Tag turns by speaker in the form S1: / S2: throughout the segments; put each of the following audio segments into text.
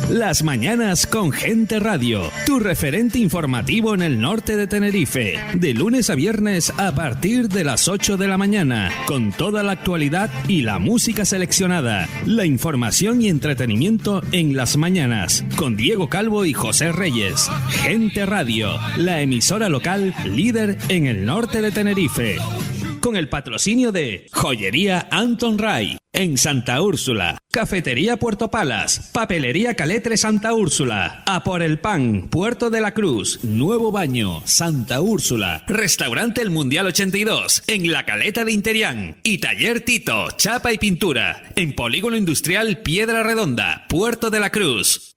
S1: Las mañanas con Gente Radio, tu referente informativo en el norte de Tenerife, de lunes a viernes a partir de las 8 de la mañana, con toda la actualidad y la música seleccionada, la información y entretenimiento en las mañanas, con Diego Calvo y José Reyes. Gente Radio, la emisora local líder en el norte de Tenerife. Con el patrocinio de Joyería Anton Ray en Santa Úrsula, Cafetería Puerto Palas, Papelería Caletre Santa Úrsula, A por el Pan, Puerto de la Cruz, Nuevo Baño, Santa Úrsula, Restaurante El Mundial 82 en La Caleta de Interián y Taller Tito, Chapa y Pintura en Polígono Industrial Piedra Redonda, Puerto de la Cruz.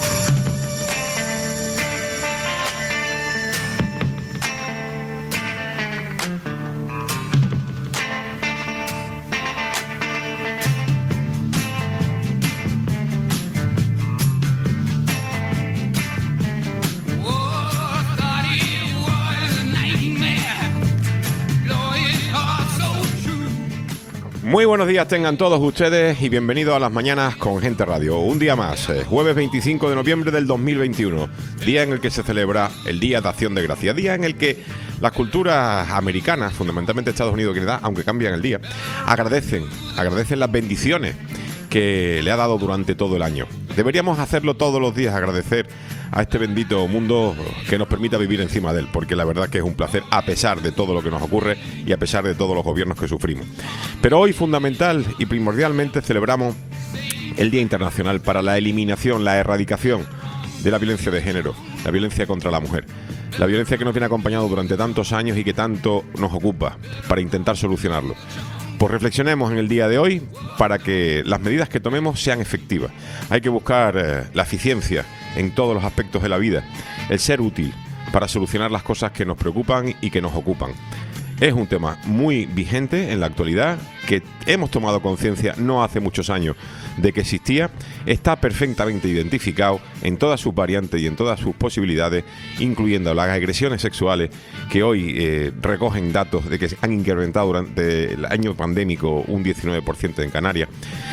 S2: Muy buenos días tengan todos ustedes y bienvenidos a las mañanas con Gente Radio. Un día más, jueves 25 de noviembre del 2021, día en el que se celebra el Día de Acción de Gracias, día en el que las culturas americanas, fundamentalmente Estados Unidos y Canadá, aunque cambian el día, agradecen las bendiciones que le ha dado durante todo el año. Deberíamos hacerlo todos los días, agradecer a este bendito mundo que nos permita vivir encima de él, porque la verdad que es un placer a pesar de todo lo que nos ocurre y a pesar de todos los gobiernos que sufrimos. Pero hoy fundamental y primordialmente celebramos el Día Internacional para la eliminación, la erradicación de la violencia de género, la violencia contra la mujer. La violencia que nos viene acompañando durante tantos años y que tanto nos ocupa para intentar solucionarlo. Pues reflexionemos en el día de hoy para que las medidas que tomemos sean efectivas. Hay que buscar la eficiencia en todos los aspectos de la vida, el ser útil para solucionar las cosas que nos preocupan y que nos ocupan. Es un tema muy vigente en la actualidad, que hemos tomado conciencia no hace muchos años de que existía, está perfectamente identificado en todas sus variantes y en todas sus posibilidades, incluyendo las agresiones sexuales que hoy recogen datos de que han incrementado durante el año pandémico un 19% en Canarias,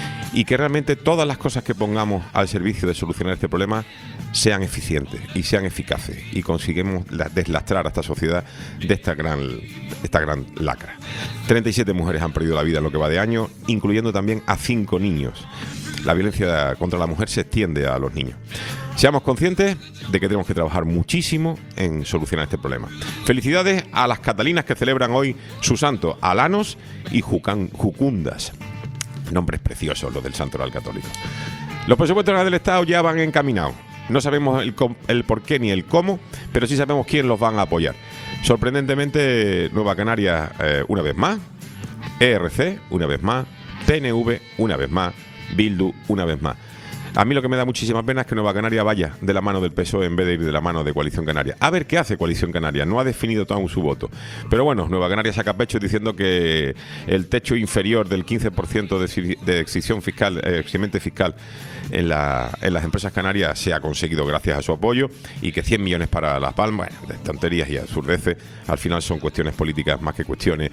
S2: y que realmente todas las cosas que pongamos al servicio de solucionar este problema sean eficientes y sean eficaces y consigamos deslastrar a esta sociedad de esta gran lacra. 37 mujeres han perdido la vida en lo que va de año, incluyendo también a 5 niños. La violencia contra la mujer se extiende a los niños. Seamos conscientes de que tenemos que trabajar muchísimo en solucionar este problema. Felicidades a las catalinas que celebran hoy su santo, Alanos y Jucundas. Nombres preciosos los del santoral católico. Los presupuestos del Estado ya van encaminados. No sabemos el por qué ni el cómo, pero sí sabemos quién los van a apoyar. Sorprendentemente, Nueva Canarias una vez más, ERC una vez más, PNV una vez más, Bildu una vez más. A mí lo que me da muchísima pena es que Nueva Canaria vaya de la mano del PSOE en vez de ir de la mano de Coalición Canaria. A ver qué hace Coalición Canaria, no ha definido aún su voto. Pero bueno, Nueva Canaria saca pecho diciendo que el techo inferior del 15% de eximente fiscal en las empresas canarias se ha conseguido gracias a su apoyo, y que 100 millones para Las Palmas, bueno, de tonterías y absurdeces, al final son cuestiones políticas más que cuestiones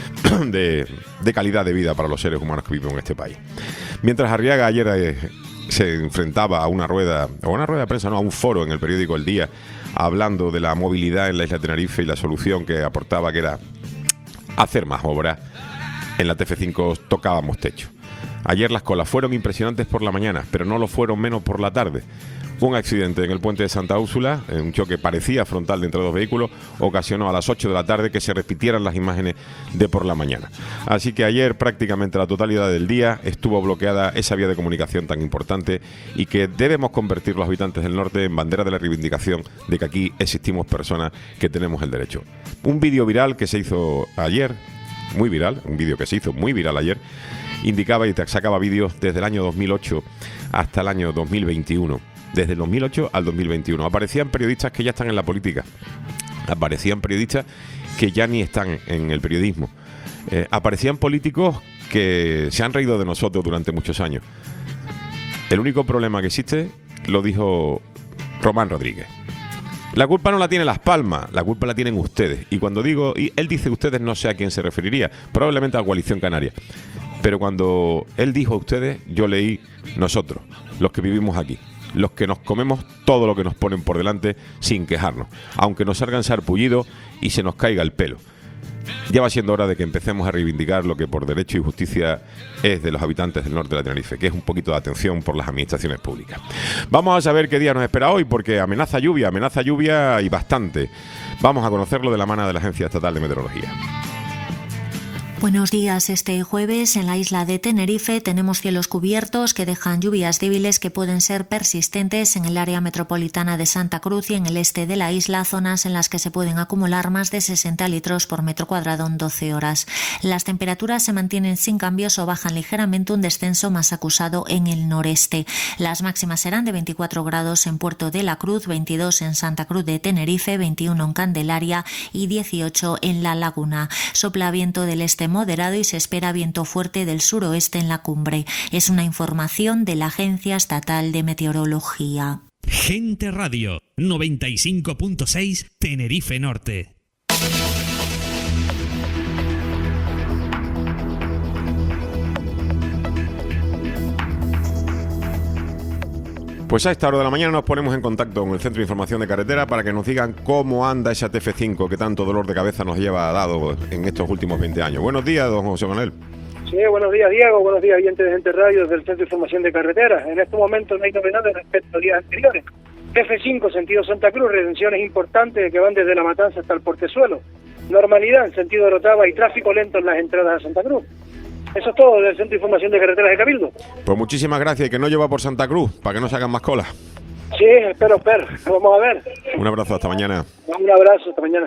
S2: de calidad de vida para los seres humanos que viven en este país. Mientras Arriaga ayer se enfrentaba a una rueda de prensa, no, a un foro en el periódico El Día, hablando de la movilidad en la isla de Tenerife y la solución que aportaba, que era hacer más obras, en la TF5 tocábamos techo. Ayer las colas fueron impresionantes por la mañana, pero no lo fueron menos por la tarde. Un accidente en el puente de Santa Úrsula, un choque parecía frontal de entre dos vehículos, ocasionó a las 8 de la tarde que se repitieran las imágenes de por la mañana. Así que ayer prácticamente la totalidad del día estuvo bloqueada esa vía de comunicación tan importante, y que debemos convertir los habitantes del norte en bandera de la reivindicación de que aquí existimos personas que tenemos el derecho. Un vídeo viral que se hizo ayer, muy viral, un vídeo que se hizo muy viral ayer, indicaba y sacaba vídeos desde el año 2008 hasta el año 2021. Desde el 2008 al 2021. Aparecían periodistas que ya están en la política. Aparecían periodistas que ya ni están en el periodismo. Aparecían políticos que se han reído de nosotros durante muchos años. El único problema que existe, lo dijo Román Rodríguez: la culpa no la tiene Las Palmas, la culpa la tienen ustedes. Y cuando digo, y él dice ustedes, no sé a quién se referiría, probablemente a Coalición Canaria. Pero cuando él dijo ustedes, yo leí nosotros, los que vivimos aquí, los que nos comemos todo lo que nos ponen por delante sin quejarnos, aunque nos salgan sarpullidos y se nos caiga el pelo. Ya va siendo hora de que empecemos a reivindicar lo que por derecho y justicia es de los habitantes del norte de la Tenerife, que es un poquito de atención por las administraciones públicas. Vamos a saber qué día nos espera hoy, porque amenaza lluvia y bastante. Vamos a conocerlo de la mano de la Agencia Estatal de Meteorología.
S3: Buenos días. Este jueves en la isla de Tenerife tenemos cielos cubiertos que dejan lluvias débiles que pueden ser persistentes en el área metropolitana de Santa Cruz y en el este de la isla, zonas en las que se pueden acumular más de 60 litros por metro cuadrado en 12 horas. Las temperaturas se mantienen sin cambios o bajan ligeramente, un descenso más acusado en el noreste. Las máximas serán de 24 grados en Puerto de la Cruz, 22 en Santa Cruz de Tenerife, 21 en Candelaria y 18 en La Laguna. Sopla viento del este moderado y se espera viento fuerte del suroeste en la cumbre. Es una información de la Agencia Estatal de Meteorología.
S1: Gente Radio 95.6 Tenerife Norte.
S2: Pues a esta hora de la mañana nos ponemos en contacto con el Centro de Información de Carretera para que nos digan cómo anda esa TF5 que tanto dolor de cabeza nos lleva dado en estos últimos 20 años. Buenos días, don José Manuel.
S4: Sí, buenos días, Diego. Buenos días, oyentes de Gente Radio del Centro de Información de Carretera. En estos momentos no hay novedades respecto a días anteriores. TF5, sentido Santa Cruz, retenciones importantes que van desde La Matanza hasta el Portezuelo. Normalidad en sentido de Orotava y tráfico lento en las entradas a Santa Cruz. Eso es todo del Centro de Información de Carreteras de Cabildo.
S2: Pues muchísimas gracias y que no lleva por Santa Cruz, para que no se hagan más colas.
S4: Sí, espero. Vamos a ver.
S2: Un abrazo, hasta mañana.
S4: Un abrazo, hasta mañana.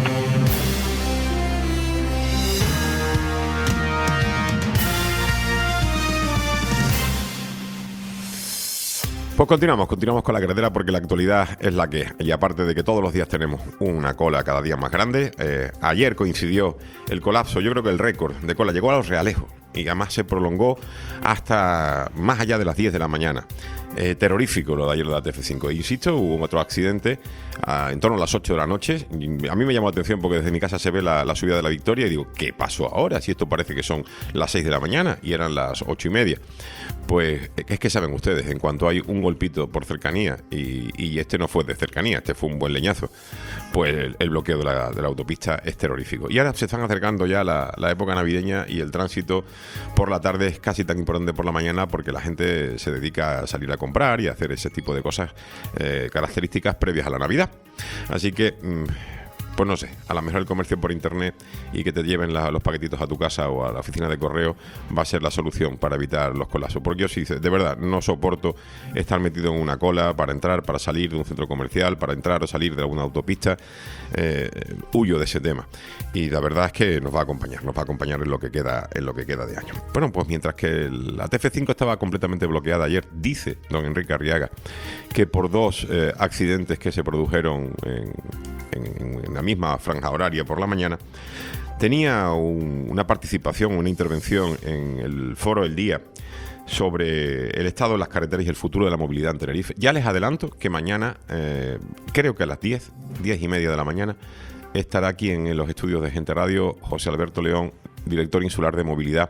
S2: Pues continuamos con la carretera porque la actualidad es la que es. Y aparte de que todos los días tenemos una cola cada día más grande, ayer coincidió el colapso, yo creo que el récord de cola llegó a los Realejos y además se prolongó hasta más allá de las 10 de la mañana. Terrorífico lo de ayer de la TF5. Insisto, hubo otro accidente en torno a las 8 de la noche. A mí me llamó la atención porque desde mi casa se ve la subida de la Victoria y digo, ¿qué pasó ahora? Si esto parece que son las 6 de la mañana y eran las 8:30. Pues es que saben ustedes, en cuanto hay un golpito por cercanía, y este no fue de cercanía, este fue un buen leñazo, pues el bloqueo de la autopista es terrorífico. Y ahora se están acercando ya la época navideña y el tránsito por la tarde es casi tan importante por la mañana porque la gente se dedica a salir a comprar y a hacer ese tipo de cosas características previas a la Navidad. Así que pues no sé, a lo mejor el comercio por internet y que te lleven los paquetitos a tu casa o a la oficina de correo va a ser la solución para evitar los colapsos. Porque yo sí, de verdad, no soporto estar metido en una cola para entrar, para salir de un centro comercial, para entrar o salir de alguna autopista. Huyo de ese tema. Y la verdad es que nos va a acompañar en lo que queda de año. Bueno, pues mientras que la TF5 estaba completamente bloqueada ayer, dice don Enrique Arriaga que por dos accidentes que se produjeron en la misma franja horaria por la mañana, tenía una participación, una intervención en el Foro del Día sobre el estado de las carreteras y el futuro de la movilidad en Tenerife. Ya les adelanto que mañana, creo que a las 10:30 de la mañana, estará aquí en los estudios de Gente Radio José Alberto León, director insular de movilidad,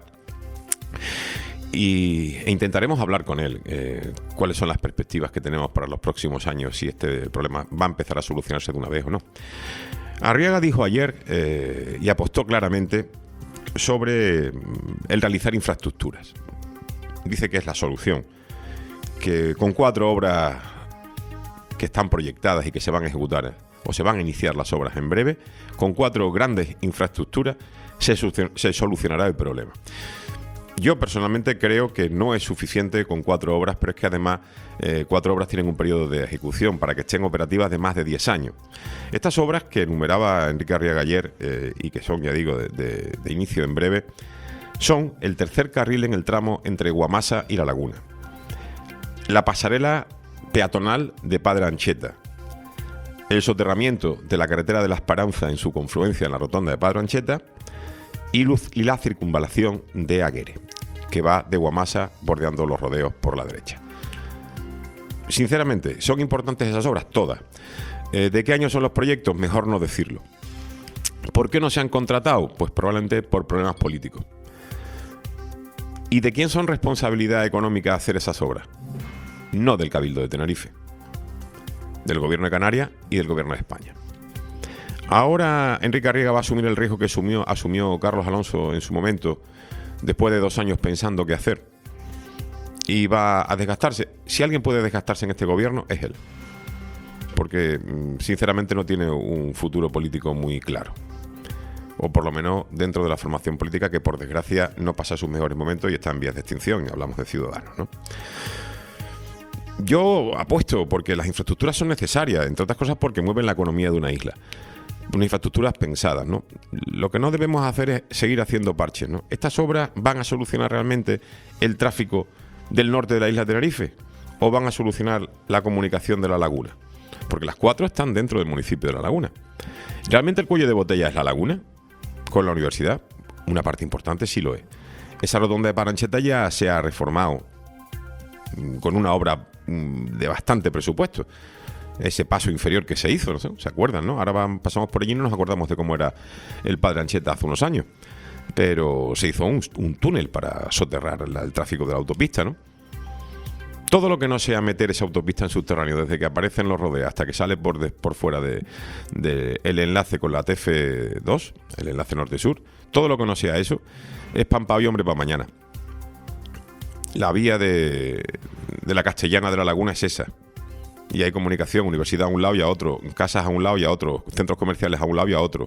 S2: e intentaremos hablar con él cuáles son las perspectivas que tenemos para los próximos años, si este problema va a empezar a solucionarse de una vez o no. Arriaga dijo ayer y apostó claramente sobre el realizar infraestructuras. Dice que es la solución, que con 4 obras que están proyectadas y que se van a ejecutar o se van a iniciar las obras en breve, con 4 grandes infraestructuras se solucionará el problema. Yo personalmente creo que no es suficiente con 4 obras, pero es que además 4 obras tienen un periodo de ejecución para que estén operativas de más de 10 años. Estas obras que enumeraba Enrique Arriaga ayer y que son, ya digo, de inicio en breve, son el tercer carril en el tramo entre Guamasa y La Laguna, la pasarela peatonal de Padre Ancheta, el soterramiento de la carretera de La Esperanza en su confluencia en la rotonda de Padre Ancheta y la circunvalación de Aguere, que va de Guamasa bordeando los rodeos por la derecha. Sinceramente, ¿son importantes esas obras? Todas. ¿De qué año son los proyectos? Mejor no decirlo. ¿Por qué no se han contratado? Pues probablemente por problemas políticos. ¿Y de quién son responsabilidad económica hacer esas obras? no del Cabildo de Tenerife, del Gobierno de Canarias y del Gobierno de España. Ahora Enrique Arriaga va a asumir el riesgo que asumió Carlos Alonso en su momento, después de 2 años pensando qué hacer, y va a desgastarse. Si alguien puede desgastarse en este gobierno, es él, porque sinceramente no tiene un futuro político muy claro, o por lo menos dentro de la formación política, que por desgracia no pasa sus mejores momentos y está en vías de extinción, y hablamos de Ciudadanos, ¿no? Yo apuesto porque las infraestructuras son necesarias, entre otras cosas porque mueven la economía de una isla. Unas infraestructuras pensadas, ¿no? Lo que no debemos hacer es seguir haciendo parches, ¿no? ¿Estas obras van a solucionar realmente el tráfico del norte de la isla de Tenerife? ¿O van a solucionar la comunicación de la laguna? Porque las 4 están dentro del municipio de La Laguna. ¿Realmente el cuello de botella es La Laguna? Con la universidad, una parte importante sí lo es. Esa rotonda de Parancheta ya se ha reformado con una obra de bastante presupuesto. Ese paso inferior que se hizo, no sé, ¿se acuerdan, no? Ahora pasamos por allí y no nos acordamos de cómo era el Padre Ancheta hace unos años. Pero se hizo un túnel para soterrar el tráfico de la autopista, ¿no? Todo lo que no sea meter esa autopista en subterráneo, desde que aparecen los rodeos hasta que sale por fuera de el enlace con la TF2, el enlace norte-sur, todo lo que no sea eso, es pan pa' hoy, hombre pa' mañana. La vía de la Castellana de La Laguna es esa. Y hay comunicación, universidad a un lado y a otro, casas a un lado y a otro, centros comerciales a un lado y a otro.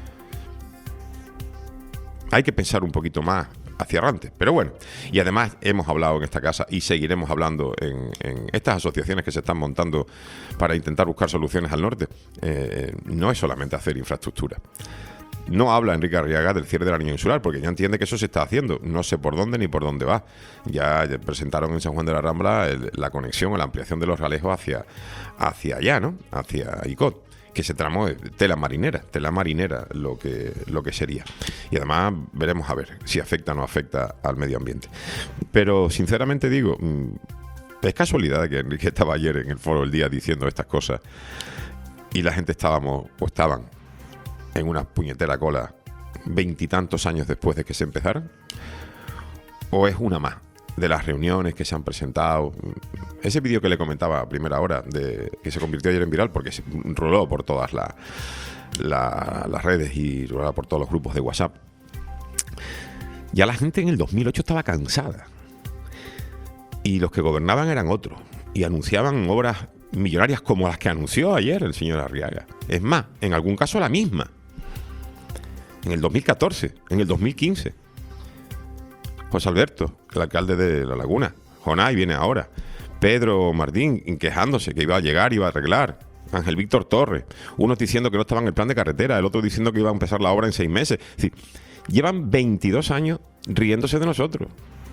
S2: Hay que pensar un poquito más hacia adelante, pero bueno. Y además hemos hablado en esta casa y seguiremos hablando en estas asociaciones que se están montando para intentar buscar soluciones al norte. No es solamente hacer infraestructura. No habla Enrique Arriaga del cierre de la línea insular, porque ya entiende que eso se está haciendo. No sé por dónde ni por dónde va. Ya presentaron en San Juan de la Rambla la conexión o la ampliación de los Realejos hacia allá, ¿no? Hacia Icod, que ese tramo es tela marinera lo que sería. Y además veremos a ver si afecta o no afecta al medio ambiente. Pero sinceramente digo, es casualidad que Enrique estaba ayer en el Foro del Día diciendo estas cosas y la gente estaban en una puñetera cola 20 y tantos años después de que se empezaran, o es una más de las reuniones que se han presentado. Ese vídeo que le comentaba a primera hora, que se convirtió ayer en viral porque se roló por todas las redes y roló por todos los grupos de WhatsApp. Ya la gente en el 2008 estaba cansada y los que gobernaban eran otros y anunciaban obras millonarias como las que anunció ayer el señor Arriaga. Es más, en algún caso la misma. En el 2014, en el 2015. José Alberto, el alcalde de La Laguna. Jonay viene ahora. Pedro Martín quejándose que iba a llegar, iba a arreglar. Ángel Víctor Torres. Unos diciendo que no estaba en el plan de carretera, el otro diciendo que iba a empezar la obra en 6 meses. Es decir, llevan 22 años riéndose de nosotros.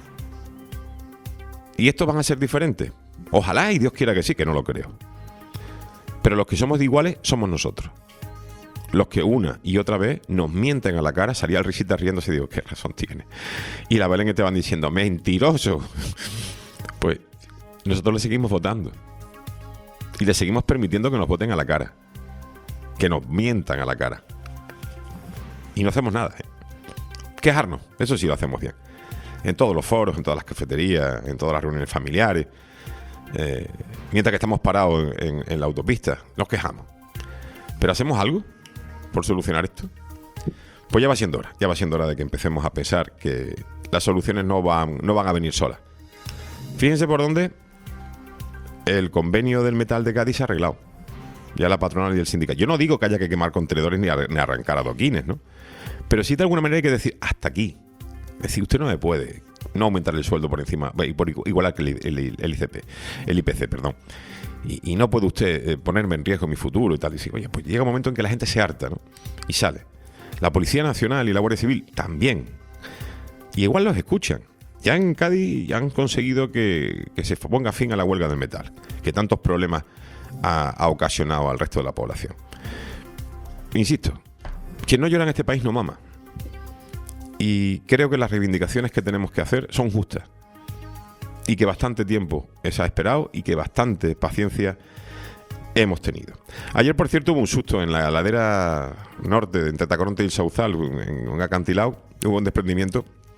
S2: ¿Y estos van a ser diferentes? Ojalá y Dios quiera que sí, que no lo creo. Pero los que somos de iguales somos nosotros. Los que una y otra vez nos mienten a la cara. Salía el risita riéndose y digo, ¿qué razón tiene? Y la Belén que te van diciendo, mentiroso. Pues nosotros le seguimos votando. Y le seguimos permitiendo que nos voten a la cara. Que nos mientan a la cara. Y no hacemos nada, ¿eh? Quejarnos, eso sí lo hacemos bien. En todos los foros, en todas las cafeterías, en todas las reuniones familiares. Mientras que estamos parados en la autopista, nos quejamos. ¿Pero hacemos algo por solucionar esto? Pues ya va siendo hora de que empecemos a pensar que las soluciones no van a venir solas. Fíjense por dónde el convenio del metal de Cádiz se ha arreglado. Ya la patronal y el sindicato. Yo no digo que haya que quemar contenedores ni arrancar adoquines, ¿no? Pero sí de alguna manera hay que decir, hasta aquí. Es decir, usted no me puede no aumentar el sueldo por encima, igual que el IPC, perdón. Y no puede usted ponerme en riesgo mi futuro y tal. Y decir, oye, pues llega un momento en que la gente se harta, ¿no? Y sale. La Policía Nacional y la Guardia Civil también. Y igual los escuchan. Ya en Cádiz ya han conseguido que se ponga fin a la huelga del metal, que tantos problemas ha ocasionado al resto de la población. Insisto, quien no llora en este país no mama. Y creo que las reivindicaciones que tenemos que hacer son justas. Y que bastante tiempo se ha esperado y que bastante paciencia hemos tenido. Ayer, por cierto, hubo un susto en la ladera norte, entre Tacoronte y el Sauzal, en un acantilado. Hubo un desprendimiento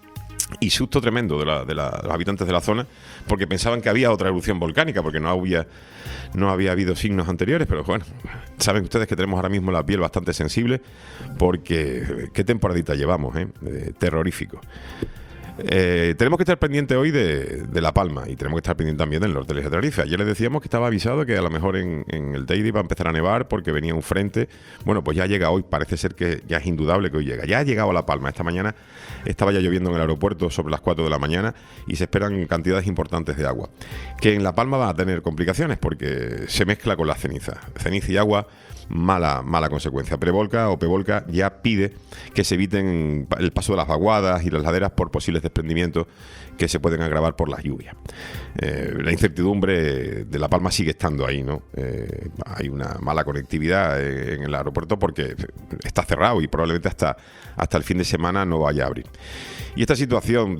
S2: Y susto tremendo de los habitantes de la zona, porque pensaban que había otra erupción volcánica, porque no había habido signos anteriores. Pero bueno, saben ustedes que tenemos ahora mismo la piel bastante sensible, porque qué temporadita llevamos, terrorífico. Tenemos que estar pendientes hoy de La Palma, y tenemos que estar pendientes también del norte de Tenerife. Ayer les decíamos que estaba avisado que a lo mejor en el Teide iba a empezar a nevar porque venía un frente. Bueno, pues ya llega hoy, parece ser que ya es indudable que hoy llega. Ya ha llegado a La Palma. Esta mañana estaba ya lloviendo en el aeropuerto sobre las 4 de la mañana y se esperan cantidades importantes de agua. Que en La Palma va a tener complicaciones porque se mezcla con la ceniza. Ceniza y agua, mala consecuencia. Prevolca o Pevolca ya pide que se eviten el paso de las vaguadas y las laderas por posibles desprendimientos que se pueden agravar por las lluvias. La incertidumbre de La Palma sigue estando ahí, ¿no? Hay una mala conectividad en el aeropuerto porque está cerrado y probablemente hasta el fin de semana no vaya a abrir. Y esta situación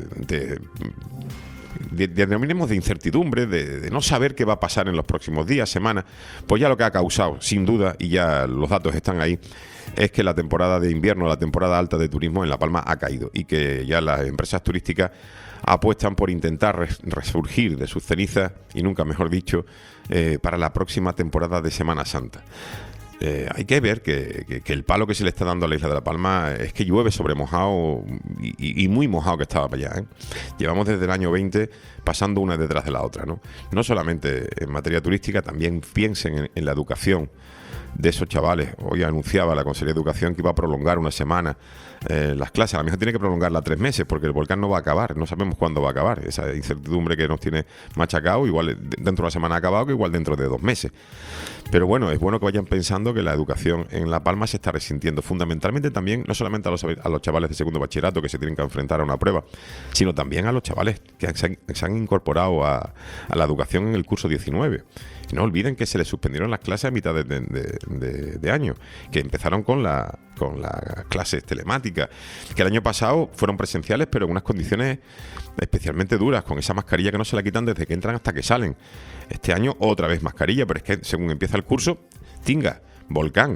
S2: denominemos de incertidumbre, de no saber qué va a pasar en los próximos días, semanas, pues ya lo que ha causado, sin duda, y ya los datos están ahí, es que la temporada de invierno, la temporada alta de turismo en La Palma ha caído, y que ya las empresas turísticas apuestan por intentar resurgir de sus cenizas, y nunca mejor dicho, para la próxima temporada de Semana Santa. Hay que ver que el palo que se le está dando a la isla de La Palma es que llueve sobre mojado y muy mojado que estaba para allá, Llevamos desde el año 20 pasando una detrás de la otra, No solamente en materia turística, también piensen en la educación de esos chavales. Hoy anunciaba la Consejería de Educación que iba a prolongar una semana las clases. A lo mejor tiene que prolongarla 3 meses porque el volcán no va a acabar, no sabemos cuándo va a acabar. Esa incertidumbre que nos tiene machacado, igual dentro de una semana ha acabado que igual dentro de 2 meses. Pero bueno, es bueno que vayan pensando que la educación en La Palma se está resintiendo, fundamentalmente también, no solamente a los chavales de segundo bachillerato que se tienen que enfrentar a una prueba, sino también a los chavales que se han incorporado a la educación en el curso 19. Y no olviden que se les suspendieron las clases a mitad de año, que empezaron con las clases telemáticas, que el año pasado fueron presenciales, pero en unas condiciones especialmente duras, con esa mascarilla que no se la quitan desde que entran hasta que salen. Este año otra vez mascarilla, pero es que según empieza el curso, tinga, volcán.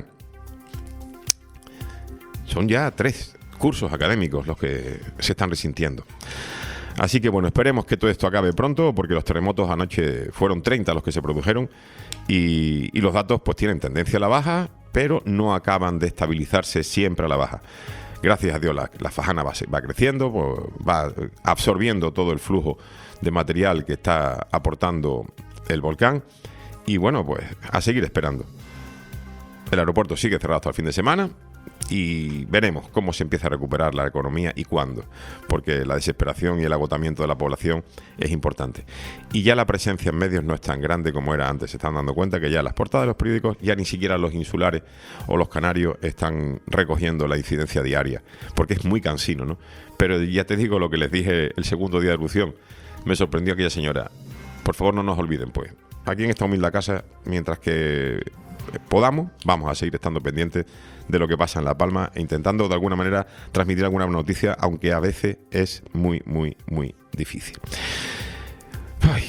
S2: Son ya 3 cursos académicos los que se están resintiendo. Así que bueno, esperemos que todo esto acabe pronto, porque los terremotos anoche fueron 30 los que se produjeron y los datos pues tienen tendencia a la baja, pero no acaban de estabilizarse siempre a la baja. Gracias a Dios la Fajana va creciendo, pues va absorbiendo todo el flujo de material que está aportando el volcán y bueno, pues a seguir esperando. El aeropuerto sigue cerrado hasta el fin de semana y veremos cómo se empieza a recuperar la economía y cuándo, porque la desesperación y el agotamiento de la población es importante. Y ya la presencia en medios no es tan grande como era antes. Se están dando cuenta que ya las portadas de los periódicos, ya ni siquiera los insulares o los canarios están recogiendo la incidencia diaria, porque es muy cansino, ¿no? Pero ya te digo lo que les dije el segundo día de erupción. Me sorprendió aquella señora. Por favor, no nos olviden, pues. Aquí en esta humilde casa, mientras que podamos, vamos a seguir estando pendientes de lo que pasa en La Palma e intentando de alguna manera transmitir alguna noticia, aunque a veces es muy, muy, muy difícil. Ay.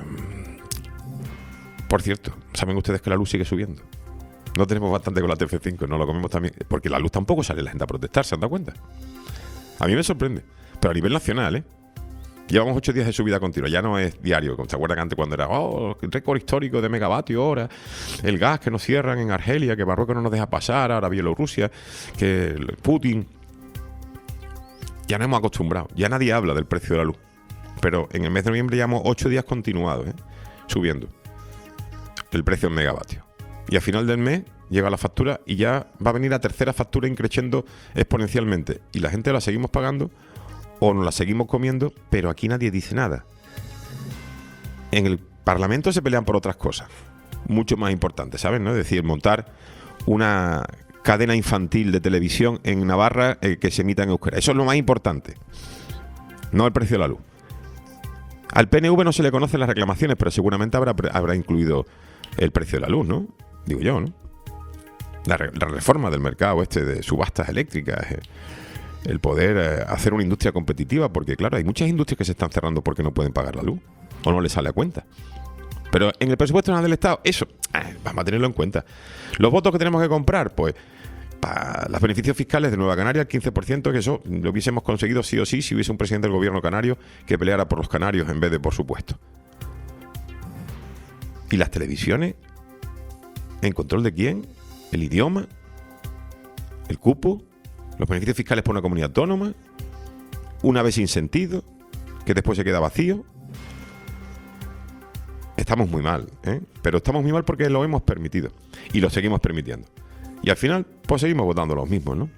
S2: Por cierto, ¿saben ustedes que la luz sigue subiendo? No tenemos bastante con la TF5, no lo comemos también, porque la luz tampoco sale la gente a protestar, ¿se han dado cuenta? A mí me sorprende, pero a nivel nacional, Llevamos 8 días de subida continua, ya no es diario. ¿Se acuerdan que antes cuando era récord histórico de megavatio hora, el gas que nos cierran en Argelia, que Marruecos no nos deja pasar, ahora Bielorrusia, que Putin? Ya nos hemos acostumbrado, ya nadie habla del precio de la luz. Pero en el mes de noviembre llevamos 8 días continuados subiendo el precio en megavatio. Y al final del mes llega la factura y ya va a venir la tercera factura increciendo exponencialmente. Y la gente la seguimos pagando o nos la seguimos comiendo, pero aquí nadie dice nada. En el Parlamento se pelean por otras cosas mucho más importantes, ¿saben? ¿No? Es decir, montar una cadena infantil de televisión en Navarra que se emita en euskera. Eso es lo más importante, no el precio de la luz. Al PNV no se le conocen las reclamaciones, pero seguramente habrá incluido el precio de la luz, ¿no? Digo yo, ¿no? La reforma del mercado de subastas eléctricas, el poder hacer una industria competitiva, porque claro, hay muchas industrias que se están cerrando porque no pueden pagar la luz o no les sale a cuenta. Pero en el presupuesto nacional del Estado, eso, vamos a tenerlo en cuenta. Los votos que tenemos que comprar, pues Los beneficios fiscales de Nueva Canaria, el 15%, que eso lo hubiésemos conseguido sí o sí si hubiese un presidente del gobierno canario que peleara por los canarios en vez de por su puesto. ¿Y las televisiones? ¿En control de quién? ¿El idioma? ¿El cupo? ¿Los beneficios fiscales por una comunidad autónoma? ¿Una vez sin sentido? ¿Que después se queda vacío? Estamos muy mal, ¿eh? Pero estamos muy mal porque lo hemos permitido. Y lo seguimos permitiendo. Y al final, pues seguimos votando los mismos, ¿no?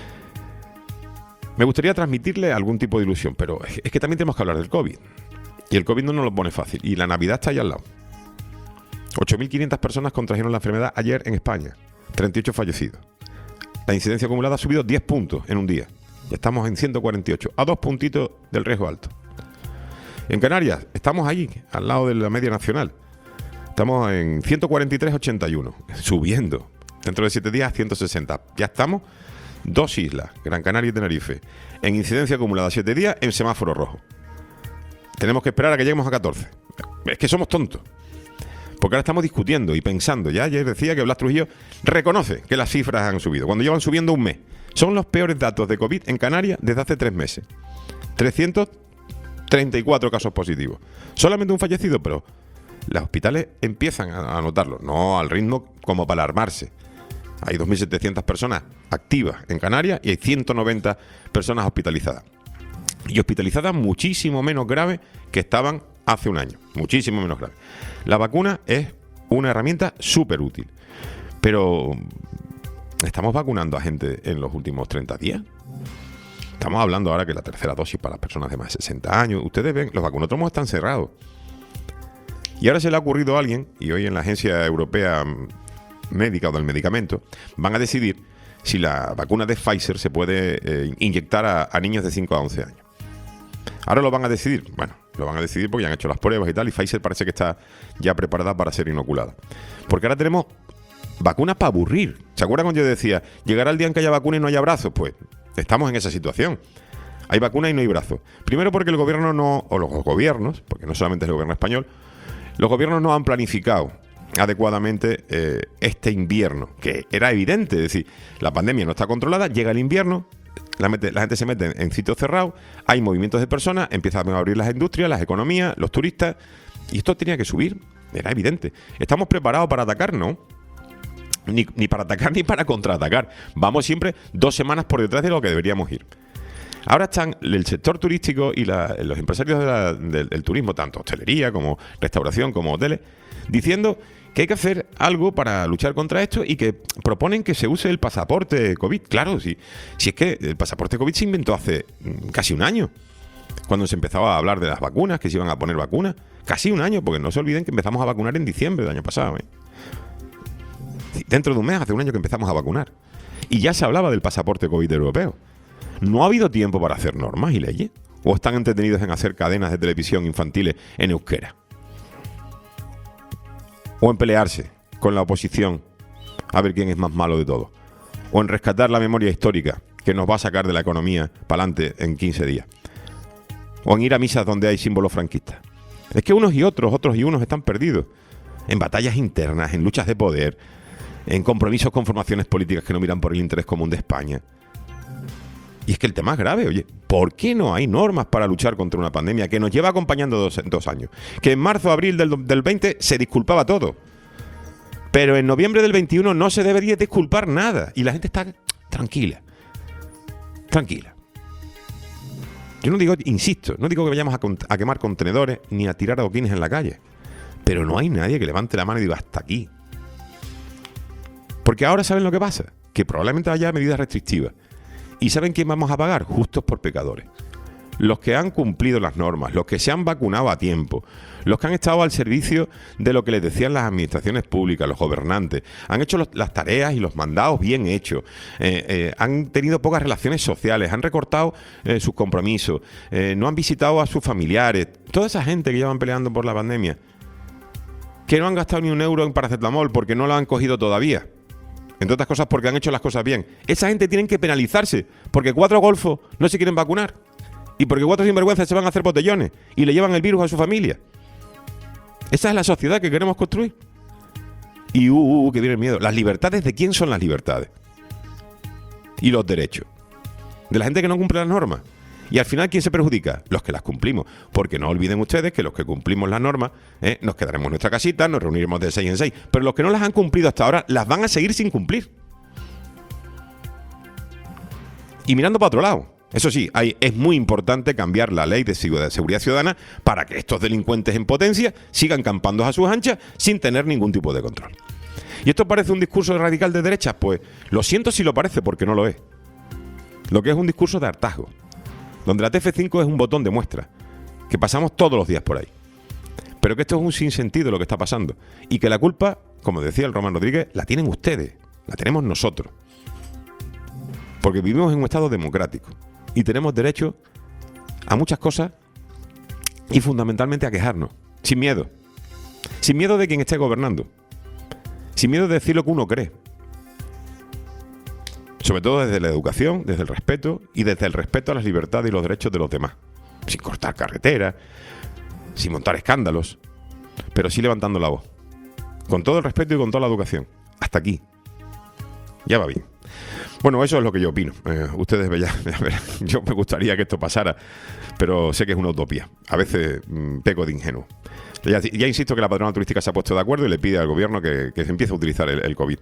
S2: Me gustaría transmitirle algún tipo de ilusión, pero es que también tenemos que hablar del COVID. Y el COVID no nos lo pone fácil. Y la Navidad está ahí al lado. 8.500 personas contrajeron la enfermedad ayer en España. 38 fallecidos. La incidencia acumulada ha subido 10 puntos en un día. Ya estamos en 148, a 2 puntitos del riesgo alto. En Canarias, estamos ahí, al lado de la media nacional. Estamos en 143,81, subiendo. Dentro de 7 días, 160. Ya estamos 2 islas, Gran Canaria y Tenerife, en incidencia acumulada 7 días en semáforo rojo. Tenemos que esperar a que lleguemos a 14. Es que somos tontos. Porque ahora estamos discutiendo y pensando. Ya ayer decía que Blas Trujillo reconoce que las cifras han subido, cuando llevan subiendo un mes. Son los peores datos de COVID en Canarias desde hace 3 meses. 334 casos positivos. Solamente un fallecido, pero los hospitales empiezan a notarlo. No al ritmo como para alarmarse. Hay 2.700 personas activas en Canarias y hay 190 personas hospitalizadas. Y hospitalizadas muchísimo menos graves que estaban hace un año. Muchísimo menos graves. La vacuna es una herramienta súper útil. Pero ¿estamos vacunando a gente en los últimos 30 días? Estamos hablando ahora que la tercera dosis para las personas de más de 60 años. Ustedes ven, los vacunódromos están cerrados. Y ahora se le ha ocurrido a alguien, y hoy en la Agencia Europea Médica o del Medicamento, van a decidir si la vacuna de Pfizer se puede inyectar a niños de 5 a 11 años. Ahora lo van a decidir. Bueno, lo van a decidir porque ya han hecho las pruebas y tal, y Pfizer parece que está ya preparada para ser inoculada. Porque ahora tenemos vacunas para aburrir. ¿Se acuerdan cuando yo decía, llegará el día en que haya vacuna y no haya brazos? Pues estamos en esa situación. Hay vacuna y no hay brazos. Primero porque el gobierno no, o los gobiernos, porque no solamente es el gobierno español, los gobiernos no han planificado adecuadamente este invierno, que era evidente. Es decir, la pandemia no está controlada, llega el invierno, la gente se mete en sitios cerrados, hay movimientos de personas, empiezan a abrir las industrias, las economías, los turistas, y esto tenía que subir, era evidente. ¿Estamos preparados para atacar? No. Ni para atacar ni para contraatacar. Vamos siempre 2 semanas por detrás de lo que deberíamos ir. Ahora están el sector turístico y los empresarios del turismo, tanto hostelería como restauración como hoteles, diciendo que hay que hacer algo para luchar contra esto y que proponen que se use el pasaporte COVID. Claro, si es que el pasaporte COVID se inventó hace casi un año, cuando se empezaba a hablar de las vacunas, que se iban a poner vacunas. Casi un año, porque no se olviden que empezamos a vacunar en diciembre del año pasado. Dentro de un mes, hace un año que empezamos a vacunar. Y ya se hablaba del pasaporte COVID europeo. ¿No ha habido tiempo para hacer normas y leyes? ¿O están entretenidos en hacer cadenas de televisión infantiles en euskera? ¿O en pelearse con la oposición a ver quién es más malo de todos? ¿O en rescatar la memoria histórica que nos va a sacar de la economía para adelante en 15 días? ¿O en ir a misas donde hay símbolos franquistas? Es que unos y otros y unos están perdidos en batallas internas, en luchas de poder, en compromisos con formaciones políticas que no miran por el interés común de España. Y es que el tema es grave, oye, ¿por qué no hay normas para luchar contra una pandemia que nos lleva acompañando 2 años? Que en marzo, abril del 20 se disculpaba todo, pero en noviembre del 21 no se debería disculpar nada y la gente está tranquila. Yo no digo, insisto, no digo que vayamos a quemar contenedores ni a tirar adoquines en la calle, pero no hay nadie que levante la mano y diga hasta aquí. Porque ahora ¿saben lo que pasa? Que probablemente haya medidas restrictivas. ¿Y saben quién vamos a pagar? Justos por pecadores. Los que han cumplido las normas, los que se han vacunado a tiempo, los que han estado al servicio de lo que les decían las administraciones públicas, los gobernantes, han hecho las tareas y los mandados bien hechos, han tenido pocas relaciones sociales, han recortado sus compromisos, no han visitado a sus familiares, toda esa gente que llevan peleando por la pandemia, que no han gastado ni un euro en paracetamol porque no lo han cogido todavía. Entre otras cosas porque han hecho las cosas bien. Esa gente tienen que penalizarse porque 4 golfos no se quieren vacunar y porque 4 sinvergüenzas se van a hacer botellones y le llevan el virus a su familia. Esa es la sociedad que queremos construir. Y que viene el miedo. ¿Las libertades de quién son las libertades? y los derechos de la gente que no cumple las normas. Y al final, ¿quién se perjudica? Los que las cumplimos. Porque no olviden ustedes que los que cumplimos las normas, nos quedaremos en nuestra casita, nos reuniremos de 6 en 6. Pero los que no las han cumplido hasta ahora, las van a seguir sin cumplir. Y mirando para otro lado. Eso sí, es muy importante cambiar la ley de seguridad ciudadana para que estos delincuentes en potencia sigan campando a sus anchas sin tener ningún tipo de control. ¿Y esto parece un discurso radical de derechas? Pues lo siento si lo parece, porque no lo es. Lo que es un discurso de hartazgo, donde la TF5 es un botón de muestra, que pasamos todos los días por ahí. Pero que esto es un sinsentido lo que está pasando. Y que la culpa, como decía el Román Rodríguez, la tienen ustedes, la tenemos nosotros. Porque vivimos en un estado democrático y tenemos derecho a muchas cosas y fundamentalmente a quejarnos, sin miedo. Sin miedo de quien esté gobernando. Sin miedo de decir lo que uno cree. Sobre todo desde la educación, desde el respeto y desde el respeto a las libertades y los derechos de los demás. Sin cortar carreteras, sin montar escándalos, pero sí levantando la voz. Con todo el respeto y con toda la educación. Hasta aquí. Ya va bien. Bueno, eso es lo que yo opino. Ustedes verán, yo me gustaría que esto pasara, pero sé que es una utopía. A veces peco de ingenuo. Ya insisto que la patronal turística se ha puesto de acuerdo y le pide al gobierno que se empiece a utilizar el COVID.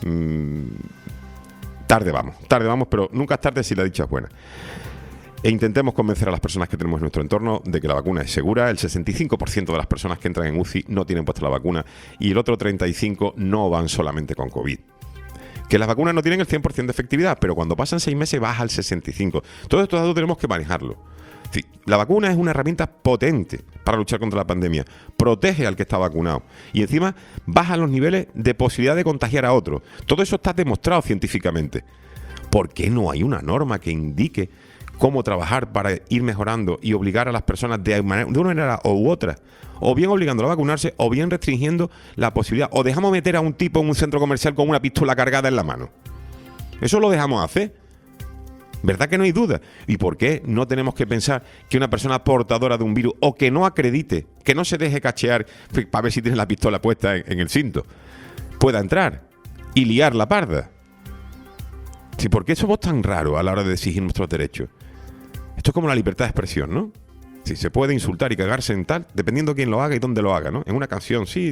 S2: Tarde vamos, pero nunca es tarde si la dicha es buena. E intentemos convencer a las personas que tenemos en nuestro entorno de que la vacuna es segura. El 65% de las personas que entran en UCI no tienen puesta la vacuna y el otro 35% no van solamente con COVID. Que las vacunas no tienen el 100% de efectividad, pero cuando pasan 6 meses baja al 65%. Todos estos datos tenemos que manejarlo. Sí, la vacuna es una herramienta potente para luchar contra la pandemia. Protege al que está vacunado. Y encima baja los niveles de posibilidad de contagiar a otros. Todo eso está demostrado científicamente. ¿Por qué no hay una norma que indique cómo trabajar para ir mejorando y obligar a las personas de una manera u otra? O bien obligándolo a vacunarse, o bien restringiendo la posibilidad. O dejamos meter a un tipo en un centro comercial con una pistola cargada en la mano. Eso lo dejamos hacer. ¿Verdad que no hay duda? ¿Y por qué no tenemos que pensar que una persona portadora de un virus o que no acredite, que no se deje cachear para ver si tiene la pistola puesta en el cinto, pueda entrar y liar la parda? Sí, ¿por qué somos tan raros a la hora de exigir nuestros derechos? Esto es como la libertad de expresión, ¿no? Sí, se puede insultar y cagarse en tal, dependiendo de quién lo haga y dónde lo haga, ¿no? En una canción, sí.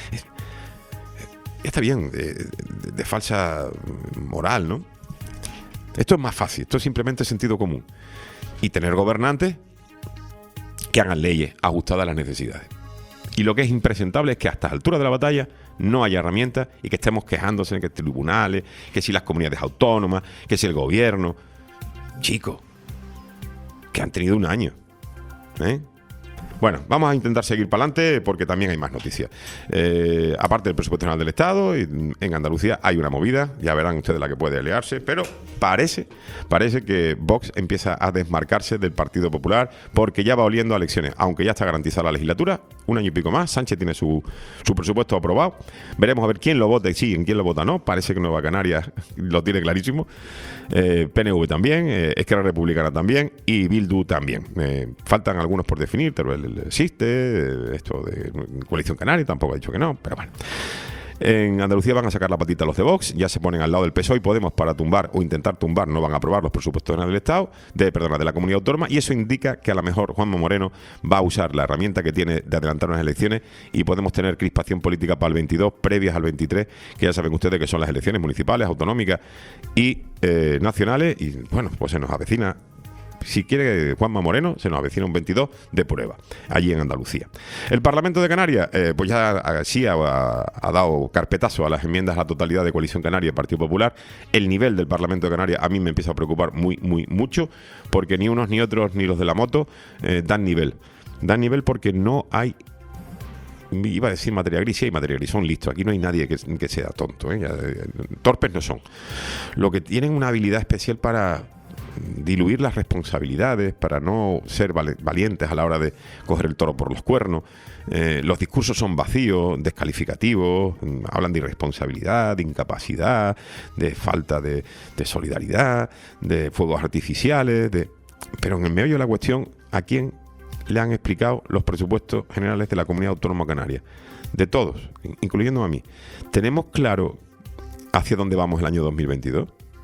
S2: Está bien, de falsa moral, ¿no? Esto es más fácil, esto es simplemente sentido común. Y tener gobernantes que hagan leyes ajustadas a las necesidades. Y lo que es impresentable es que a estas alturas de la batalla no haya herramientas y que estemos quejándose en que tribunales, que si las comunidades autónomas, que si el gobierno. Chicos, que han tenido un año. Bueno, vamos a intentar seguir para adelante porque también hay más noticias. Aparte del presupuesto general del Estado, en Andalucía hay una movida, ya verán ustedes la que puede aliarse, pero parece que Vox empieza a desmarcarse del Partido Popular porque ya va oliendo a elecciones, aunque ya está garantizada la legislatura, un año y pico más. Sánchez tiene su presupuesto aprobado. Veremos a ver quién lo vota y sí, en quién lo vota no. Parece que Nueva Canarias lo tiene clarísimo. PNV también, Esquerra Republicana también y Bildu también. Faltan algunos por definir, pero existe esto de Coalición Canaria, tampoco ha dicho que no, pero bueno. En Andalucía van a sacar la patita los de Vox, ya se ponen al lado del PSOE y Podemos para tumbar o intentar tumbar, no van a aprobar los presupuestos del Estado, de la comunidad autónoma, y eso indica que a lo mejor Juanma Moreno va a usar la herramienta que tiene de adelantar unas elecciones y podemos tener crispación política para el 22, previas al 23, que ya saben ustedes que son las elecciones municipales, autonómicas y nacionales, y bueno, pues se nos avecina. Si quiere Juanma Moreno, se nos avecina un 22 de prueba, allí en Andalucía. El Parlamento de Canarias, pues ya sí ha dado carpetazo a las enmiendas a la totalidad de Coalición Canaria y Partido Popular. El nivel del Parlamento de Canarias a mí me empieza a preocupar mucho, porque ni unos ni otros, ni los de la moto, dan nivel. Dan nivel porque no hay... Iba a decir materia gris, sí hay materia gris, son listos. Aquí no hay nadie que sea tonto, torpes no son. Lo que tienen una habilidad especial para diluir las responsabilidades, para no ser valientes a la hora de coger el toro por los cuernos. Los discursos son vacíos, descalificativos, hablan de irresponsabilidad, de incapacidad, de falta de solidaridad, de fuegos artificiales, pero en el meollo de la cuestión, ¿a quién le han explicado los presupuestos generales de la Comunidad Autónoma Canaria? De todos, incluyéndome a mí. ¿Tenemos claro hacia dónde vamos el año 2022?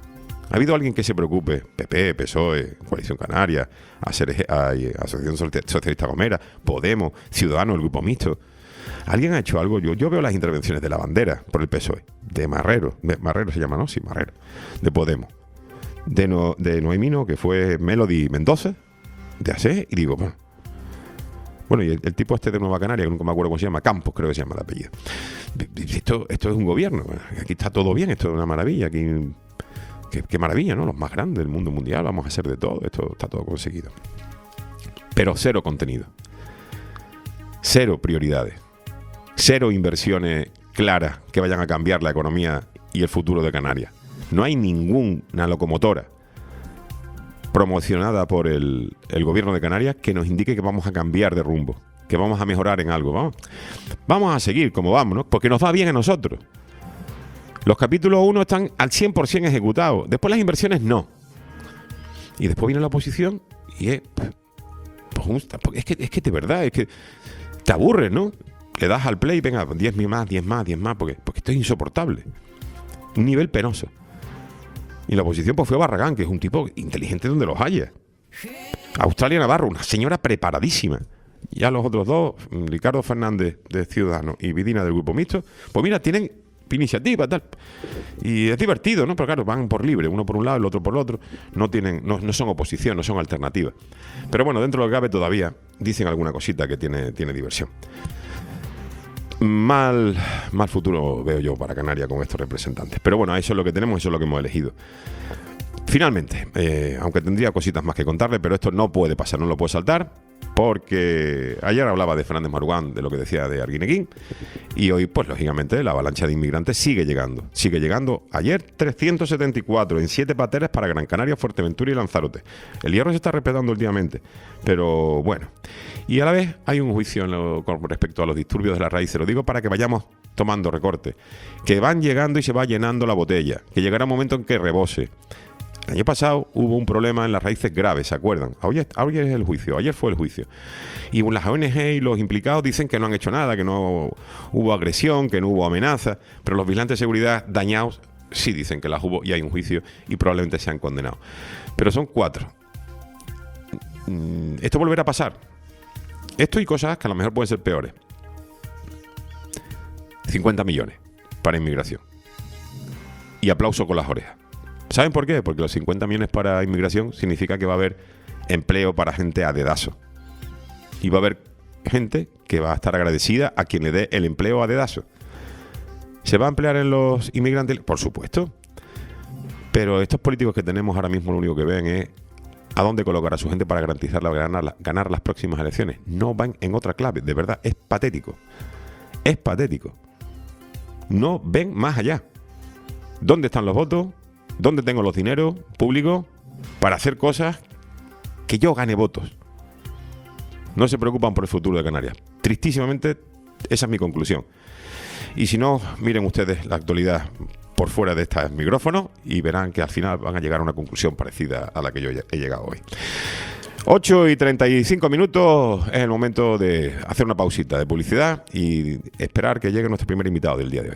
S2: ¿Ha habido alguien que se preocupe? PP, PSOE, Coalición Canaria, Asociación Socialista Gomera, Podemos, Ciudadanos, el Grupo Mixto. ¿Alguien ha hecho algo? Yo veo las intervenciones de la bandera por el PSOE, de Marrero se llama, ¿no? Sí, Marrero, de Podemos, de Noemino, que fue Melody Mendoza, de ASE, y digo, bueno, y el tipo este de Nueva Canaria, que nunca me acuerdo cómo se llama, Campos creo que se llama el apellido. Esto es un gobierno, aquí está todo bien, esto es una maravilla, aquí, qué maravilla, ¿no? Los más grandes del mundo mundial, vamos a hacer de todo, esto está todo conseguido. Pero cero contenido, cero prioridades, cero inversiones claras que vayan a cambiar la economía y el futuro de Canarias. No hay ninguna locomotora promocionada por el gobierno de Canarias que nos indique que vamos a cambiar de rumbo, que vamos a mejorar en algo. Vamos a seguir como vamos, ¿no? Porque nos va bien a nosotros. Los capítulos 1 están al 100% ejecutados. Después las inversiones no. Y después viene la oposición y es que de verdad, es que te aburres, ¿no? Le das al play, venga, 10 más, porque esto es insoportable. Un nivel penoso. Y la oposición pues fue Barragán, que es un tipo inteligente donde los haya. Australia Navarro, una señora preparadísima. Ya los otros dos, Ricardo Fernández de Ciudadanos y Vidina del Grupo Mixto, pues mira, tienen iniciativa, tal. Y es divertido, ¿no? Pero claro, van por libre, uno por un lado, el otro por el otro. No son oposición, no son alternativas. Pero bueno, dentro de lo que cabe todavía dicen alguna cosita que tiene diversión. Mal futuro veo yo para Canarias con estos representantes. Pero bueno, eso es lo que tenemos, eso es lo que hemos elegido. Finalmente, aunque tendría cositas más que contarle, pero esto no puede pasar, no lo puedo saltar, porque ayer hablaba de Fernández Marugán, de lo que decía de Arguineguín, y hoy, pues lógicamente, la avalancha de inmigrantes sigue llegando. Ayer 374 en 7 pateras para Gran Canaria, Fuerteventura y Lanzarote. El Hierro se está respetando últimamente, pero bueno. Y a la vez hay un juicio con respecto a los disturbios de la raíz. Se lo digo para que vayamos tomando recortes, que van llegando y se va llenando la botella, que llegará un momento en que rebose. El año pasado hubo un problema en las raíces graves, ¿se acuerdan? Ayer fue el juicio. Y las ONG y los implicados dicen que no han hecho nada, que no hubo agresión, que no hubo amenaza, pero los vigilantes de seguridad dañados sí dicen que las hubo y hay un juicio y probablemente sean condenados. Pero son 4. Esto volverá a pasar. Esto y cosas que a lo mejor pueden ser peores. 50 millones para inmigración. Y aplauso con las orejas. ¿Saben por qué? Porque los 50 millones para inmigración significa que va a haber empleo para gente a dedazo. Y va a haber gente que va a estar agradecida a quien le dé el empleo a dedazo. ¿Se va a emplear en los inmigrantes? Por supuesto. Pero estos políticos que tenemos ahora mismo lo único que ven es a dónde colocar a su gente para garantizarla ganar las próximas elecciones. No van en otra clave. De verdad, es patético. Es patético. No ven más allá. ¿Dónde están los votos? ¿Dónde tengo los dineros públicos para hacer cosas que yo gane votos? No se preocupan por el futuro de Canarias. Tristísimamente, esa es mi conclusión. Y si no, miren ustedes la actualidad por fuera de estos micrófonos y verán que al final van a llegar a una conclusión parecida a la que yo he llegado hoy. 8:35 es el momento de hacer una pausita de publicidad y esperar que llegue nuestro primer invitado del día de hoy.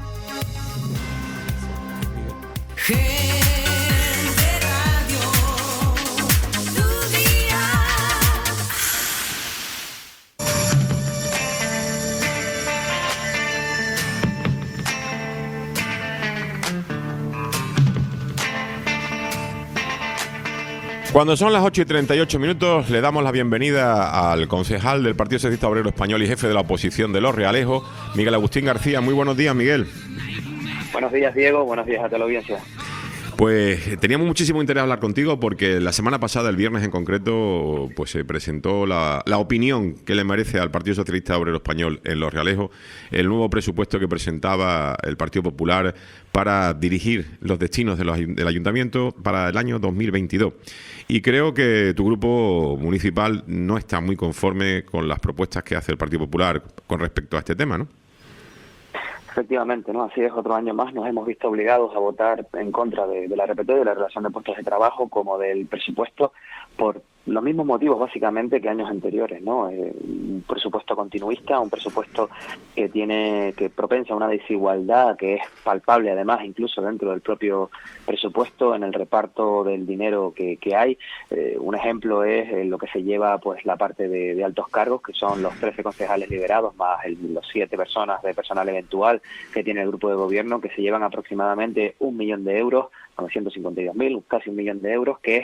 S2: Cuando son las 8:38, le damos la bienvenida al concejal del Partido Socialista Obrero Español y jefe de la oposición de Los Realejos, Miguel Agustín García. Muy buenos días, Miguel.
S5: Buenos días, Diego. Buenos días a toda la audiencia.
S2: Pues teníamos muchísimo interés en hablar contigo porque la semana pasada, el viernes en concreto, pues se presentó la opinión que le merece al Partido Socialista Obrero Español en Los Realejos, el nuevo presupuesto que presentaba el Partido Popular para dirigir los destinos del Ayuntamiento para el año 2022. Y creo que tu grupo municipal no está muy conforme con las propuestas que hace el Partido Popular con respecto a este tema, ¿no?
S5: Efectivamente, ¿no? Así es, otro año más nos hemos visto obligados a votar en contra de la RPT, de la relación de puestos de trabajo, como del presupuesto, por los mismos motivos básicamente que años anteriores, ¿no? Un presupuesto continuista, un presupuesto que propensa a una desigualdad que es palpable además incluso dentro del propio presupuesto en el reparto del dinero que hay. Un ejemplo es lo que se lleva pues la parte de altos cargos, que son los 13 concejales liberados más los 7 personas de personal eventual que tiene el grupo de gobierno, que se llevan aproximadamente 1 millón de euros, 952.000, casi 1 millón de euros, que es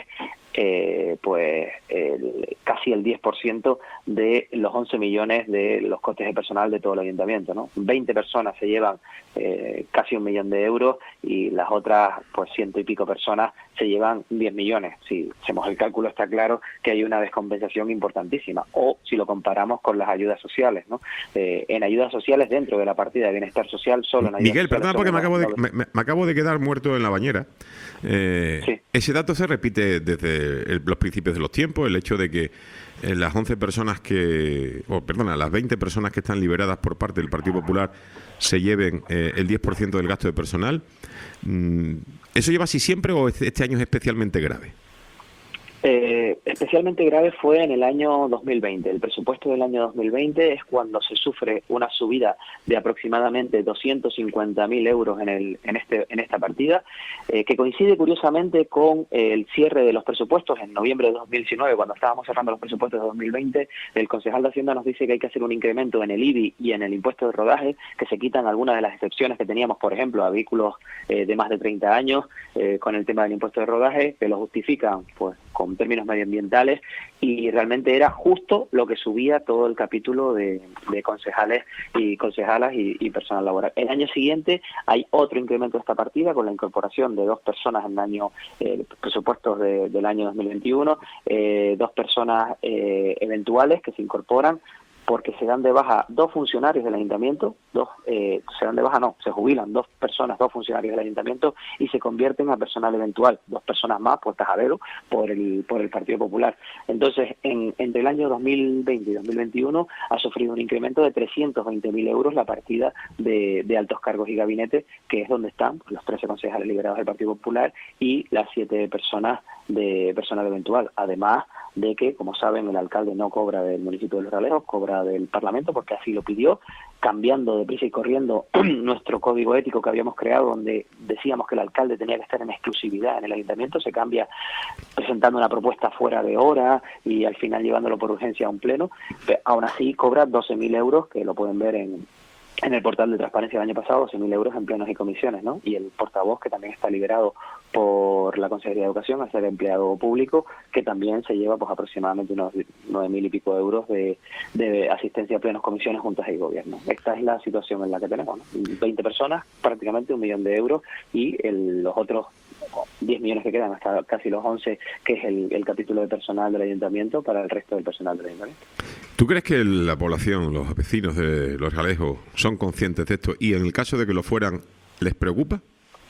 S5: casi el 10% de los 11 millones de los costes de personal de todo el ayuntamiento, ¿no? 20 personas se llevan casi 1 millón de euros y las otras, pues 100 y pico personas se llevan 10 millones. Si hacemos el cálculo está claro que hay una descompensación importantísima. O si lo comparamos con las ayudas sociales, ¿no? En ayudas sociales dentro de la partida de bienestar social, solo en ayudas
S2: Miguel,
S5: sociales,
S2: perdona porque me acabo de quedar muerto en la bañera.
S5: Sí.
S2: Ese dato se repite desde los principios de los tiempos, el hecho de que las 11 personas las 20 personas que están liberadas por parte del Partido Popular se lleven el 10% del gasto de personal. ¿Eso lleva así siempre o este año es especialmente grave?
S5: Especialmente grave fue en el año 2020. El presupuesto del año 2020 es cuando se sufre una subida de aproximadamente 250.000 euros en esta partida, que coincide curiosamente con el cierre de los presupuestos en noviembre de 2019, cuando estábamos cerrando los presupuestos de 2020. El concejal de Hacienda nos dice que hay que hacer un incremento en el IBI y en el impuesto de rodaje, que se quitan algunas de las excepciones que teníamos, por ejemplo, a vehículos de más de 30 años, con el tema del impuesto de rodaje, que lo justifican pues con términos medioambientales, y realmente era justo lo que subía todo el capítulo de concejales y concejalas y personal laboral. El año siguiente hay otro incremento de esta partida con la incorporación de 2 personas en el año presupuestos del año 2021, 2 personas eventuales que se incorporan porque se dan de baja 2 funcionarios del ayuntamiento, se jubilan 2 funcionarios del ayuntamiento y se convierten a personal eventual, 2 personas más puestas a dedo por el Partido Popular. Entonces, entre el año 2020 y 2021 ha sufrido un incremento de 320.000 euros la partida de altos cargos y gabinete, que es donde están los 13 concejales liberados del Partido Popular y las 7 personas de personal eventual. Además de que, como saben, el alcalde no cobra del municipio de Los Realejos, cobra del Parlamento porque así lo pidió, cambiando deprisa y corriendo nuestro código ético que habíamos creado, donde decíamos que el alcalde tenía que estar en exclusividad en el ayuntamiento. Se cambia presentando una propuesta fuera de hora y al final llevándolo por urgencia a un pleno. Pero aún así cobra 12.000 euros, que lo pueden ver en el portal de transparencia del año pasado, 12.000 euros en plenos y comisiones, ¿no? Y el portavoz, que también está liberado por la Consejería de Educación a ser empleado público, que también se lleva pues aproximadamente unos 9.000 y pico euros de asistencia a plenos, comisiones, juntas y gobierno. Esta es la situación en la que tenemos, ¿no? 20 personas, prácticamente 1 millón de euros, y los otros 10 millones que quedan, hasta casi los 11, que es el capítulo de personal del ayuntamiento para el resto del personal del ayuntamiento.
S2: ¿Tú crees que la población, los vecinos de Los Realejos, son conscientes de esto y en el caso de que lo fueran, les preocupa?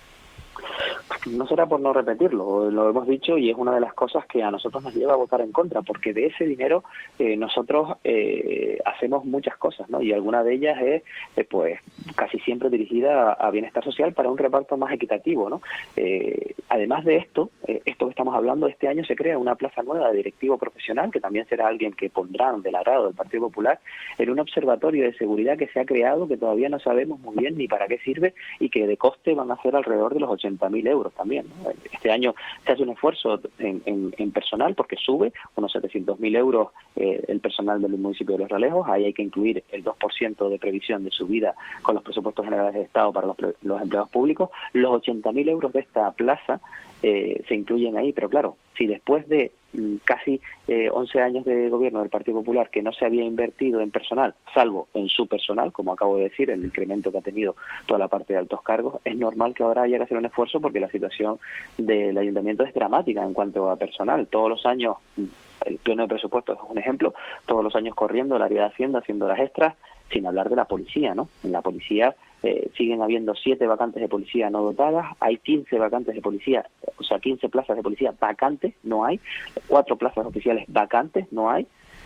S5: No será por no repetirlo, lo hemos dicho, y es una de las cosas que a nosotros nos lleva a votar en contra, porque de ese dinero nosotros hacemos muchas cosas, ¿no? Y alguna de ellas es pues casi siempre dirigida a bienestar social para un reparto más equitativo, ¿no? Además de esto que estamos hablando, este año se crea una plaza nueva de directivo profesional, que también será alguien que pondrán del agrado del Partido Popular, en un observatorio de seguridad que se ha creado, que todavía no sabemos muy bien ni para qué sirve, y que de coste van a ser alrededor de los 80.000 euros también, ¿no? Este año se hace un esfuerzo en personal, porque sube unos 700.000 euros el personal del municipio de Los Realejos. Ahí hay que incluir el 2% de previsión de subida con los presupuestos generales de Estado para los empleados públicos. Los 80.000 euros de esta plaza se incluyen ahí, pero claro, si después de casi 11 años de gobierno del Partido Popular que no se había invertido en personal, salvo en su personal, como acabo de decir, el incremento que ha tenido toda la parte de altos cargos, es normal que ahora haya que hacer un esfuerzo, porque la situación del ayuntamiento es dramática en cuanto a personal. Todos los años, el pleno de presupuestos es un ejemplo, todos los años corriendo el área de Hacienda haciendo las extras, sin hablar de la policía, ¿no? En la policía siguen habiendo 7 vacantes de policía no dotadas, hay 15 vacantes de policía, o sea, 15 plazas de policía vacantes, no hay, 4 plazas oficiales vacantes, no hay.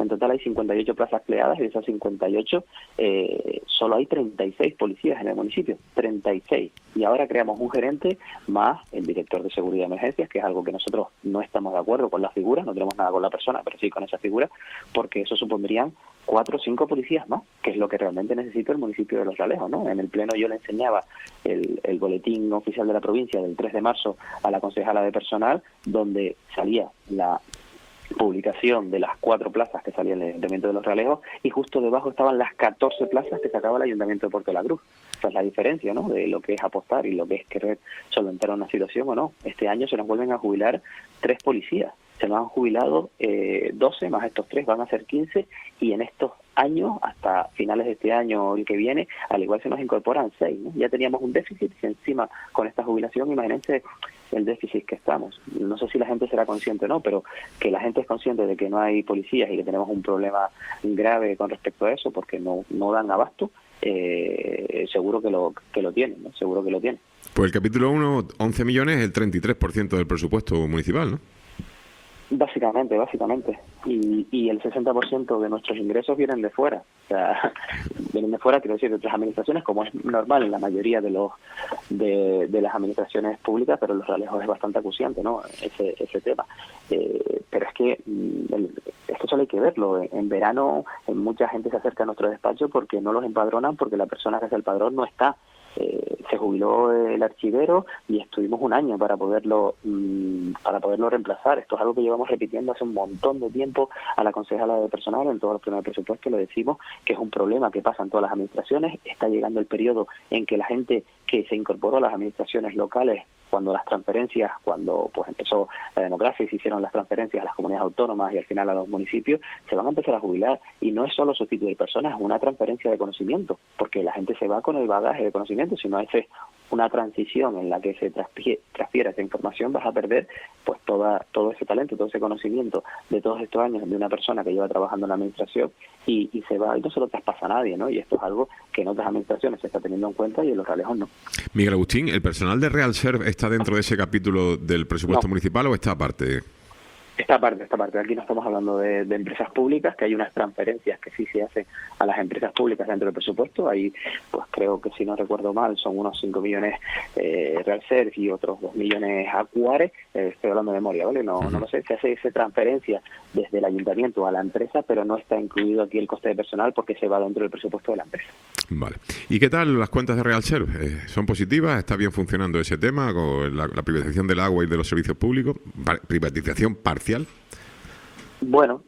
S5: En total hay 58 plazas creadas y de esas 58 solo hay 36 policías en el municipio, 36. Y ahora creamos un gerente más el director de seguridad de emergencias, que es algo que nosotros no estamos de acuerdo con la figura, no tenemos nada con la persona, pero sí con esa figura, porque eso supondrían 4 o 5 policías más, que es lo que realmente necesita el municipio de Los Realejos, ¿no? En el pleno yo le enseñaba el boletín oficial de la provincia del 3 de marzo a la concejala de personal, donde salía la publicación de las 4 plazas que salía el Ayuntamiento de Los Realejos, y justo debajo estaban las 14 plazas que sacaba el Ayuntamiento de Puerto de la Cruz. Esa es la diferencia, ¿no?, de lo que es apostar y lo que es querer solventar una situación o no. Este año se nos vuelven a jubilar 3 policías. Se nos han jubilado 12, más estos 3 van a ser 15, y en estos años, hasta finales de este año o el que viene, al igual se nos incorporan 6, ¿no? Ya teníamos un déficit, y encima con esta jubilación, imagínense el déficit que estamos. No sé si la gente será consciente o no, pero que la gente es consciente de que no hay policías y que tenemos un problema grave con respecto a eso, porque no dan abasto, seguro que lo tienen, ¿no? Seguro que lo tienen.
S2: Pues el capítulo 1, 11 millones, el 33% del presupuesto municipal, ¿no?
S5: Básicamente. Y el 60% de nuestros ingresos vienen de fuera. O sea, vienen de fuera, quiero decir, de otras administraciones, como es normal en la mayoría de las administraciones públicas, pero Los Realejos es bastante acuciante, ¿no?, ese tema. Pero es que esto solo hay que verlo. En verano mucha gente se acerca a nuestro despacho porque no los empadronan, porque la persona que hace el padrón no está. Se jubiló el archivero y estuvimos un año para poderlo reemplazar. Esto es algo que llevamos repitiendo hace un montón de tiempo a la concejala de personal. En todos los primeros presupuestos lo decimos, que es un problema que pasa en todas las administraciones. Está llegando el periodo en que la gente que se incorporó a las administraciones locales, cuando pues empezó la democracia y se hicieron las transferencias a las comunidades autónomas y al final a los municipios, se van a empezar a jubilar. Y no es solo sustituir personas, es una transferencia de conocimiento, porque la gente se va con el bagaje de conocimiento. Si no haces una transición en la que se transfiera esa información, vas a perder pues todo ese talento, todo ese conocimiento de todos estos años de una persona que lleva trabajando en la administración y se va y no se lo traspasa a nadie, ¿no? Y esto es algo que en otras administraciones se está teniendo en cuenta y en Los Realejos no.
S2: Miguel Agustín, ¿el personal de Realserv está dentro de ese capítulo del presupuesto municipal o está aparte?
S5: Esta parte. Aquí no estamos hablando de empresas públicas, que hay unas transferencias que sí se hacen a las empresas públicas dentro del presupuesto. Ahí, pues creo que, si no recuerdo mal, son unos 5 millones Realserv y otros 2 millones Acuare. Estoy hablando de memoria, ¿vale? No lo sé. Se hace esa transferencia desde el ayuntamiento a la empresa, pero no está incluido aquí el coste de personal porque se va dentro del presupuesto de la empresa.
S2: Vale. ¿Y qué tal las cuentas de Realserv? ¿Son positivas? ¿Está bien funcionando ese tema con la privatización del agua y de los servicios públicos? ¿Privatización parcial?
S5: Bueno,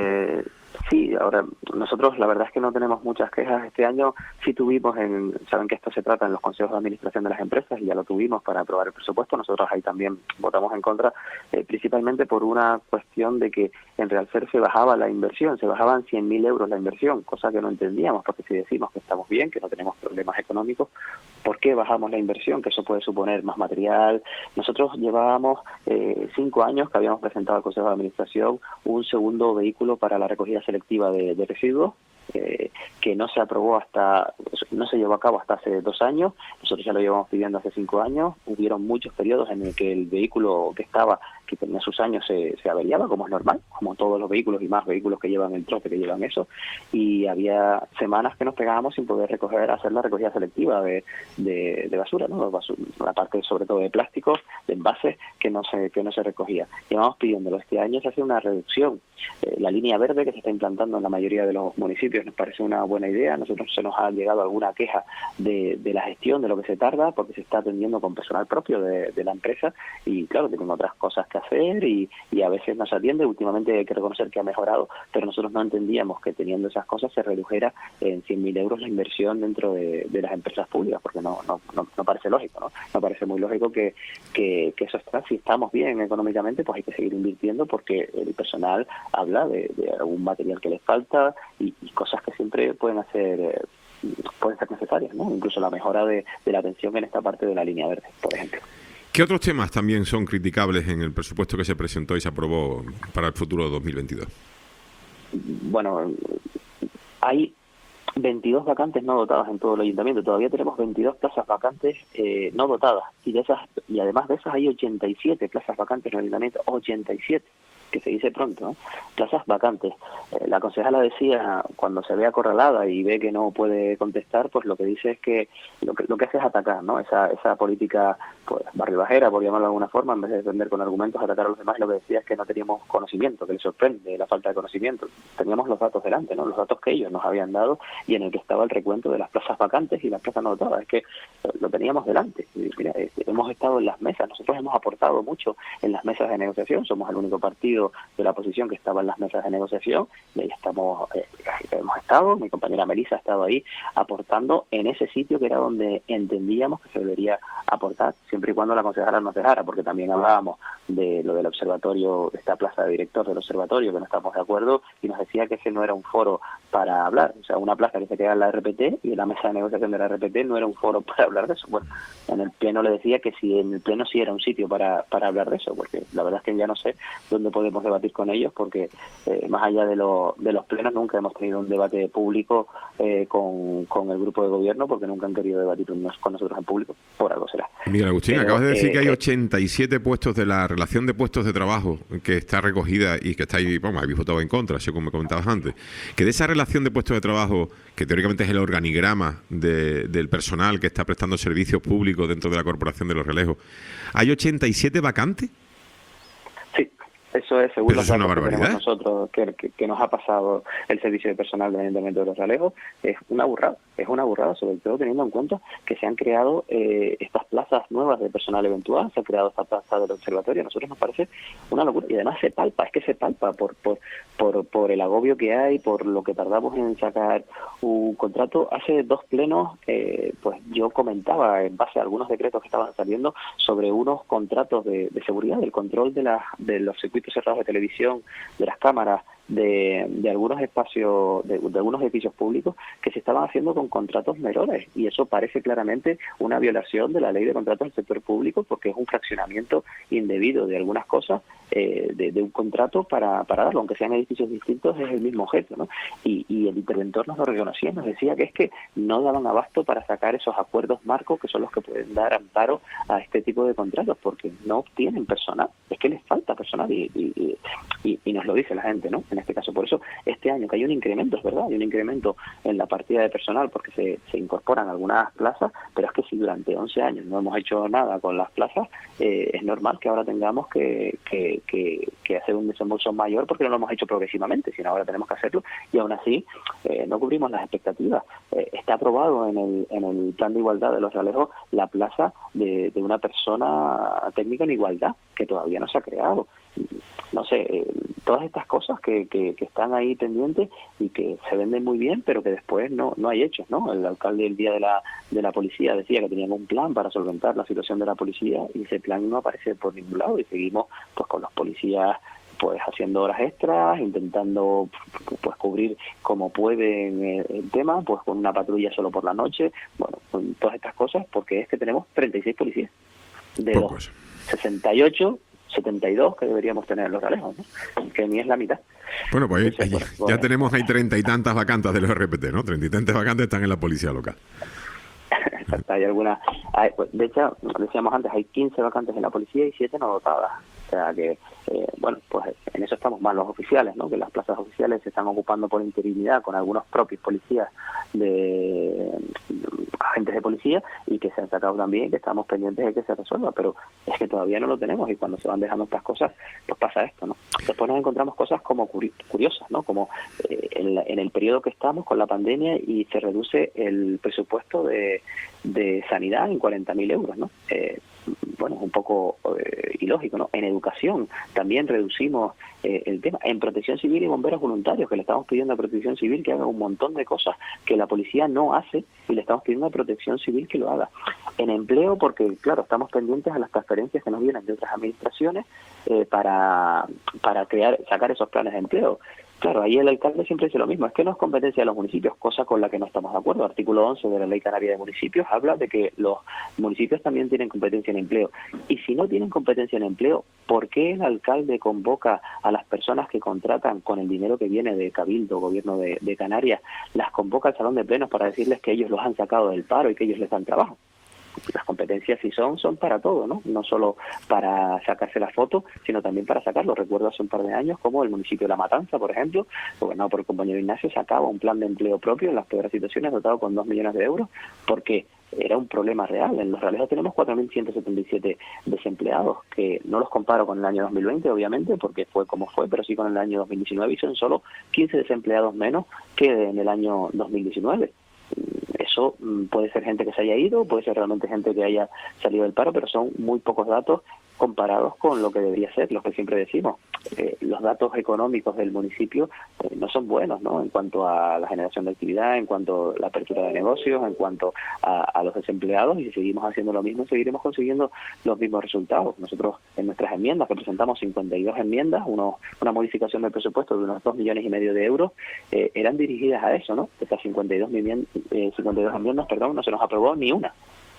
S5: sí, ahora nosotros la verdad es que no tenemos muchas quejas. Este año sí tuvimos, saben que esto se trata en los consejos de administración de las empresas y ya lo tuvimos para aprobar el presupuesto. Nosotros ahí también votamos en contra, principalmente por una cuestión de que en Realserv se bajaba la inversión, se bajaban 100.000 euros la inversión, cosa que no entendíamos, porque si decimos que estamos bien, que no tenemos problemas económicos, ¿por qué bajamos la inversión? Que eso puede suponer más material. Nosotros llevábamos 5 años que habíamos presentado al Consejo de Administración un segundo vehículo para la recogida selectiva de residuos, que no se llevó a cabo hasta hace 2 años. Nosotros ya lo llevamos pidiendo hace 5 años. Hubieron muchos periodos en el que el vehículo que tenía sus años se averiaba, como es normal, como todos los vehículos y más vehículos que llevan el trote, que llevan eso, y había semanas que nos pegábamos sin poder hacer la recogida selectiva de basura, ¿no? La parte sobre todo de plásticos, de envases, que no se recogía. Llevamos pidiéndolo. Este año se hace una reducción. La línea verde que se está implantando en la mayoría de los municipios nos parece una buena idea. Nosotros se nos ha llegado alguna queja de la gestión, de lo que se tarda, porque se está atendiendo con personal propio de la empresa y claro, tienen otras cosas que hacer y a veces no se atiende. Últimamente hay que reconocer que ha mejorado, pero nosotros no entendíamos que teniendo esas cosas se redujera en 100.000 euros la inversión dentro de las empresas públicas, porque no parece lógico, ¿no? No parece muy lógico que eso está. Si estamos bien económicamente, pues hay que seguir invirtiendo, porque el personal habla de algún material que les falta y cosas que siempre pueden ser necesarias, ¿no? Incluso la mejora de la atención en esta parte de la línea verde, por ejemplo.
S2: ¿Qué otros temas también son criticables en el presupuesto que se presentó y se aprobó para el futuro 2022? Bueno,
S5: hay 22 vacantes no dotadas en todo el ayuntamiento. Todavía tenemos 22 plazas vacantes no dotadas, y además de esas hay 87 plazas vacantes en el ayuntamiento, 87. que se dice pronto, ¿no? Plazas vacantes. La concejala decía, cuando se ve acorralada y ve que no puede contestar, pues lo que dice es que lo que hace es atacar, ¿no? Esa política, pues, barribajera, por llamarlo de alguna forma, en vez de defender con argumentos, atacar a los demás. Y lo que decía es que no teníamos conocimiento, que le sorprende la falta de conocimiento. Teníamos los datos delante, ¿no? Los datos que ellos nos habían dado y en el que estaba el recuento de las plazas vacantes y las plazas no dotadas. Es que lo teníamos delante. Y mira, hemos estado en las mesas, nosotros hemos aportado mucho en las mesas de negociación, somos el único partido de la oposición que estaba en las mesas de negociación y ahí hemos estado, mi compañera Melissa ha estado ahí aportando en ese sitio que era donde entendíamos que se debería aportar, siempre y cuando la concejala nos dejara, porque también hablábamos de lo del observatorio, esta plaza de director del observatorio, que no estamos de acuerdo, y nos decía que ese no era un foro para hablar, o sea, una plaza que se queda en la RPT y en la mesa de negociación de la RPT no era un foro para hablar de eso. Bueno, en el pleno le decía que si en el pleno sí era un sitio para hablar de eso, porque la verdad es que ya no sé dónde podemos debatir con ellos, porque más allá de los plenos nunca hemos tenido un debate público con el grupo de gobierno, porque nunca han querido debatir con nosotros en público, por algo será.
S2: Miguel Agustín, acabas de decir que hay 87 puestos de la relación de puestos de trabajo que está recogida y que está ahí, bueno, habéis votado en contra, según me comentabas antes, que de esa relación de puestos de trabajo, que teóricamente es el organigrama del personal que está prestando servicios públicos dentro de la Corporación de Los Realejos, ¿hay 87 vacantes?
S5: Sí. Eso es, según
S2: los datos que tenemos
S5: nosotros, que nos ha pasado el servicio de personal del Ayuntamiento de Los Realejos, es una burrada, sobre todo teniendo en cuenta que se han creado estas plazas nuevas de personal eventual, se ha creado esta plaza del observatorio. A nosotros nos parece una locura y además se palpa por el agobio que hay, por lo que tardamos en sacar un contrato. Hace 2 plenos, pues yo comentaba en base a algunos decretos que estaban saliendo sobre unos contratos de seguridad, del control de los circuitos cerrados de televisión, de las cámaras, de algunos espacios, de algunos edificios públicos que se estaban haciendo con contratos menores, y eso parece claramente una violación de la ley de contratos del sector público, porque es un fraccionamiento indebido de algunas cosas de un contrato para darlo, aunque sean edificios distintos, es el mismo objeto, ¿no? Y el interventor nos lo reconocía, nos decía que es que no daban abasto para sacar esos acuerdos marcos que son los que pueden dar amparo a este tipo de contratos, porque no obtienen personal, es que les falta personal y nos lo dice la gente, ¿no? En este caso, por eso este año que hay un incremento, es verdad, hay un incremento en la partida de personal porque se incorporan algunas plazas, pero es que si durante 11 años no hemos hecho nada con las plazas, es normal que ahora tengamos que hacer un desembolso mayor porque no lo hemos hecho progresivamente, sino ahora tenemos que hacerlo y aún así no cubrimos las expectativas. Está aprobado en el plan de igualdad de Los Realejos la plaza de una persona técnica en igualdad, que todavía no se ha creado. No sé, todas estas cosas que están ahí pendientes y que se venden muy bien, pero que después no hay hechos, ¿no? El alcalde el día de la policía decía que tenían un plan para solventar la situación de la policía y ese plan no aparece por ningún lado y seguimos pues con los policías pues haciendo horas extras, intentando pues cubrir como pueden el tema, pues con una patrulla solo por la noche, bueno, con todas estas cosas, porque es que tenemos 36 policías de los 68 72 que deberíamos tener en Los Realejos, ¿no? Que ni es la mitad.
S2: Bueno, pues ya tenemos ahí 30 y tantas vacantes de los RPT, ¿no? 30 y tantas vacantes están en la policía local.
S5: Exacto, hay algunas, de hecho, decíamos antes, hay 15 vacantes en la policía y 7 no dotadas. O sea que, bueno, pues en eso estamos mal los oficiales, ¿no? Que las plazas oficiales se están ocupando por interinidad con algunos propios policías agentes de policía y que se han sacado también, que estamos pendientes de que se resuelva, pero es que todavía no lo tenemos y cuando se van dejando estas cosas, pues pasa esto, ¿no? Después nos encontramos cosas como curiosas, ¿no? Como en el periodo que estamos con la pandemia y se reduce el presupuesto de sanidad en 40.000 euros, ¿no? Bueno, es un poco ilógico, ¿no? En educación también reducimos el tema. En protección civil y bomberos voluntarios, que le estamos pidiendo a protección civil que haga un montón de cosas que la policía no hace y le estamos pidiendo a protección civil que lo haga. En empleo, porque claro, estamos pendientes a las transferencias que nos vienen de otras administraciones para sacar esos planes de empleo. Claro, ahí el alcalde siempre dice lo mismo, es que no es competencia de los municipios, cosa con la que no estamos de acuerdo. Artículo 11 de la Ley Canaria de Municipios habla de que los municipios también tienen competencia en empleo. Y si no tienen competencia en empleo, ¿por qué el alcalde convoca a las personas que contratan con el dinero que viene de Cabildo, gobierno de Canarias, las convoca al salón de plenos para decirles que ellos los han sacado del paro y que ellos les dan trabajo? las competencias si son para todo, ¿no? No solo para sacarse la foto, sino también para sacarlo. Recuerdo hace un par de años como el municipio de La Matanza, por ejemplo, gobernado por el compañero Ignacio, sacaba un plan de empleo propio en las peores situaciones, dotado con 2 millones de euros, porque era un problema real. En Los Realejos tenemos 4.177 desempleados, que no los comparo con el año 2020, obviamente, porque fue como fue, pero sí con el año 2019, y son solo 15 desempleados menos que en el año 2019. Eso puede ser gente que se haya ido, puede ser realmente gente que haya salido del paro, pero son muy pocos datos comparados con lo que debería ser, lo que siempre decimos. Los datos económicos del municipio no son buenos, ¿no? En cuanto a la generación de actividad, en cuanto a la apertura de negocios, en cuanto a los desempleados, y si seguimos haciendo lo mismo, seguiremos consiguiendo los mismos resultados. Nosotros en nuestras enmiendas, que presentamos 52 enmiendas, una modificación del presupuesto de unos 2,5 millones de euros, eran dirigidas a eso, ¿no? Estas 52 enmiendas, no se nos aprobó ni una.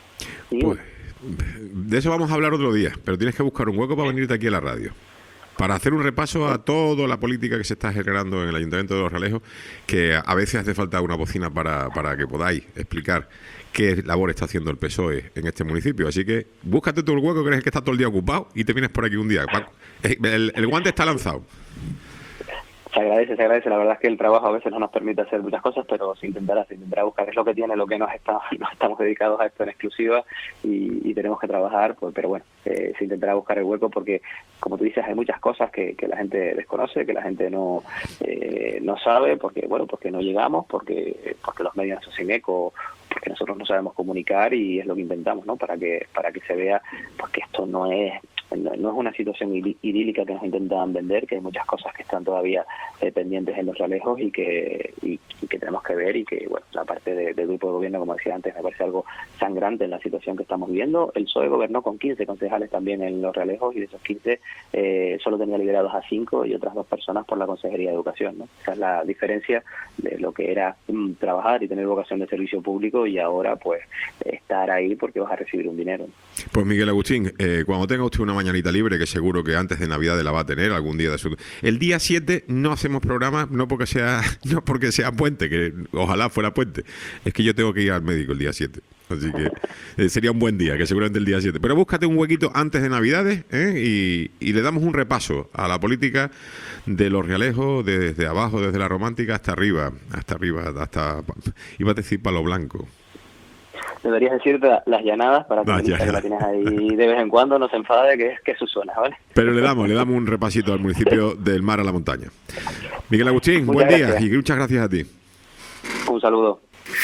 S2: De eso vamos a hablar otro día, pero tienes que buscar un hueco para venirte aquí a la radio, para hacer un repaso a toda la política que se está generando en el Ayuntamiento de Los Realejos, que a veces hace falta una bocina para que podáis explicar qué labor está haciendo el PSOE en este municipio. Así que búscate tú el hueco, que eres el que está todo el día ocupado, y te vienes por aquí un día. El guante está lanzado.
S5: Se agradece. La verdad es que el trabajo a veces no nos permite hacer muchas cosas, pero se intentará buscar. Es lo que tiene, lo que nos estamos dedicados a esto en exclusiva, y tenemos que trabajar, pero bueno, se intentará buscar el hueco, porque, como tú dices, hay muchas cosas que la gente desconoce, que la gente no sabe, porque no llegamos, porque los medios no se hacen eco, porque nosotros no sabemos comunicar, y es lo que intentamos, ¿no? Para que se vea, pues, que esto no es una situación idílica que nos intentan vender, que hay muchas cosas que están todavía pendientes en Los Realejos y que tenemos que ver, y que, bueno, la parte del grupo de gobierno, como decía antes, me parece algo sangrante en la situación que estamos viviendo. El PSOE gobernó con 15 concejales también en Los Realejos, y de esos 15 solo tenía liberados a 5 y otras 2 personas por la Consejería de Educación, ¿no? Esa es la diferencia de lo que era trabajar y tener vocación de servicio público, y ahora, pues, estar ahí porque vas a recibir un dinero.
S2: Pues, Miguel Agustín, cuando tenga usted una mañanita libre, que seguro que antes de Navidad la va a tener, algún día de su... El día 7 no hacemos programa, no porque sea puente, que ojalá fuera puente. Es que yo tengo que ir al médico el día 7. Así que sería un buen día, que seguramente el día 7. Pero búscate un huequito antes de Navidades, y le damos un repaso a la política de Los Realejos, desde abajo, desde la romántica hasta arriba, iba a decir Palo Blanco.
S5: Deberías decirte las llanadas, para que la tienes ahí de vez en cuando, no se enfade, que es su zona, ¿vale?
S2: Pero le damos un repasito al municipio del Mar a la Montaña. Miguel Agustín, buen día, y muchas gracias a ti.
S5: Un saludo.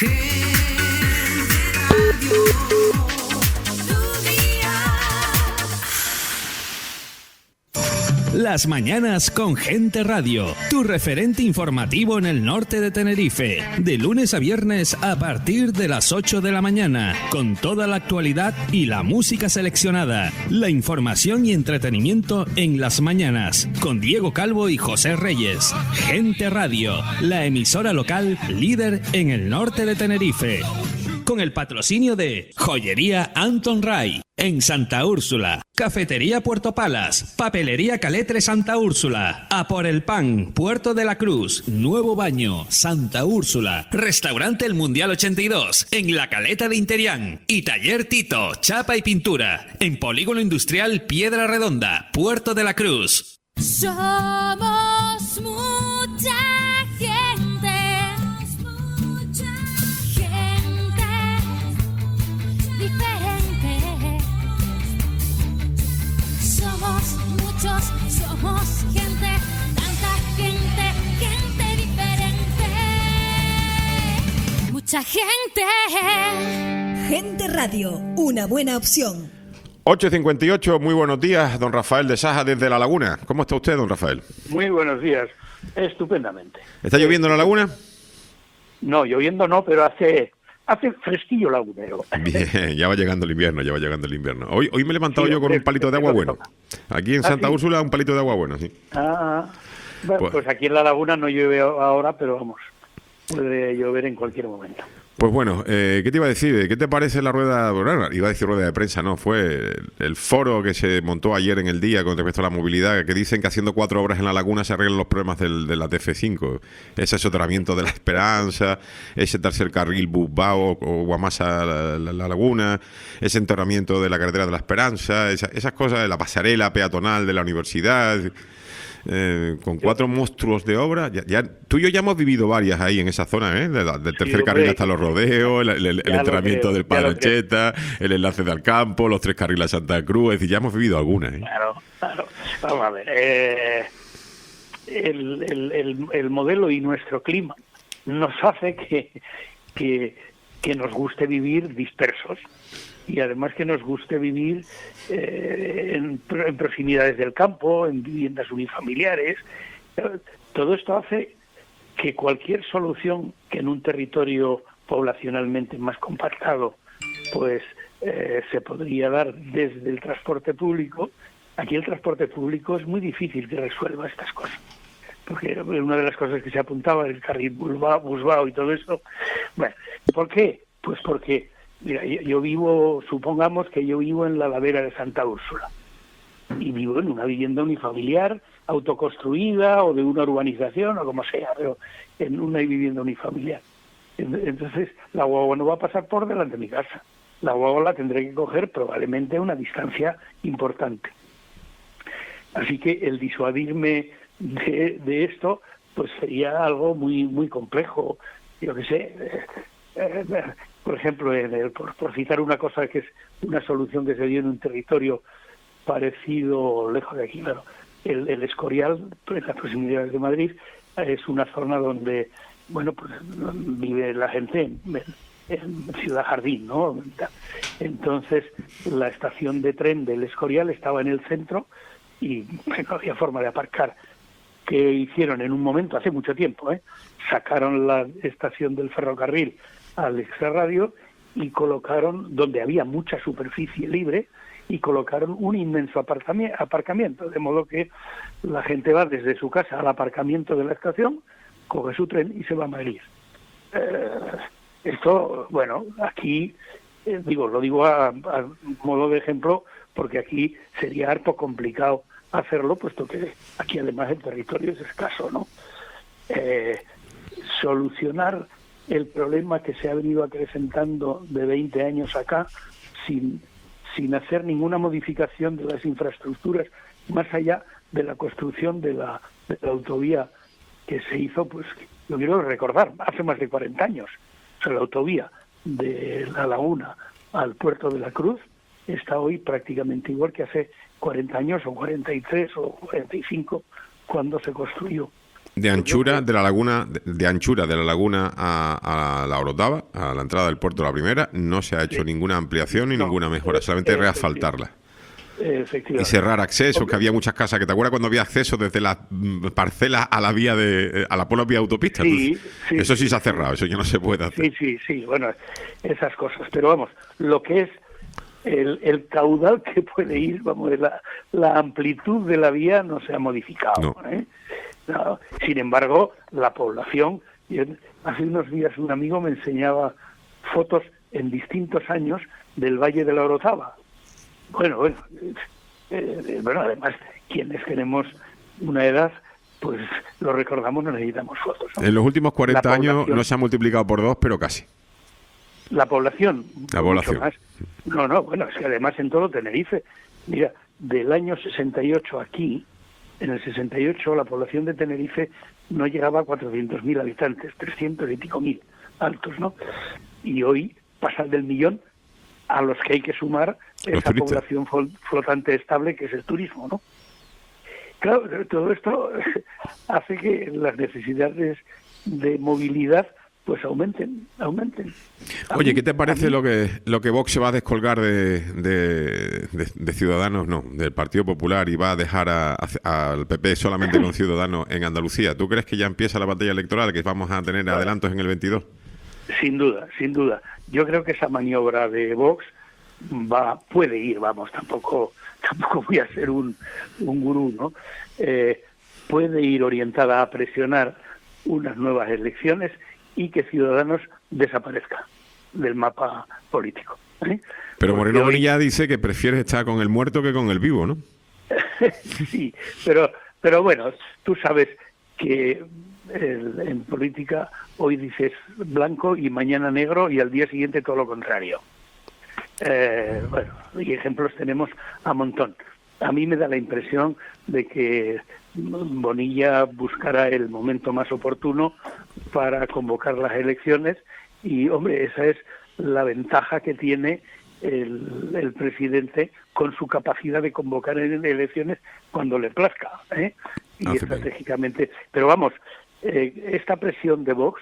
S1: Las mañanas con Gente Radio, tu referente informativo en el norte de Tenerife, de lunes a viernes a partir de las 8 de la mañana, con toda la actualidad y la música seleccionada, la información y entretenimiento en las mañanas, con Diego Calvo y José Reyes. Gente Radio, la emisora local líder en el norte de Tenerife. Con el patrocinio de Joyería Anton Ray en Santa Úrsula, Cafetería Puerto Palas, Papelería Caletre Santa Úrsula, A por el Pan, Puerto de la Cruz, Nuevo Baño, Santa Úrsula, Restaurante El Mundial 82 en La Caleta de Interián, y Taller Tito, Chapa y Pintura en Polígono Industrial Piedra Redonda, Puerto de la Cruz.
S6: Somos mucha gente. Somos gente, tanta gente, gente diferente. Mucha gente.
S7: Gente Radio, una buena opción.
S2: 8:58, muy buenos días, don Rafael de Saja desde La Laguna. ¿Cómo está usted, don Rafael?
S8: Muy buenos días, estupendamente.
S2: ¿Está lloviendo en La Laguna?
S8: No, lloviendo no, pero hace fresquillo lagunero.
S2: Bien, ya va llegando el invierno. Hoy me he levantado yo con un palito de agua bueno. Aquí en Santa Úrsula, un palito de agua bueno, sí.
S8: Bueno, pues aquí en La Laguna no llueve ahora, pero vamos, puede llover en cualquier momento.
S2: Pues bueno, ¿qué te iba a decir? ¿Qué te parece la rueda? Bueno, iba a decir rueda de prensa, no, fue el foro que se montó ayer en el día con respecto a la movilidad, que dicen que haciendo 4 obras en la laguna se arreglan los problemas de la TF5. Ese soterramiento de la Esperanza, ese tercer carril Busbao o Guamasa la Laguna, ese enterramiento de la carretera de la Esperanza, esas cosas, la pasarela peatonal de la universidad. Con 4 monstruos de obra, tú y yo ya hemos vivido varias ahí en esa zona, del tercer carril hasta los rodeos, el enterramiento del Padre Ancheta, el enlace de Alcampo, los 3 carriles a Santa Cruz, es decir, ya hemos vivido algunas.
S8: Claro. Vamos a ver, el modelo y nuestro clima nos hace que nos guste vivir dispersos. Y además que nos guste vivir en proximidades del campo, en viviendas unifamiliares. Todo esto hace que cualquier solución que en un territorio poblacionalmente más compactado pues se podría dar desde el transporte público. Aquí el transporte público es muy difícil que resuelva estas cosas, porque una de las cosas que se apuntaba el carril Busbao y todo eso. Bueno, ¿por qué? Pues porque mira, supongamos que yo vivo en la ladera de Santa Úrsula y vivo en una vivienda unifamiliar autoconstruida o de una urbanización o como sea, pero en una vivienda unifamiliar. Entonces la guagua no va a pasar por delante de mi casa. La guagua la tendré que coger probablemente a una distancia importante. Así que el disuadirme de esto pues sería algo muy, muy complejo. Yo qué sé... por ejemplo, por citar una cosa que es una solución que se dio en un territorio parecido, lejos de aquí, claro, el Escorial, en las proximidades de Madrid, es una zona donde, bueno, pues vive la gente en Ciudad Jardín, ¿no? Entonces, la estación de tren del Escorial estaba en el centro y no había forma de aparcar. ¿Qué hicieron en un momento, hace mucho tiempo, sacaron la estación del ferrocarril al extrarradio y colocaron, donde había mucha superficie libre, y colocaron un inmenso aparcamiento, de modo que la gente va desde su casa al aparcamiento de la estación, coge su tren y se va a Madrid. Esto, bueno, aquí, lo digo a modo de ejemplo, porque aquí sería harto complicado hacerlo, puesto que aquí además el territorio es escaso, ¿no? Solucionar el problema que se ha venido acrecentando de 20 años acá sin hacer ninguna modificación de las infraestructuras, más allá de la construcción de la autovía que se hizo, pues yo quiero recordar, hace más de 40 años. O sea, la autovía de La Laguna al puerto de la Cruz está hoy prácticamente igual que hace 40 años o 43 o 45 cuando se construyó.
S2: De anchura de la laguna, de anchura de la laguna a la Orotava, a la entrada del puerto de la Primera, no se ha hecho ninguna ampliación ni ninguna mejora, solamente reasfaltarla.
S8: Efectivamente.
S2: Y cerrar accesos, que había muchas casas, que te acuerdas cuando había acceso desde las parcelas a la vía a la propia autopista.
S8: Sí,
S2: eso sí se ha cerrado, eso ya no se puede hacer.
S8: Sí, bueno, esas cosas. Pero vamos, lo que es el caudal que puede ir, vamos, la amplitud de la vía no se ha modificado.
S2: No.
S8: No, sin embargo, la población, hace unos días un amigo me enseñaba fotos en distintos años del Valle de la Orotava. Bueno, además, quienes tenemos una edad, pues lo recordamos, no necesitamos fotos, ¿no?
S2: En los últimos 40 años no se ha multiplicado por 2, pero casi.
S8: La población.
S2: Mucho
S8: más. No, bueno, es que además en todo Tenerife, mira, del año 68 aquí, en el 68 la población de Tenerife no llegaba a 400.000 habitantes, 300 y pico mil altos, ¿no? Y hoy pasan del millón, a los que hay que sumar esa población flotante estable que es el turismo, ¿no? Claro, todo esto hace que las necesidades de movilidad pues aumenten.
S2: Oye, ¿qué te parece lo que Vox se va a descolgar de Ciudadanos, no, del Partido Popular, y va a dejar al PP solamente con Ciudadanos en Andalucía? ¿Tú crees que ya empieza la batalla electoral, que vamos a tener adelantos en el 22? Sin duda.
S8: Yo creo que esa maniobra de Vox puede ir, vamos, tampoco voy a ser un gurú, ¿no? Puede ir orientada a presionar unas nuevas elecciones y que Ciudadanos desaparezca del mapa político.
S2: Pero Moreno
S8: Porque
S2: Bonilla dice que prefiere estar con el muerto que con el vivo, ¿no?
S8: Sí, pero bueno, tú sabes que en política hoy dices blanco y mañana negro y al día siguiente todo lo contrario. Bueno, y ejemplos tenemos a montón. A mí me da la impresión de que Bonilla buscará el momento más oportuno para convocar las elecciones y, hombre, esa es la ventaja que tiene el presidente con su capacidad de convocar en elecciones cuando le plazca, y estratégicamente. Pero vamos, esta presión de Vox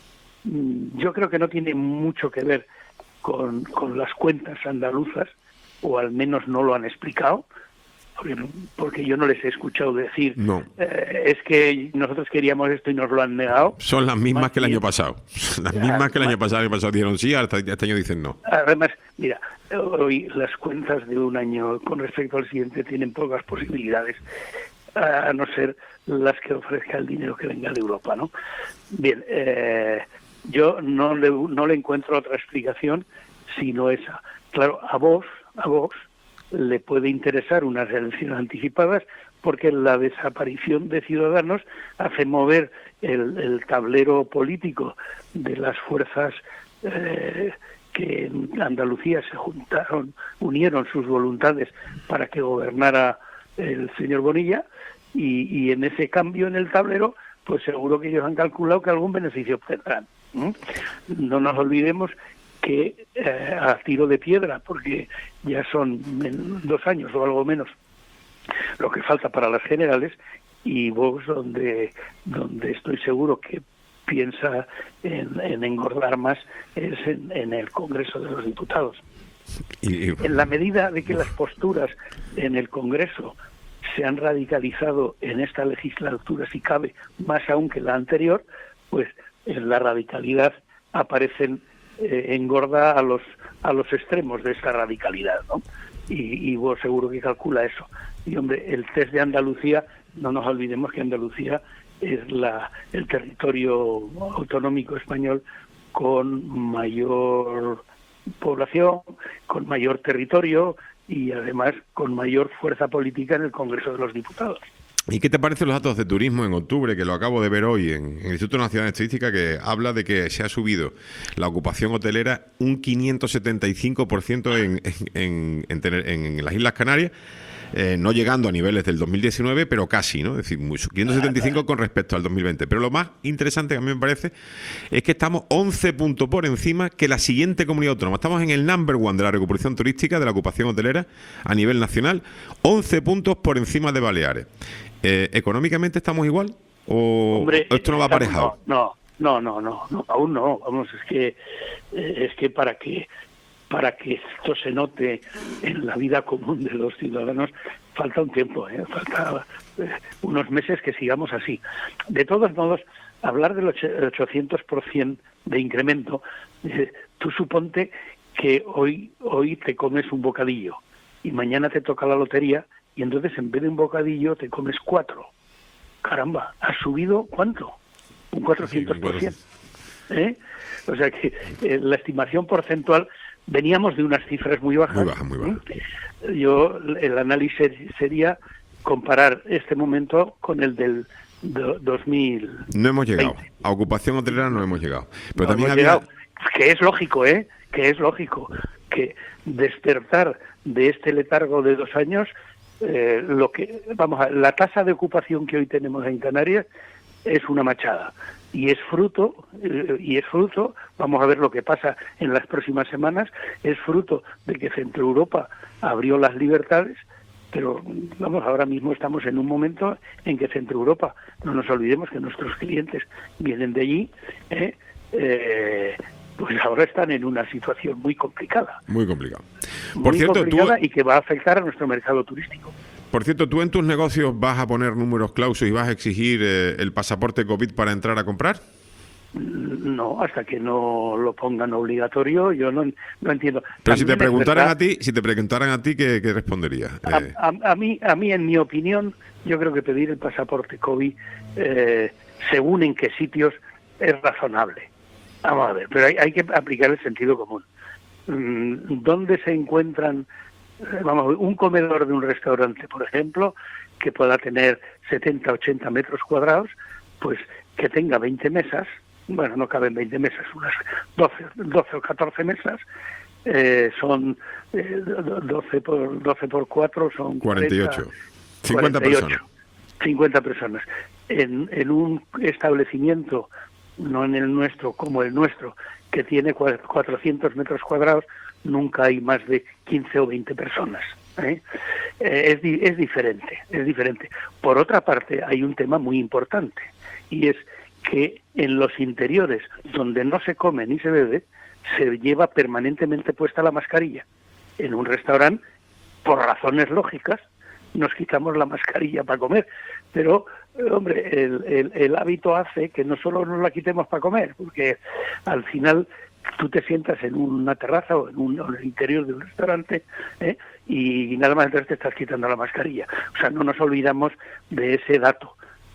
S8: yo creo que no tiene mucho que ver con las cuentas andaluzas, o al menos no lo han explicado, porque yo no les he escuchado decir,
S2: no.
S8: Es que nosotros queríamos esto y nos lo han negado.
S2: Son las mismas que el año pasado. Las mismas que el año pasado. El año pasado dijeron sí, este año dicen no.
S8: Además, mira, hoy las cuentas de un año con respecto al siguiente tienen pocas posibilidades, a no ser las que ofrezca el dinero que venga de Europa, ¿no? Bien, yo no le encuentro otra explicación sino esa. Claro, a Vox le puede interesar unas elecciones anticipadas porque la desaparición de Ciudadanos hace mover el tablero político de las fuerzas que en Andalucía se juntaron, unieron sus voluntades para que gobernara el señor Bonilla, y en ese cambio en el tablero, pues seguro que ellos han calculado que algún beneficio obtendrán. No nos olvidemos que a tiro de piedra, porque ya son 2 años o algo menos lo que falta para las generales, y Vox donde estoy seguro que piensa en engordar más es en el Congreso de los Diputados. En la medida de que las posturas en el Congreso se han radicalizado en esta legislatura, si cabe, más aún que la anterior, pues en la radicalidad aparecen engorda a los extremos de esta radicalidad, ¿no? Y vos seguro que calcula eso. Y hombre, el test de Andalucía, no nos olvidemos que Andalucía es el territorio autonómico español con mayor población, con mayor territorio y además con mayor fuerza política en el Congreso de los Diputados.
S2: ¿Y qué te parecen los datos de turismo en octubre, que lo acabo de ver hoy en el Instituto Nacional de Estadística, que habla de que se ha subido la ocupación hotelera un 575% en las Islas Canarias, no llegando a niveles del 2019, pero casi, ¿no? Es decir, 575 con respecto al 2020. Pero lo más interesante que a mí me parece es que estamos 11 puntos por encima que la siguiente comunidad autónoma. Estamos en el number one de la recuperación turística, de la ocupación hotelera a nivel nacional, 11 puntos por encima de Baleares. ¿Económicamente estamos igual? ¿O esto no va aparejado?
S8: No, aún no. Vamos, es que para que esto se note en la vida común de los ciudadanos falta un tiempo, falta unos meses que sigamos así. De todos modos, hablar del 800% de incremento, tú suponte que hoy te comes un bocadillo y mañana te toca la lotería y entonces en vez de un bocadillo te comes 4. Caramba, ¿has subido cuánto? Un 400%. O sea que la estimación porcentual, veníamos de unas cifras muy bajas.
S2: Muy baja.
S8: El análisis sería comparar este momento con el del 2000.
S2: No hemos llegado. A ocupación hotelera no hemos llegado. Pero
S8: no
S2: también
S8: hemos llegado. Que es lógico, que despertar de este letargo de 2 años, la tasa de ocupación que hoy tenemos en Canarias es una machada. Y es fruto, vamos a ver lo que pasa en las próximas semanas, es fruto de que Centro Europa abrió las libertades, pero vamos, ahora mismo estamos en un momento en que Centro Europa, no nos olvidemos que nuestros clientes vienen de allí, pues ahora están en una situación muy complicada.
S2: Muy complicada.
S8: Y que va a afectar a nuestro mercado turístico.
S2: Por cierto, ¿tú en tus negocios vas a poner números clausos y vas a exigir el pasaporte COVID para entrar a comprar?
S8: No, hasta que no lo pongan obligatorio, yo no entiendo.
S2: Pero si te preguntaran a ti, ¿qué responderías?
S8: A mí, en mi opinión, yo creo que pedir el pasaporte COVID, según en qué sitios, es razonable. Vamos a ver, pero hay que aplicar el sentido común. ¿Dónde se encuentran, vamos a ver, un comedor de un restaurante, por ejemplo, que pueda tener 70, 80 metros cuadrados, pues que tenga 20 mesas, bueno, no caben 20 mesas, unas 12 o 14 mesas, son 12 por 4 son
S2: 48. 50 personas.
S8: 50 personas. En un establecimiento, no en el nuestro, como el nuestro, que tiene 400 metros cuadrados, nunca hay más de 15 o 20 personas. Es diferente, es diferente. Por otra parte, hay un tema muy importante, y es que en los interiores, donde no se come ni se bebe, se lleva permanentemente puesta la mascarilla. En un restaurante, por razones lógicas, nos quitamos la mascarilla para comer, pero hombre, el hábito hace que no solo nos la quitemos para comer, porque al final tú te sientas en una terraza o en el interior de un restaurante, y nada más entonces te estás quitando la mascarilla. O sea, no nos olvidamos de ese dato.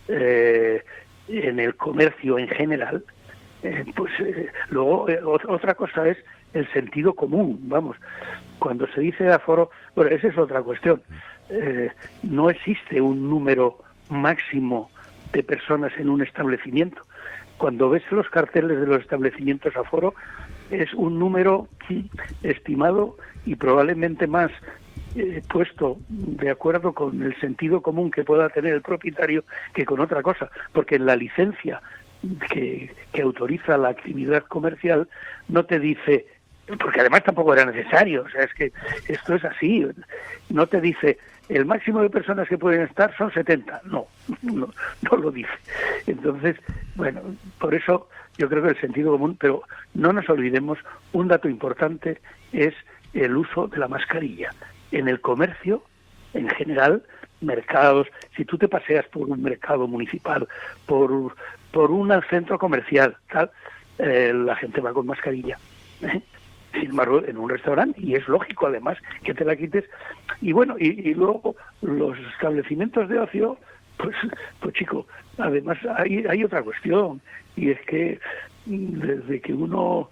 S8: En el comercio en general, luego otra cosa es el sentido común. Vamos, cuando se dice aforo, bueno, esa es otra cuestión. No existe un número máximo de personas en un establecimiento. Cuando ves los carteles de los establecimientos aforo, es un número estimado y probablemente más puesto de acuerdo con el sentido común que pueda tener el propietario que con otra cosa, porque en la licencia que autoriza la actividad comercial no te dice, porque además tampoco era necesario, o sea, es que esto es así, no te dice el máximo de personas que pueden estar son 70, no lo dice. Entonces, bueno, por eso yo creo que el sentido común, pero no nos olvidemos, un dato importante es el uso de la mascarilla. En el comercio, en general, mercados, si tú te paseas por un mercado municipal, por un centro comercial, tal, la gente va con mascarilla. Sin embargo, en un restaurante, y es lógico además que te la quites, y bueno, y luego los establecimientos de ocio, pues chico, además hay otra cuestión, y es que desde que uno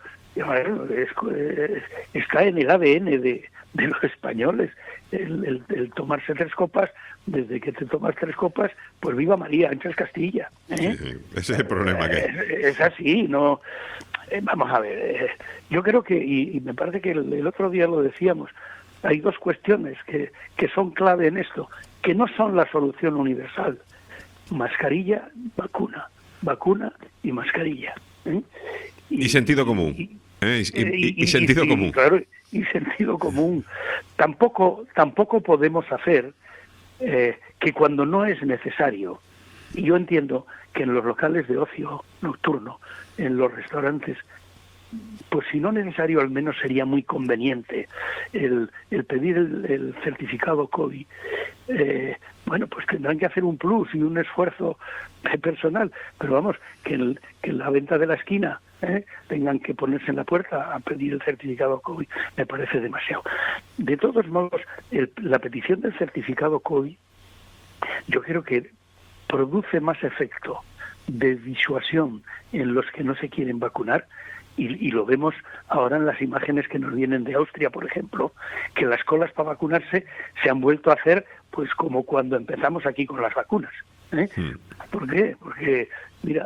S8: está en el ADN de los españoles el tomarse 3 copas, desde que te tomas 3 copas, pues viva María, anchas Castilla.
S2: Sí, ese es el problema que
S8: es así, no. Vamos a ver, yo creo que, y me parece que el otro día lo decíamos, hay 2 cuestiones que son clave en esto, que no son la solución universal: mascarilla, vacuna y mascarilla.
S2: Y sentido común. Y sentido común.
S8: Claro, y sentido común. Tampoco podemos hacer que cuando no es necesario, y yo entiendo que en los locales de ocio nocturno, en los restaurantes, pues si no necesario, al menos sería muy conveniente el pedir el certificado COVID. Bueno, pues tendrán que hacer un plus y un esfuerzo personal, pero vamos, que en la venta de la esquina tengan que ponerse en la puerta a pedir el certificado COVID, me parece demasiado. De todos modos, la petición del certificado COVID, yo creo que produce más efecto de disuasión en los que no se quieren vacunar, y lo vemos ahora en las imágenes que nos vienen de Austria, por ejemplo, que las colas para vacunarse se han vuelto a hacer pues como cuando empezamos aquí con las vacunas. ¿Por qué? Porque, mira,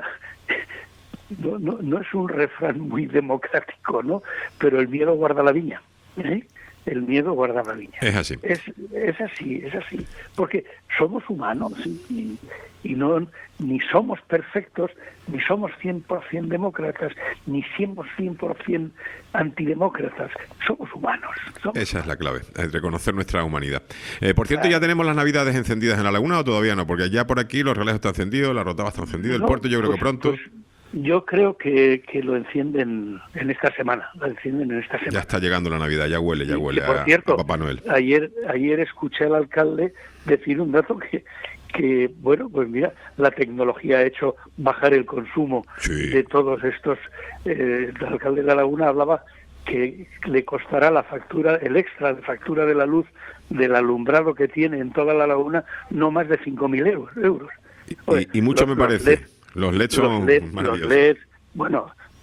S8: no es un refrán muy democrático, ¿no? Pero el miedo guarda la viña. El miedo guarda la viña.
S2: Es así.
S8: Es así. Porque somos humanos y no ni somos perfectos, ni somos 100% demócratas, ni somos 100% antidemócratas. Somos humanos.
S2: Esa es la clave, reconocer nuestra humanidad. Por cierto, ¿ya tenemos las Navidades encendidas en la laguna o todavía no? Porque ya por aquí los relés están encendidos, la Rotava está encendida, el puerto yo creo que pronto...
S8: Yo creo que lo encienden en esta semana.
S2: Ya está llegando la Navidad, ya huele
S8: por cierto,
S2: a Papá Noel.
S8: Ayer escuché al alcalde decir un dato que bueno, pues mira, la tecnología ha hecho bajar el consumo de todos estos. El alcalde de La Laguna hablaba que le costará la factura, el extra de factura de la luz del alumbrado que tiene en toda La Laguna, no más de 5.000 euros.
S2: Y mucho me parece. Los LED son maravillosos.
S8: Los LED, bueno,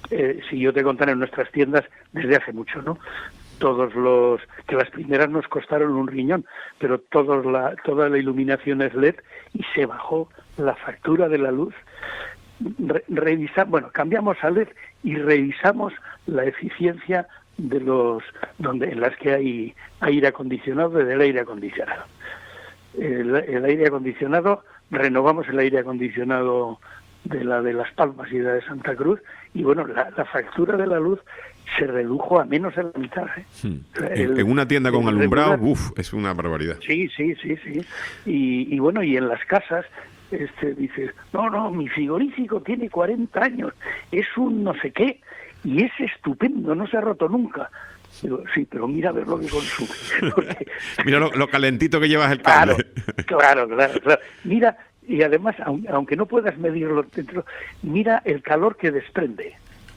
S8: si yo te contara en nuestras tiendas desde hace mucho, ¿no? Que las primeras nos costaron un riñón, pero toda la iluminación es LED y se bajó la factura de la luz. Cambiamos a LED y revisamos la eficiencia de en las que hay aire acondicionado, desde el aire acondicionado. El aire acondicionado, renovamos el aire acondicionado de Las Palmas y de Santa Cruz, y bueno, la factura de la luz se redujo a menos de la mitad.
S2: En una tienda con alumbrado, es una barbaridad.
S8: Sí. Y bueno, y en las casas dices, no, mi frigorífico tiene 40 años, es un no sé qué, y es estupendo, no se ha roto nunca. Digo, sí, pero mira a ver lo que consume. Porque...
S2: mira lo calentito que llevas el cable.
S8: Claro. Mira, y además, aunque no puedas medirlo dentro, mira el calor que desprende.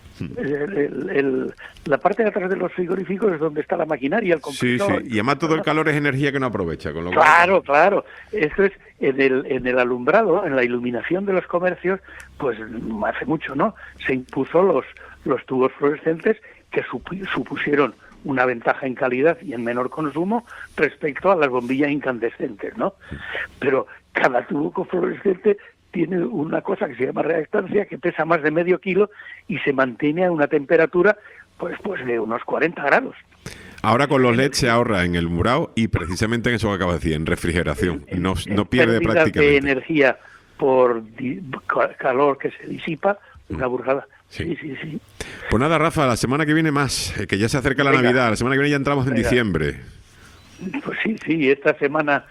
S8: La parte de atrás de los frigoríficos es donde está la maquinaria, el compresor.
S2: Sí. Y además todo el calor es energía que no aprovecha. Con lo cual...
S8: Claro. Esto es en el alumbrado, en la iluminación de los comercios, pues hace mucho, ¿no? Se impuso los tubos fluorescentes que supusieron una ventaja en calidad y en menor consumo respecto a las bombillas incandescentes, ¿no? Pero cada tubo fluorescente tiene una cosa que se llama reactancia, que pesa más de medio kilo y se mantiene a una temperatura pues de unos 40 grados.
S2: Ahora con los LED se ahorra en el murado y precisamente en eso que acabas de decir, en refrigeración. No pierde prácticamente.
S8: De energía por calor que se disipa, una burrada. Sí.
S2: Pues nada, Rafa, la semana que viene más, que ya se acerca la Navidad, la semana que viene ya entramos en diciembre.
S8: Pues sí, esta semana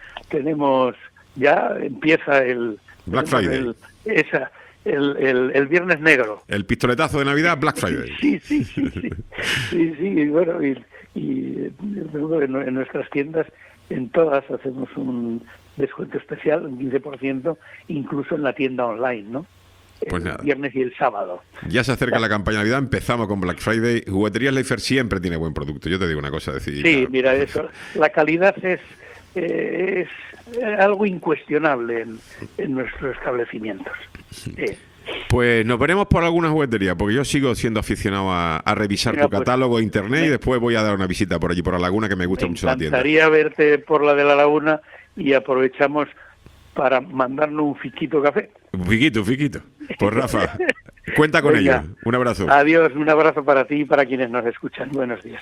S8: empieza el
S2: Black Friday.
S8: El Viernes Negro.
S2: El pistoletazo de Navidad, Black Friday.
S8: Sí, bueno, y en nuestras tiendas, en todas hacemos un descuento especial, un 15%, incluso en la tienda online, ¿no?
S2: Pues nada.
S8: El viernes y el sábado.
S2: Ya se acerca la campaña de Navidad, empezamos con Black Friday. Jugueterías Leifer siempre tiene buen producto. Yo te digo una cosa.
S8: Sí, claro. Mira, eso, la calidad es algo incuestionable en nuestros establecimientos.
S2: Pues nos veremos por alguna juguetería, porque yo sigo siendo aficionado a revisar tu catálogo de internet y después voy a dar una visita por allí, por la Laguna, que me gusta mucho la tienda.
S8: Me encantaría verte por la de la Laguna y aprovechamos para mandarnos un fiquito café.
S2: Un fiquito. Pues Rafa, cuenta con ello. Un abrazo.
S8: Adiós, un abrazo para ti y para quienes nos escuchan. Buenos días.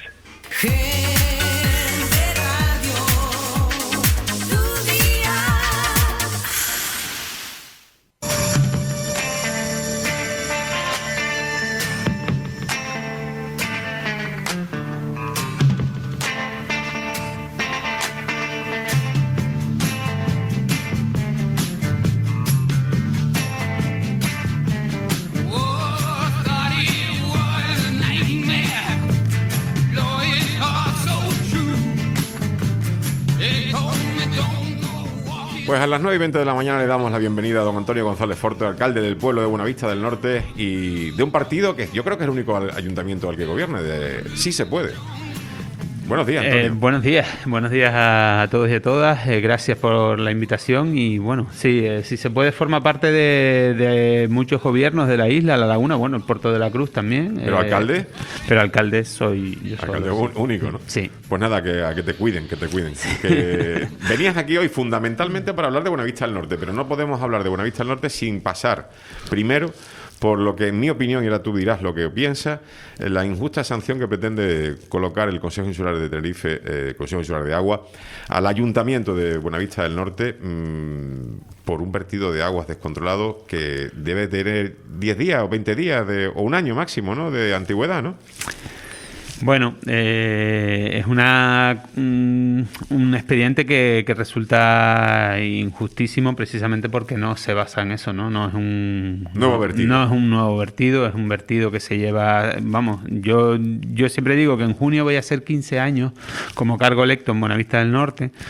S2: Pues a las 9:20 de la mañana le damos la bienvenida a don Antonio González Forte, alcalde del pueblo de Buenavista del Norte y de un partido que yo creo que es el único ayuntamiento al que gobierne, Sí Se Puede. Buenos días, Antonio.
S9: Buenos días a todos y a todas. Gracias por la invitación y bueno, sí se puede, forma parte de muchos gobiernos de la isla, la Laguna, bueno, el Puerto de la Cruz también.
S2: ¿Pero alcalde?
S9: Pero alcalde soy yo solo.
S2: Alcalde único, ¿no?
S9: Sí.
S2: Pues nada, que te cuiden. Que venías aquí hoy fundamentalmente para hablar de Buenavista del Norte, pero no podemos hablar de Buenavista del Norte sin pasar primero por lo que, en mi opinión, y ahora tú dirás lo que piensas, la injusta sanción que pretende colocar el Consejo Insular de Tenerife, Consejo Insular de Agua, al Ayuntamiento de Buenavista del Norte por un vertido de aguas descontrolado que debe tener 10 días o 20 días o un año máximo, ¿no?, de antigüedad, ¿no?
S9: Bueno, es un expediente que resulta injustísimo precisamente porque no se basa en eso, ¿no? No es un
S2: nuevo vertido.
S9: No es un nuevo vertido, es un vertido que se lleva... Vamos, yo siempre digo que en junio voy a hacer 15 años como cargo electo en Buenavista del Norte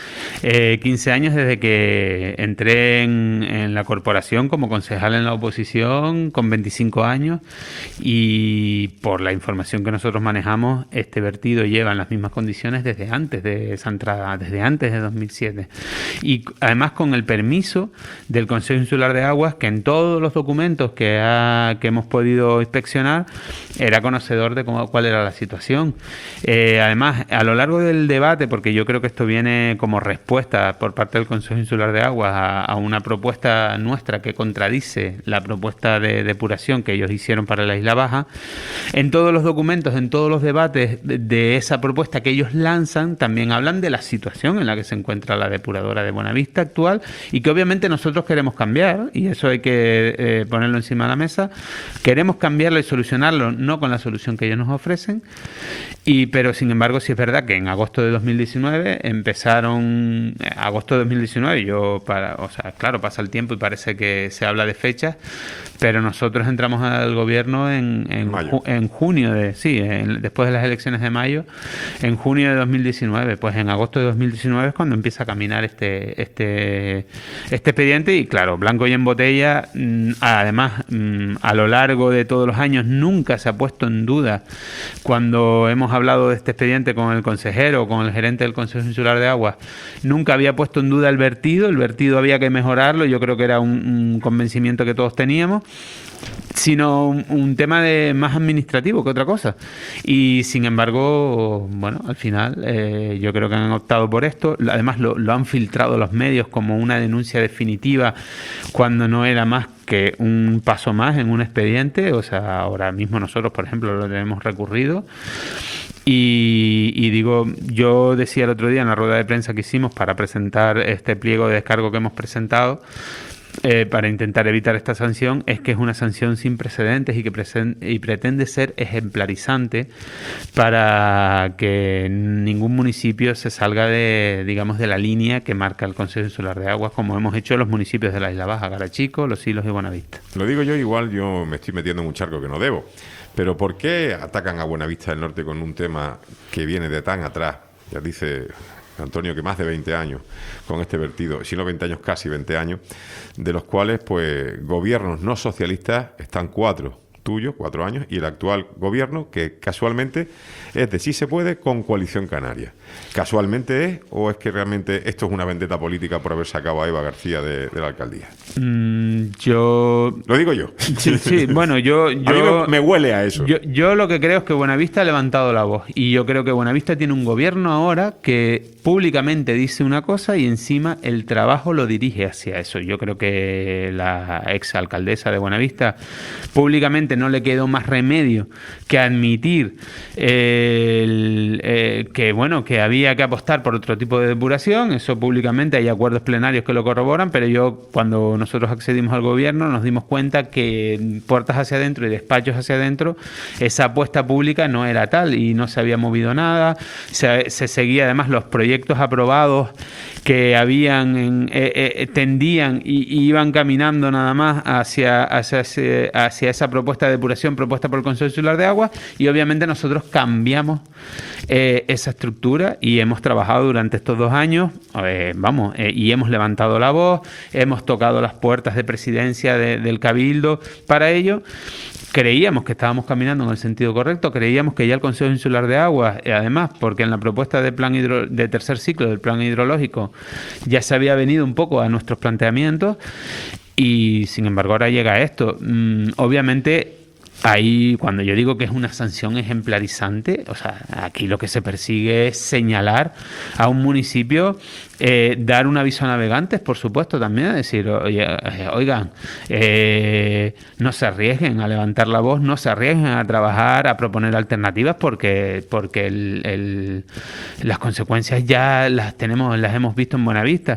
S9: 15 años desde que entré en la corporación como concejal en la oposición, con 25 años, y por la información que nosotros manejamos, este vertido lleva en las mismas condiciones desde antes de esa entrada, desde antes de 2007. Y además con el permiso del Consejo Insular de Aguas, que en todos los documentos que hemos podido inspeccionar era conocedor de cuál era la situación. Además, a lo largo del debate, porque yo creo que esto viene como respuesta por parte del Consejo Insular de Aguas a una propuesta nuestra que contradice la propuesta de depuración que ellos hicieron para la Isla Baja, en todos los documentos, en todos los debates de esa propuesta que ellos lanzan, también hablan de la situación en la que se encuentra la depuradora de Buenavista actual y que obviamente nosotros queremos cambiar, y eso hay que ponerlo encima de la mesa. Queremos cambiarlo y solucionarlo, no con la solución que ellos nos ofrecen, pero sin embargo sí es verdad que en agosto de 2019 agosto de 2019, claro, pasa el tiempo y parece que se habla de fechas, pero nosotros entramos al gobierno en junio después de las elecciones de mayo, en junio de 2019. Pues en agosto de 2019 es cuando empieza a caminar este expediente, y claro, blanco y en botella. Además, a lo largo de todos los años nunca se ha puesto en duda, cuando hemos hablado de este expediente con el consejero, con el gerente del Consejo Insular de Aguas, nunca había puesto en duda el vertido había que mejorarlo, yo creo que era un convencimiento que todos teníamos, sino un tema más administrativo que otra cosa. Y sin embargo, bueno, al final yo creo que han optado por esto. Además lo han filtrado los medios como una denuncia definitiva, cuando no era más que un paso más en un expediente. O sea, ahora mismo nosotros, por ejemplo, lo tenemos recurrido. Y digo, yo decía el otro día en la rueda de prensa que hicimos para presentar este pliego de descargo que hemos presentado, para intentar evitar esta sanción, es que es una sanción sin precedentes y pretende ser ejemplarizante para que ningún municipio se salga de la línea que marca el Consejo Insular de Aguas, como hemos hecho los municipios de la Isla Baja, Garachico, Los Silos y Buenavista.
S2: Lo digo yo, igual yo me estoy metiendo en un charco que no debo, pero ¿por qué atacan a Buenavista del Norte con un tema que viene de tan atrás? Ya dice Antonio que más de 20 años con este vertido, si no 20 años, casi 20 años, de los cuales pues gobiernos no socialistas están 4 años, y el actual gobierno, que casualmente es de Sí se puede con Coalición Canaria. ¿Casualmente es, o es que realmente esto es una vendetta política por haber sacado a Eva García de la alcaldía? Lo digo yo.
S9: Sí, bueno, yo a mí
S2: me huele a eso.
S9: Yo lo que creo es que Buenavista ha levantado la voz, y yo creo que Buenavista tiene un gobierno ahora que públicamente dice una cosa y encima el trabajo lo dirige hacia eso. Yo creo que la exalcaldesa de Buenavista públicamente no le quedó más remedio que admitir que había que apostar por otro tipo de depuración. Eso públicamente, hay acuerdos plenarios que lo corroboran, pero cuando nosotros accedimos al gobierno nos dimos cuenta que puertas hacia adentro y despachos hacia adentro esa apuesta pública no era tal y no se había movido nada. Se seguía además los proyectos aprobados que habían tendían y iban caminando nada más hacia esa propuesta de depuración propuesta por el Consejo Insular de Aguas, y obviamente nosotros cambiamos esa estructura y hemos trabajado durante estos 2 años, y hemos levantado la voz, hemos tocado las puertas de presidencia del Cabildo para ello. Creíamos que estábamos caminando en el sentido correcto, creíamos que ya el Consejo Insular de Aguas, además, porque en la propuesta de plan de tercer ciclo del plan hidrológico ya se había venido un poco a nuestros planteamientos, y sin embargo ahora llega esto. Obviamente, ahí, cuando yo digo que es una sanción ejemplarizante, o sea, aquí lo que se persigue es señalar a un municipio, dar un aviso a navegantes, por supuesto, también, decir, oigan, no se arriesguen a levantar la voz, no se arriesguen a trabajar, a proponer alternativas, porque las consecuencias ya las hemos visto en Buenavista.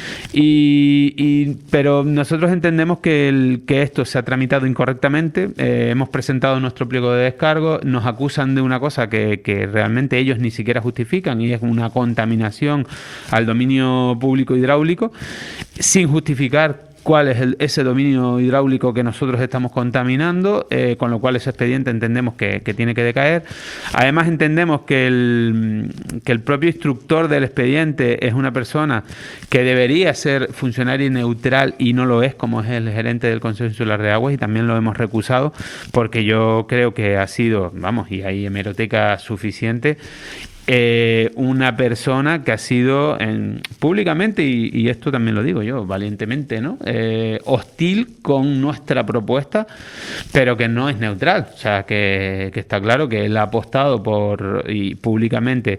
S9: Pero nosotros entendemos que esto se ha tramitado incorrectamente. Hemos presentado nuestro pliego de descargo, nos acusan de una cosa que realmente ellos ni siquiera justifican, y es una contaminación al dominio público hidráulico, sin justificar cuál es ese dominio hidráulico que nosotros estamos contaminando, con lo cual ese expediente entendemos que tiene que decaer. Además entendemos que el propio instructor del expediente es una persona que debería ser funcionario neutral y no lo es, como es el gerente del Consejo Insular de Aguas, y también lo hemos recusado porque yo creo que ha sido, y hay hemeroteca suficiente, una persona que ha sido públicamente, y esto también lo digo yo valientemente, ¿no? Hostil con nuestra propuesta, pero que no es neutral. O sea, que está claro que él ha apostado públicamente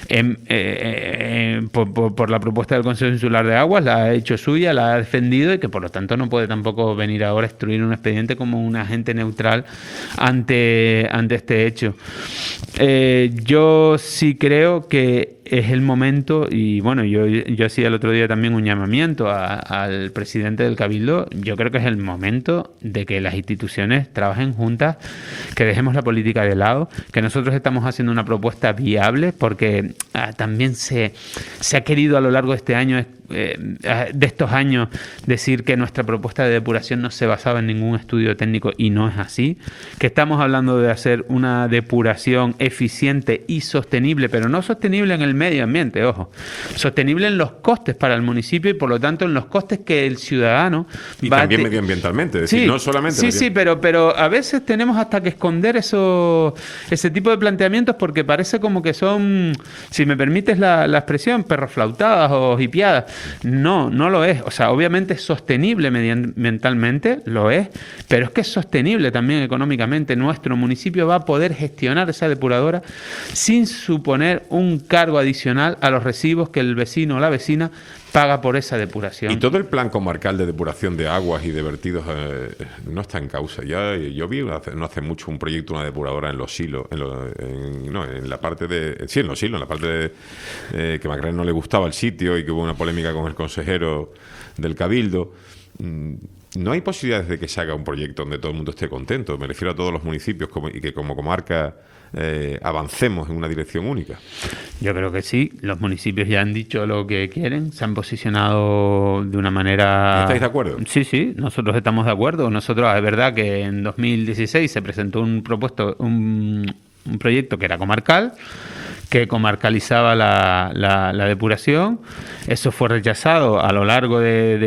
S9: por la propuesta del Consejo Insular de Aguas, la ha hecho suya, la ha defendido, y que por lo tanto no puede tampoco venir ahora a instruir un expediente como un agente neutral ante este hecho. Yo sí creo que es el momento, y bueno, yo hacía el otro día también un llamamiento al presidente del Cabildo. Yo creo que es el momento de que las instituciones trabajen juntas, que dejemos la política de lado, que nosotros estamos haciendo una propuesta viable, porque también se ha querido a lo largo de este año, de estos años, decir que nuestra propuesta de depuración no se basaba en ningún estudio técnico, y no es así, que estamos hablando de hacer una depuración eficiente y sostenible, pero no sostenible en el medio ambiente, ojo, sostenible en los costes para el municipio y por lo tanto en los costes que el ciudadano
S2: y también medioambientalmente, es decir, no solamente
S9: pero a veces tenemos hasta que esconder ese tipo de planteamientos, porque parece como que son, si me permites la expresión, perroflautadas o hipiadas. No lo es. O sea, obviamente es sostenible medioambientalmente, lo es, pero es que es sostenible también económicamente. Nuestro municipio va a poder gestionar esa depuradora sin suponer un cargo adicional a los recibos que el vecino o la vecina paga por esa depuración.
S2: Y todo el plan comarcal de depuración de aguas y de vertidos no está en causa. Yo vi no hace mucho un proyecto, una depuradora en Los Silos, en la parte de... Sí, en Los Silos, en la parte de que Macrén no le gustaba el sitio y que hubo una polémica con el consejero del Cabildo. No hay posibilidades de que se haga un proyecto donde todo el mundo esté contento. Me refiero a todos los municipios y que como comarca avancemos en una dirección única.
S9: Yo creo que sí. Los municipios ya han dicho lo que quieren, se han posicionado de una manera...
S2: ¿Estáis de acuerdo?
S9: Sí, nosotros estamos de acuerdo. Nosotros, es verdad que en 2016 se presentó un proyecto que era comarcal, que comarcalizaba la depuración. Eso fue rechazado a lo largo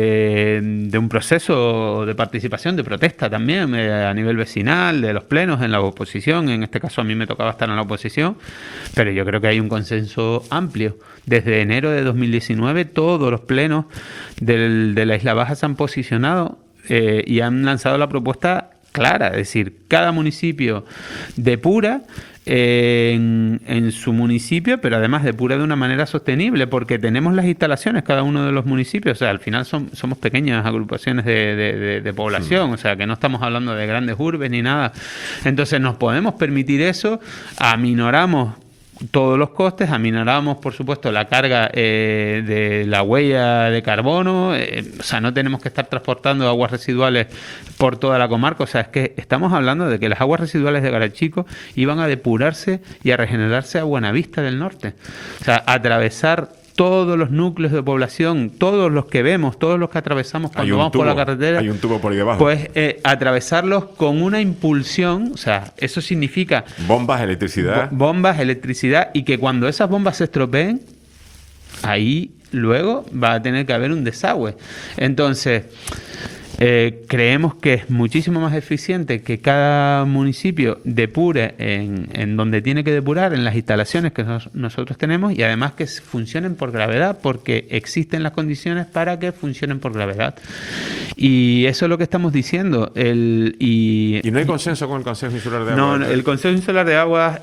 S9: de un proceso de participación, de protesta también, a nivel vecinal, de los plenos, en la oposición. En este caso a mí me tocaba estar en la oposición, pero yo creo que hay un consenso amplio. Desde enero de 2019 todos los plenos de la Isla Baja se han posicionado y han lanzado la propuesta clara, es decir, cada municipio depura en su municipio, pero además depura de una manera sostenible, porque tenemos las instalaciones cada uno de los municipios. O sea, al final somos pequeñas agrupaciones de población, o sea, que no estamos hablando de grandes urbes ni nada. Entonces nos podemos permitir eso, aminoramos todos los costes, aminoramos por supuesto la carga de la huella de carbono, o sea, no tenemos que estar transportando aguas residuales por toda la comarca. O sea, es que estamos hablando de que las aguas residuales de Garachico iban a depurarse y a regenerarse a Buenavista del Norte, o sea, atravesar todos los núcleos de población, todos los que vemos, todos los que atravesamos cuando vamos por la carretera.
S2: Hay un tubo por ahí debajo.
S9: Pues atravesarlos con una impulsión, o sea, eso significa...
S2: Bombas, electricidad.
S9: Bombas, electricidad, y que cuando esas bombas se estropeen, ahí luego va a tener que haber un desagüe. Entonces... creemos que es muchísimo más eficiente que cada municipio depure en donde tiene que depurar, en las instalaciones que nosotros tenemos, y además que funcionen por gravedad, porque existen las condiciones para que funcionen por gravedad. Y eso es lo que estamos diciendo. ¿Y
S2: no hay consenso con el Consejo Insular de Aguas?
S9: No, el Consejo Insular de Aguas,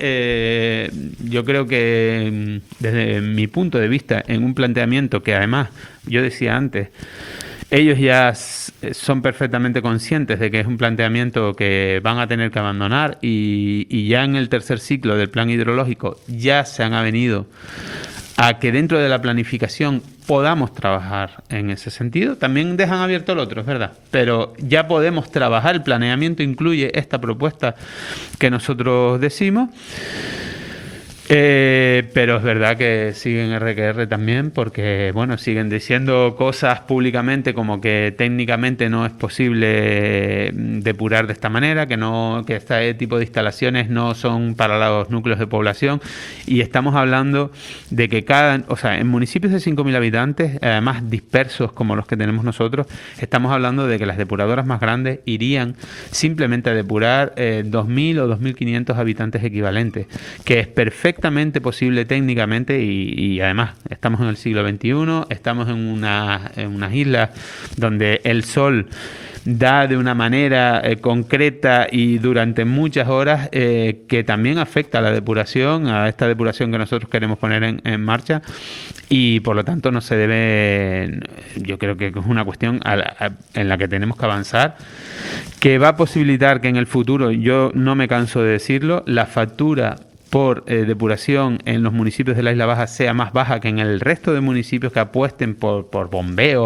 S9: yo creo que desde mi punto de vista, en un planteamiento que además, yo decía antes, ellos ya son perfectamente conscientes de que es un planteamiento que van a tener que abandonar, y ya en el tercer ciclo del plan hidrológico ya se han avenido a que dentro de la planificación podamos trabajar en ese sentido. También dejan abierto el otro, es verdad, pero ya podemos trabajar. El planeamiento incluye esta propuesta que nosotros decimos. Pero es verdad que siguen RQR también, porque bueno, siguen diciendo cosas públicamente como que técnicamente no es posible depurar de esta manera, que este tipo de instalaciones no son para los núcleos de población, y estamos hablando de que en municipios de 5.000 habitantes, además dispersos como los que tenemos nosotros, estamos hablando de que las depuradoras más grandes irían simplemente a depurar 2.000 o 2.500 habitantes equivalentes, que es perfectamente posible técnicamente, y además estamos en el siglo XXI, estamos en unas islas donde el sol da de una manera concreta y durante muchas horas, que también afecta a la depuración, a esta depuración que nosotros queremos poner en marcha, y por lo tanto no se debe, yo creo que es una cuestión en la que tenemos que avanzar, que va a posibilitar que en el futuro, yo no me canso de decirlo, la factura por depuración en los municipios de la Isla Baja sea más baja que en el resto de municipios que apuesten por bombeos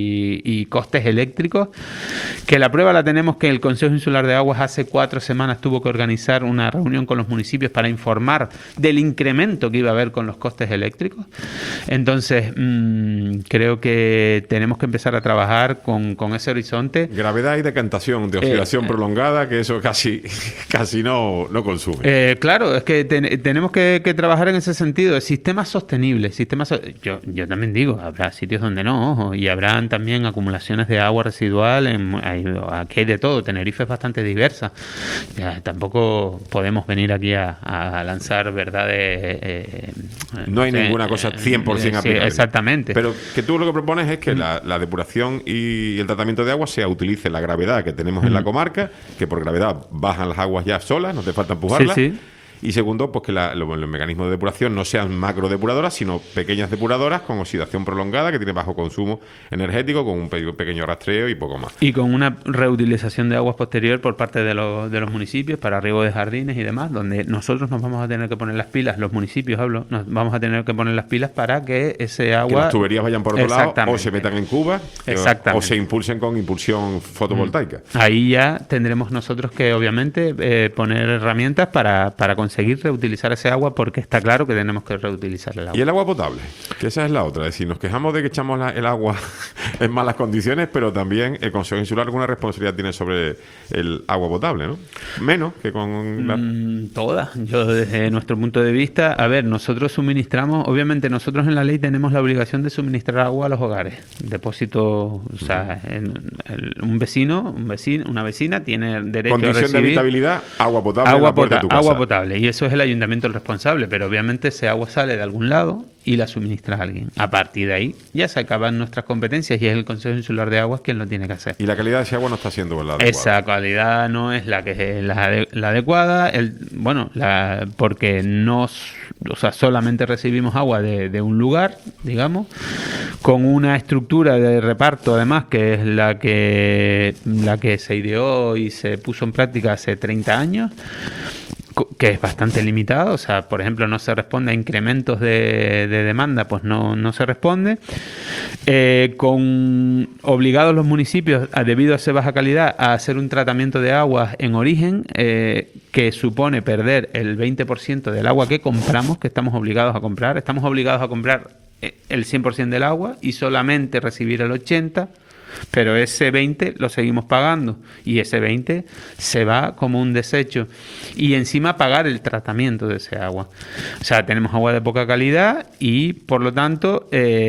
S9: y costes eléctricos, que la prueba la tenemos que el Consejo Insular de Aguas hace 4 semanas tuvo que organizar una reunión con los municipios para informar del incremento que iba a haber con los costes eléctricos. Entonces, creo que tenemos que empezar a trabajar con ese horizonte.
S2: Gravedad y decantación de oscilación prolongada, que eso casi no consume.
S9: Claro, es que tenemos que trabajar en ese sentido, sistemas sostenibles, yo también digo, habrá sitios donde no, ojo, y habrán también acumulaciones de agua residual, aquí hay de todo, Tenerife es bastante diversa, tampoco podemos venir aquí a lanzar verdades.
S2: No hay ninguna cosa 100% aplicable.
S9: Sí, exactamente.
S2: Pero que tú lo que propones es que la depuración y el tratamiento de agua se utilice la gravedad que tenemos en la comarca, que por gravedad bajan las aguas ya solas, no te falta empujarlas.
S9: Sí.
S2: Y segundo, pues que los mecanismos de depuración no sean macro depuradoras, sino pequeñas depuradoras con oxidación prolongada, que tiene bajo consumo energético, con un pequeño rastreo y poco más.
S9: Y con una reutilización de aguas posterior por parte de los municipios para riego de jardines y demás, donde nosotros nos vamos a tener que poner las pilas, los municipios nos vamos a tener que poner las pilas para que ese agua...
S2: Que las tuberías vayan por otro lado, o se metan en cubas, o se impulsen con impulsión fotovoltaica.
S9: Ahí ya tendremos nosotros que, obviamente, poner herramientas para conseguir reutilizar ese agua, porque está claro que tenemos que reutilizar el agua.
S2: Y el agua potable, que esa es la otra. Es decir, nos quejamos de que echamos el agua en malas condiciones, pero también el Consejo Insular alguna responsabilidad tiene sobre el agua potable, ¿no? Menos que con
S9: toda. Yo, desde nuestro punto de vista, a ver, nosotros suministramos, obviamente nosotros en la ley tenemos la obligación de suministrar agua a los hogares. Depósito, o sea, una vecina tiene derecho a recibir...
S2: Condición de habitabilidad, agua potable en la puerta de tu casa.
S9: Agua potable, y eso es el ayuntamiento el responsable, pero obviamente ese agua sale de algún lado y la suministra a alguien. A partir de ahí ya se acaban nuestras competencias y es el Consejo Insular de Aguas quien lo tiene que hacer.
S2: Y la calidad de ese agua no está siendo la adecuada.
S9: Esa calidad no es la que es la adecuada, porque solamente recibimos agua de un lugar, digamos, con una estructura de reparto además que es la que se ideó y se puso en práctica hace 30 años, que es bastante limitado. O sea, por ejemplo, no se responde a incrementos de demanda, pues no se responde. Con obligados los municipios, debido a esa baja calidad, a hacer un tratamiento de aguas en origen, que supone perder el 20% del agua que compramos, que estamos obligados a comprar. Estamos obligados a comprar el 100% del agua y solamente recibir el 80%. Pero ese 20 lo seguimos pagando y ese 20 se va como un desecho, y encima pagar el tratamiento de ese agua. O sea, tenemos agua de poca calidad y por lo tanto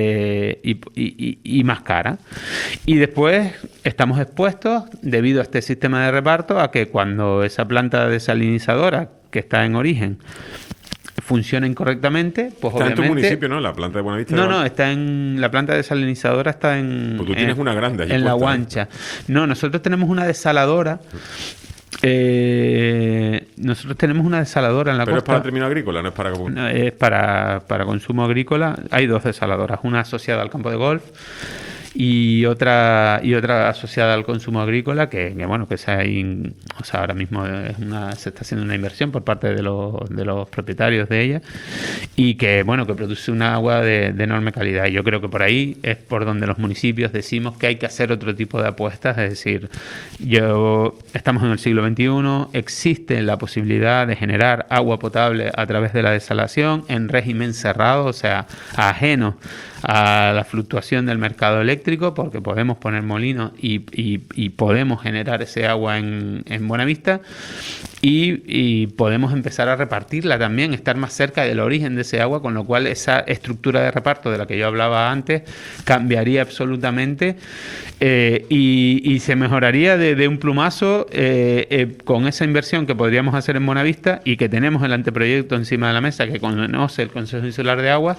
S9: y más cara. Y después estamos expuestos, debido a este sistema de reparto, a que cuando esa planta desalinizadora que está en origen funciona incorrectamente, pues
S2: está
S9: obviamente...
S2: en tu municipio, ¿no? La planta de Buenavista.
S9: No, está en... La planta desalinizadora está en...
S2: Pues tú tienes una grande allí
S9: en
S2: puesta,
S9: La Guancha. No, nosotros tenemos una desaladora. Nosotros tenemos una desaladora en la
S2: Pero
S9: costa.
S2: es para término agrícola, no es para...
S9: No, es para consumo agrícola. Hay 2 desaladoras, una asociada al campo de golf y otra asociada al consumo agrícola que ahora mismo se está haciendo una inversión por parte de los propietarios de ella y que produce un agua de enorme calidad. Y yo creo que por ahí es por donde los municipios decimos que hay que hacer otro tipo de apuestas, es decir, estamos en el siglo XXI, existe la posibilidad de generar agua potable a través de la desalación en régimen cerrado, o sea, ajeno a la fluctuación del mercado eléctrico, porque podemos poner molinos y podemos generar ese agua en Buenavista y podemos empezar a repartirla también, estar más cerca del origen de ese agua, con lo cual esa estructura de reparto de la que yo hablaba antes cambiaría absolutamente y se mejoraría de un plumazo con esa inversión que podríamos hacer en Buenavista y que tenemos el anteproyecto encima de la mesa que conoce el Consejo Insular de Agua.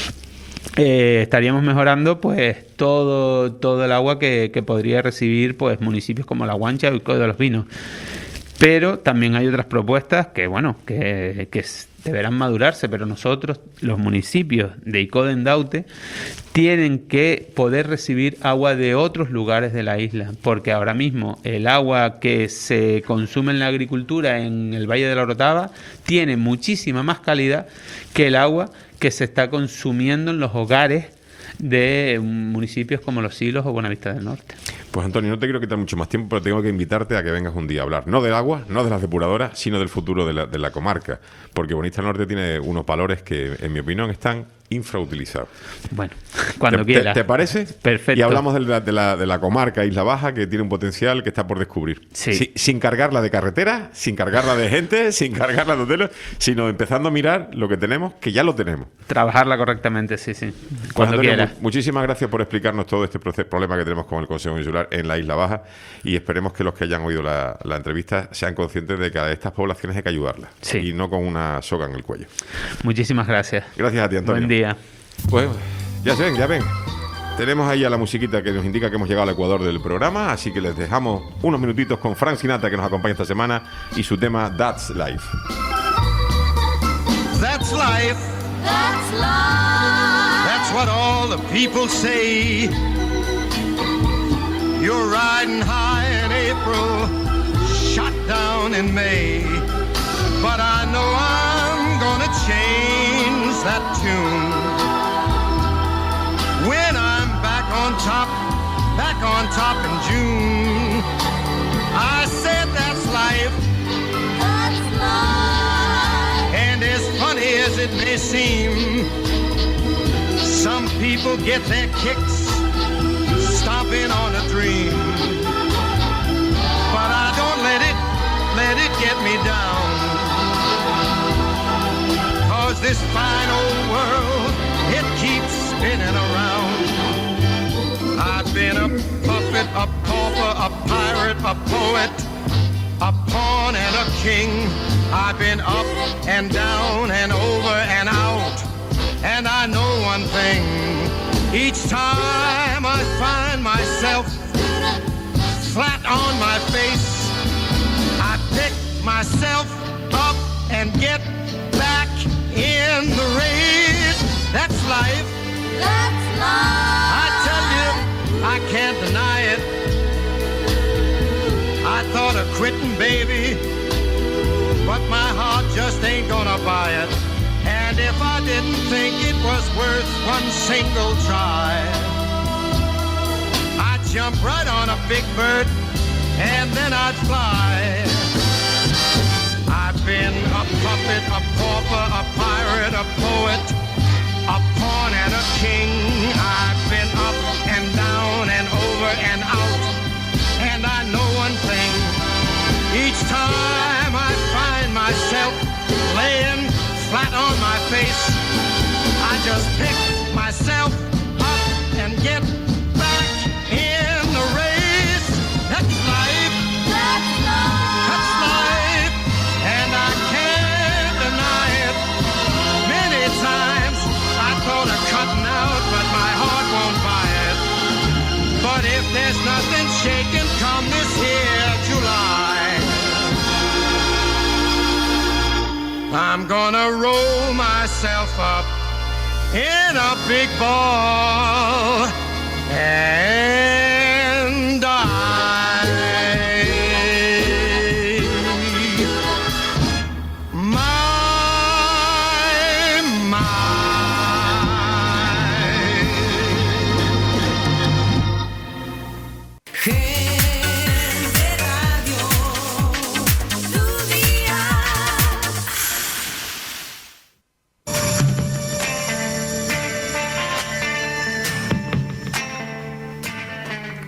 S9: Estaríamos mejorando pues todo el agua que podría recibir pues municipios como La Guancha y Coll de los Vinos. Pero también hay otras propuestas que deberán madurarse, pero nosotros, los municipios de Icod en Daute, tienen que poder recibir agua de otros lugares de la isla, porque ahora mismo el agua que se consume en la agricultura en el Valle de la Orotava tiene muchísima más calidad que el agua que se está consumiendo en los hogares de municipios como Los Silos o Buenavista del Norte.
S2: Pues Antonio, no te quiero quitar mucho más tiempo, pero tengo que invitarte a que vengas un día a hablar, no del agua, no de las depuradoras, sino del futuro de la comarca, porque Buenavista del Norte tiene unos valores que, en mi opinión, están infrautilizados.
S9: Bueno, cuando quieras.
S2: ¿Te parece?
S9: Perfecto.
S2: Y hablamos de la comarca Isla Baja, que tiene un potencial que está por descubrir.
S9: Sí.
S2: Sin cargarla de carretera, sin cargarla de gente, sin cargarla de hoteles, sino empezando a mirar lo que tenemos, que ya lo tenemos.
S9: Trabajarla correctamente, sí.
S2: Pues
S9: Cuando
S2: Antonio,
S9: quieras.
S2: Muchísimas gracias por explicarnos todo este problema que tenemos con el Consejo Insular en la Isla Baja y esperemos que los que hayan oído la entrevista sean conscientes de que a estas poblaciones hay que ayudarlas y no con una soga en el cuello.
S9: Muchísimas gracias.
S2: Gracias a ti, Antonio.
S9: Buen día.
S2: Pues ya ven. Tenemos ahí a la musiquita que nos indica que hemos llegado al ecuador del programa, así que les dejamos unos minutitos con Frank Sinatra, que nos acompaña esta semana, y su tema That's Life.
S10: That's life. That's life. That's what all the people say. You're riding high in April, shot down in May. But I know I'm gonna change that tune. When I'm back on top in June. I said that's life. That's life. And as funny as it may seem, some people get their kicks stomping on a dream. But I don't let it get me down. 'Cause this fine old world, it keeps spinning around. I've been a puppet, a pauper, a pirate, a poet, a pawn and a king. I've been up and down and over and out. And I know one thing, each time I find myself flat on my face, I pick myself up and get back in the race. That's life. That's life. I tell you, I can't deny it. I thought of quitting, baby, but my heart just ain't gonna buy it. And if I didn't think it was worth one single try, I'd jump right on a big bird and then I'd fly. I've been a puppet, a pauper, a pirate, a poet, a pawn and a king. I've been up and down and over and out. And I know one thing, each time I find myself laying flat on my face, I just pick myself up and get back in the race. That's life. That's life. That's life. And I can't deny it. Many times I thought of cutting out, but my heart won't buy it. But if there's nothing shaking come this here July, I'm gonna roll myself up in a big ball and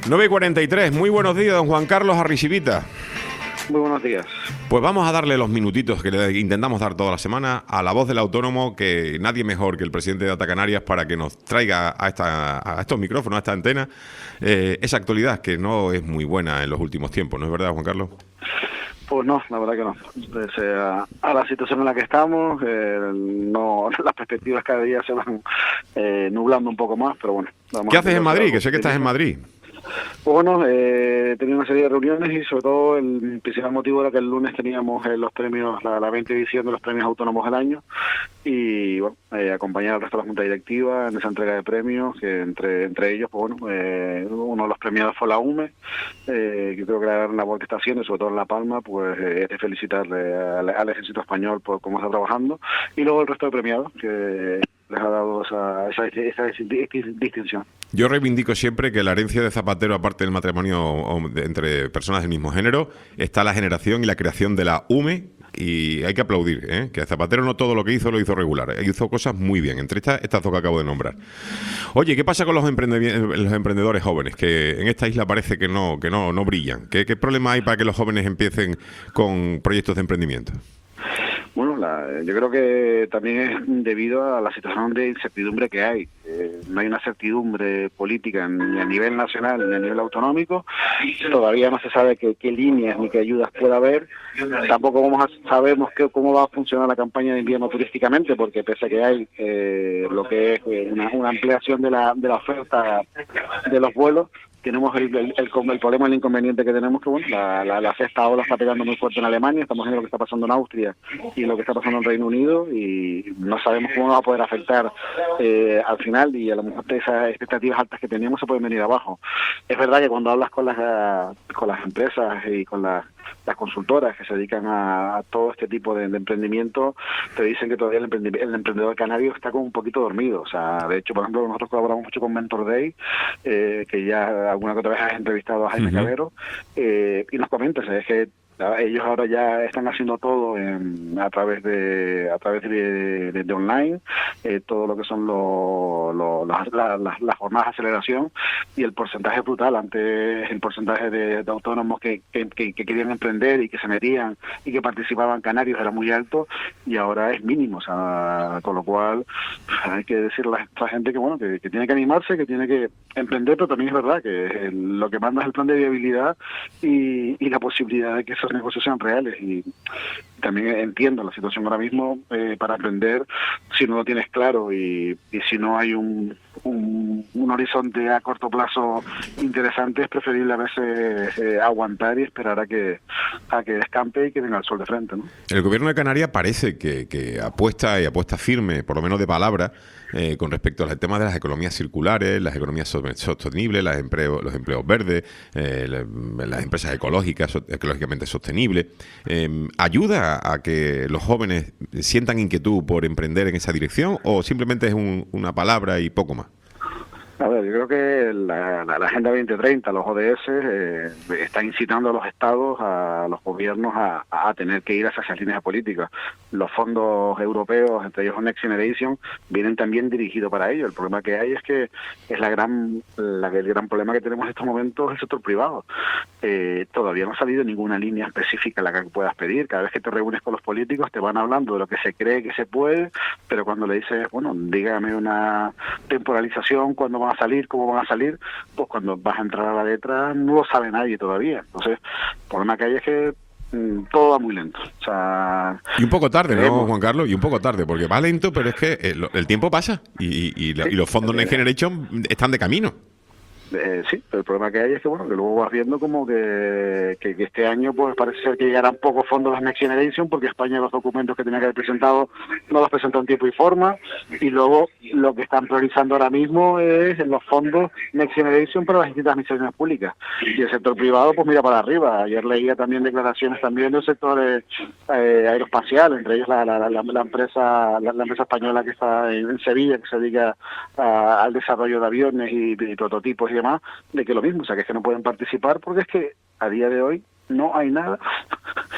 S2: 9:43, muy buenos días, don Juan Carlos Arrixivita.
S11: Muy buenos días.
S2: Pues vamos a darle los minutitos que le intentamos dar toda la semana a la voz del autónomo, que nadie mejor que el presidente de Data Canarias para que nos traiga a estos micrófonos, a esta antena, esa actualidad que no es muy buena en los últimos tiempos, ¿no es verdad, Juan Carlos?
S11: Pues no, la verdad que no. Pese a la situación en la que estamos, no, las perspectivas cada día se van nublando un poco más, pero bueno.
S2: ¿Qué haces en Madrid? Que sé que estás en Madrid.
S11: Pues bueno, he tenido una serie de reuniones y sobre todo el principal motivo era que el lunes teníamos los premios, la 20 edición de los premios autónomos del año y bueno, acompañar al resto de la junta directiva en esa entrega de premios, que entre ellos, pues bueno, uno de los premiados fue la UME, que creo que la gran labor que está haciendo, y sobre todo en La Palma, pues es de felicitarle al Ejército Español por cómo está trabajando, y luego el resto de premiados que les ha dado esa distinción.
S2: Yo reivindico siempre que la herencia de Zapatero, aparte del matrimonio entre personas del mismo género, está la generación y la creación de la UME, y hay que aplaudir, que Zapatero no todo lo que hizo lo hizo regular, hizo cosas muy bien, entre estas dos que acabo de nombrar. Oye, ¿qué pasa con los emprendedores jóvenes? Que en esta isla parece que no brillan. ¿Qué problema hay para que los jóvenes empiecen con proyectos de emprendimiento?
S11: Bueno, yo creo que también es debido a la situación de incertidumbre que hay. No hay una certidumbre política ni a nivel nacional ni a nivel autonómico. Todavía no se sabe qué líneas ni qué ayudas pueda haber. Tampoco sabemos cómo va a funcionar la campaña de invierno turísticamente, porque pese a que hay lo que es una ampliación de la oferta de los vuelos, tenemos el problema, el inconveniente que tenemos, que bueno, la sexta ola está pegando muy fuerte en Alemania, estamos viendo lo que está pasando en Austria y lo que está pasando en Reino Unido, y no sabemos cómo va a poder afectar al final, y a lo mejor esas expectativas altas que teníamos se pueden venir abajo. Es verdad que cuando hablas con las empresas y con las consultoras que se dedican a todo este tipo de emprendimiento, te dicen que todavía el emprendedor canario está como un poquito dormido. O sea, de hecho, por ejemplo, nosotros colaboramos mucho con Mentor Day, que ya alguna que otra vez has entrevistado a Jaime Cabero, y nos comentas, es que ellos ahora ya están haciendo todo a través de online, todo lo que son las jornadas de aceleración, y el porcentaje es brutal. Antes el porcentaje de autónomos que querían emprender y que se metían y que participaban canarios era muy alto, y ahora es mínimo. O sea, con lo cual hay que decirle a la gente que bueno, que tiene que animarse, que tiene que emprender, pero también es verdad que lo que manda es el plan de viabilidad y la posibilidad de que esos negocios sean reales. Y también entiendo la situación ahora mismo, para emprender, si no lo tienes claro y si no hay un horizonte a corto plazo interesante, es preferible a veces aguantar y esperar a que descampe y que venga el sol de frente, ¿no?
S2: El gobierno de Canarias parece que apuesta firme, por lo menos de palabra, con respecto al tema de las economías circulares, las economías sostenibles, los empleos verdes, las empresas ecológicamente sostenibles. ¿Ayuda a que los jóvenes sientan inquietud por emprender en esa dirección, o simplemente es una palabra y poco más?
S11: A ver, yo creo que la Agenda 2030, los ODS, está incitando a los estados, a los gobiernos a tener que ir hacia esas líneas políticas. Los fondos europeos, entre ellos Next Generation, vienen también dirigidos para ello. El problema que hay es que es el gran problema que tenemos en estos momentos el sector privado. Todavía no ha salido ninguna línea específica en la que puedas pedir. Cada vez que te reúnes con los políticos te van hablando de lo que se cree que se puede, pero cuando le dices, bueno, dígame una temporalización, cuándo van a salir, cómo van a salir, pues cuando vas a entrar a la letra no lo sabe nadie todavía. Entonces, el problema que hay es que todo va muy lento. O sea,
S2: y un poco tarde, ¿no, Juan Carlos? Y un poco tarde, porque va lento, pero es que el tiempo pasa y los fondos Next Generation están de camino.
S11: Sí, pero el problema que hay es que bueno, que luego vas viendo como que este año pues parece ser que llegarán pocos fondos a las Next Generation, porque España los documentos que tenía que haber presentado no los presentó en tiempo y forma, y luego lo que están priorizando ahora mismo es los fondos Next Generation para las distintas administraciones públicas, y el sector privado pues mira para arriba. Ayer leía también declaraciones también del sector aeroespacial, entre ellos la empresa española que está en Sevilla, que se dedica al desarrollo de aviones y prototipos y de que lo mismo, o sea, que es que no pueden participar porque es que a día de hoy no hay nada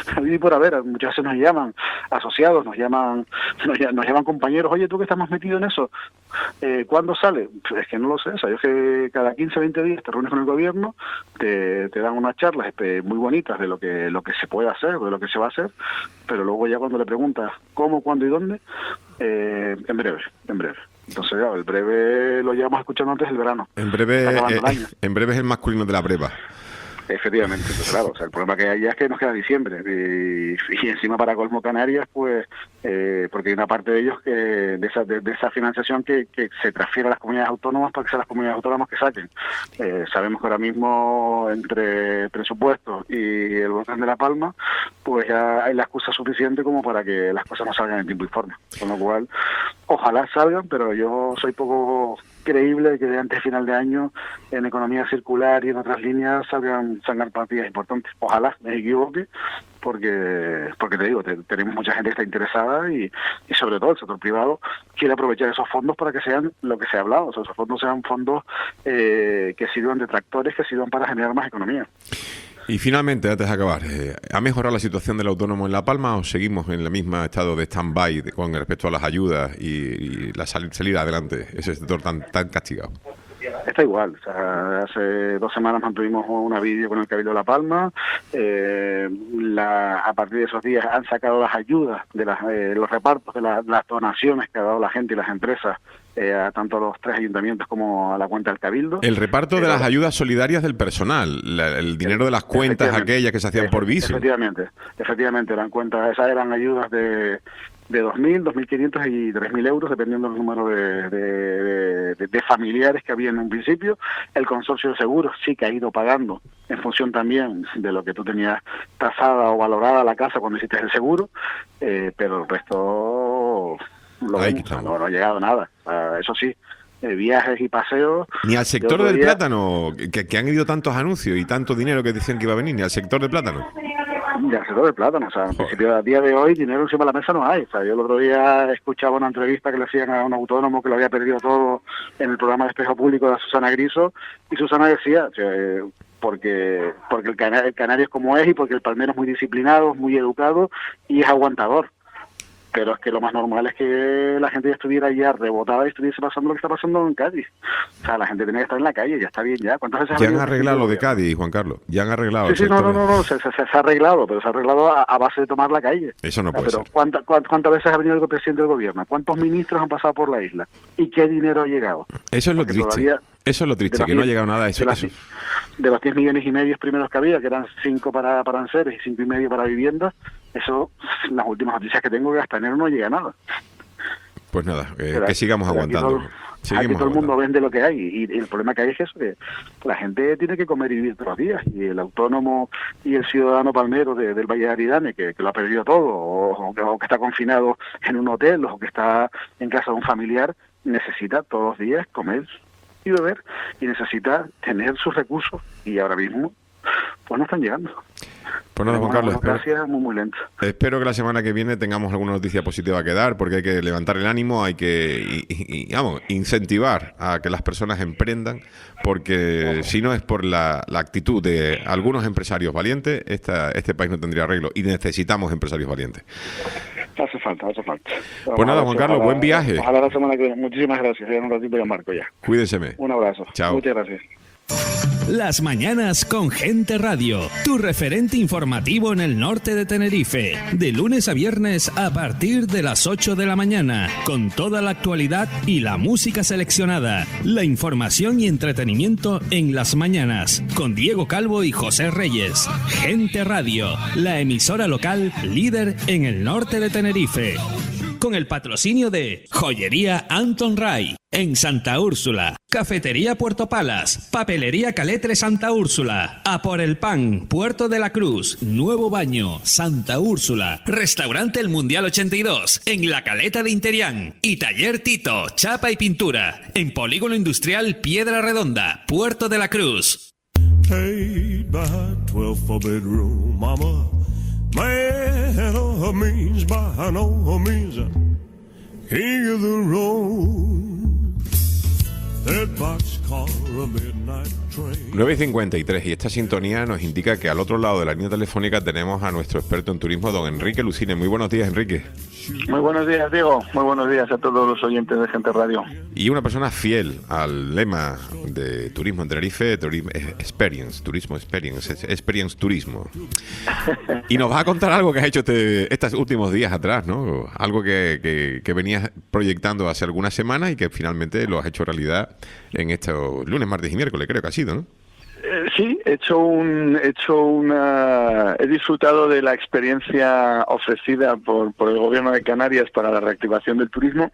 S11: y por haber. Muchas veces nos llaman asociados, nos llaman compañeros, oye, ¿tú que estás más metido en eso? ¿Cuándo sale? Pues es que no lo sé, sabes que cada 15, 20 días te reúnes con el gobierno, te dan unas charlas muy bonitas de lo que se puede hacer, de lo que se va a hacer, pero luego ya cuando le preguntas cómo, cuándo y dónde, en breve. Entonces, claro, el breve lo llevamos escuchando antes del verano.
S2: En breve es el masculino de la breva.
S11: Efectivamente, pues claro, o sea, el problema que hay ya es que nos queda diciembre y encima para colmo Canarias, pues porque hay una parte de ellos que de esa financiación que se transfiere a las comunidades autónomas para que sean las comunidades autónomas que saquen. Sabemos que ahora mismo entre presupuestos y el volcán de La Palma, pues ya hay la excusa suficiente como para que las cosas no salgan en tiempo y forma, con lo cual ojalá salgan, pero yo soy poco creíble de que de antes de final de año en economía circular y en otras líneas salgan partidas importantes. Ojalá me equivoque, porque te digo, tenemos mucha gente que está interesada y sobre todo el sector privado quiere aprovechar esos fondos para que sean lo que se ha hablado, o sea, esos fondos sean fondos que sirvan de tractores, que sirvan para generar más economía.
S2: Y finalmente, antes de acabar, ¿ha mejorado la situación del autónomo en La Palma o seguimos en el mismo estado de stand-by con respecto a las ayudas y la salida adelante, ese sector tan castigado?
S11: Está igual, o sea, hace 2 semanas mantuvimos una vídeo con el Cabildo de La Palma, a partir de esos días han sacado las ayudas de los repartos de las donaciones que ha dado la gente y las empresas, tanto a los 3 ayuntamientos como a la cuenta del Cabildo. El reparto de las ayudas solidarias del personal, el dinero de las cuentas aquellas que se hacían por viso. Efectivamente, esas eran ayudas de 2.000, 2.500 y 3.000 euros, dependiendo del número de familiares que había en un principio. El consorcio de seguros sí que ha ido pagando en función también de lo que tú tenías tasada o valorada la casa cuando hiciste el seguro, pero el resto no ha llegado nada. Eso sí, viajes y paseos. Ni al sector del plátano, que han ido tantos anuncios y tanto dinero que decían que iba a venir, ni al sector del plátano. Ya, el sector del plátano, o sea, en principio a día de hoy dinero encima de la mesa no hay. O sea, yo el otro día escuchaba una entrevista que le hacían a un autónomo que lo había perdido todo en el programa de Espejo Público de Susana Griso, y Susana decía, o sea, porque el canario es como es y porque el palmero es muy disciplinado, es muy educado y es aguantador. Pero es que lo más normal es que la gente ya estuviera ya rebotada y estuviese pasando lo que está pasando en Cádiz. O sea, la gente tiene que estar en la calle, ya está bien ya. ¿Cuántas veces ya han arreglado lo de Cádiz, Juan Carlos? Ya han arreglado. Sí, no, se ha arreglado, pero se ha arreglado a base de tomar la calle. Eso no puede ser. ¿Cuántas veces ha venido el presidente del gobierno? ¿Cuántos ministros han pasado por la isla? ¿Y qué dinero ha llegado? Eso es lo triste. Eso es lo triste, que no ha llegado nada. De los 10 millones y medio primeros que había, que eran 5 para aranceles y 5,5 para viviendas, eso, las últimas noticias que tengo, que hasta enero no llega nada. Pues nada, que sigamos aguantando. Aquí todo el mundo vende lo que hay, y el problema que hay es eso, que la gente tiene que comer y vivir todos los días, y el autónomo y el ciudadano palmero del Valle de Aridane, que lo ha perdido todo, o que está confinado en un hotel, o que está en casa de un familiar, necesita todos los días comer y beber, y necesita tener sus recursos, y ahora mismo pues no están llegando. Pues nada, Juan Carlos, muy lento. Espero que la semana que viene tengamos alguna noticia positiva que dar, porque hay que levantar el ánimo, hay que incentivar a que las personas emprendan, porque si no es por la actitud de algunos empresarios valientes, este país no tendría arreglo, y necesitamos empresarios valientes. Hace falta. Pues nada, Juan Carlos, buen viaje. Ojalá la semana que viene. Muchísimas gracias. Ya en un ratito ya marco ya. Cuídese. Un abrazo. Chao. Muchas gracias.
S1: Las mañanas con Gente Radio, tu referente informativo en el norte de Tenerife, de lunes a viernes a partir de las 8 de la mañana, con toda la actualidad y la música seleccionada, la información y entretenimiento en las mañanas, con Diego Calvo y José Reyes. Gente Radio, la emisora local líder en el norte de Tenerife. Con el patrocinio de Joyería Anton Ray en Santa Úrsula, Cafetería Puerto Palas, Papelería Caletre Santa Úrsula, A por el Pan, Puerto de la Cruz, Nuevo Baño, Santa Úrsula, Restaurante El Mundial 82 en La Caleta de Interián y Taller Tito, Chapa y Pintura en Polígono Industrial Piedra Redonda, Puerto de la Cruz.
S12: Paid by 12 bedroom mama. Man of means by no means king of the road. That box boxcar, a midnight train.
S2: 9:53, y esta sintonía nos indica que al otro lado de la línea telefónica tenemos a nuestro experto en turismo, don Enrique Lucine. Muy buenos días, Enrique.
S11: Muy buenos días, Diego. Muy buenos días a todos los oyentes de Gente Radio.
S2: Y una persona fiel al lema de turismo en Tenerife, turismo experience turismo. Y nos vas a contar algo que has hecho estos últimos días atrás, ¿no? Algo que venías proyectando hace algunas semanas y que finalmente lo has hecho realidad en estos lunes, martes y miércoles, creo que ha sido, ¿no?
S11: Sí, he disfrutado de la experiencia ofrecida por el Gobierno de Canarias para la reactivación del turismo,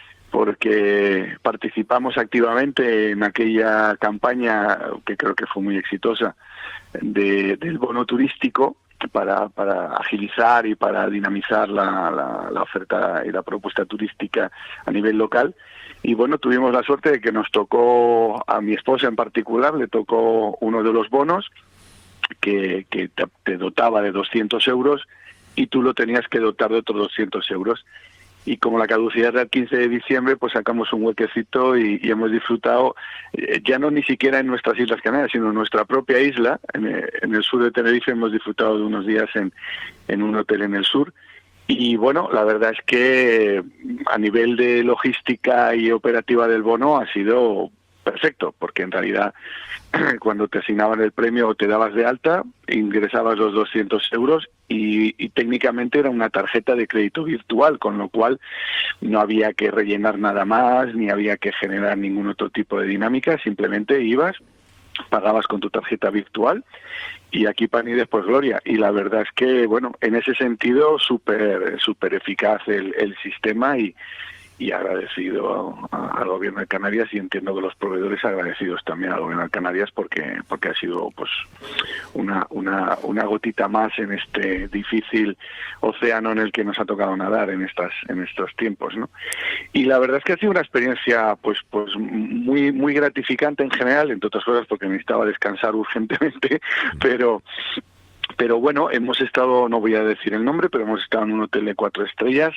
S11: porque participamos activamente en aquella campaña que creo que fue muy exitosa del bono turístico para agilizar y para dinamizar la oferta y la propuesta turística a nivel local. Y bueno, tuvimos la suerte de que nos tocó, a mi esposa en particular, le tocó uno de los bonos que te dotaba de 200 euros y tú lo tenías que dotar de otros 200 euros. Y como la caducidad era el 15 de diciembre, pues sacamos un huequecito y hemos disfrutado, ya no ni siquiera en nuestras Islas Canarias, sino en nuestra propia isla, en el sur de Tenerife, hemos disfrutado de unos días en un hotel en el sur. Y bueno, la verdad es que a nivel de logística y operativa del bono ha sido perfecto, porque en realidad cuando te asignaban el premio te dabas de alta, ingresabas los 200 euros y técnicamente era una tarjeta de crédito virtual, con lo cual no había que rellenar nada más, ni había que generar ningún otro tipo de dinámica, simplemente ibas, pagabas con tu tarjeta virtual y aquí pan y después gloria. Y la verdad es que, bueno, en ese sentido súper eficaz el sistema y agradecido al Gobierno de Canarias, y entiendo que los proveedores agradecidos también al Gobierno de Canarias porque ha sido pues una gotita más en este difícil océano en el que nos ha tocado nadar en estos tiempos, ¿no? Y la verdad es que ha sido una experiencia pues muy gratificante en general, entre otras cosas porque necesitaba descansar urgentemente, pero bueno, hemos estado, no voy a decir el nombre, pero hemos estado en un hotel de 4 estrellas,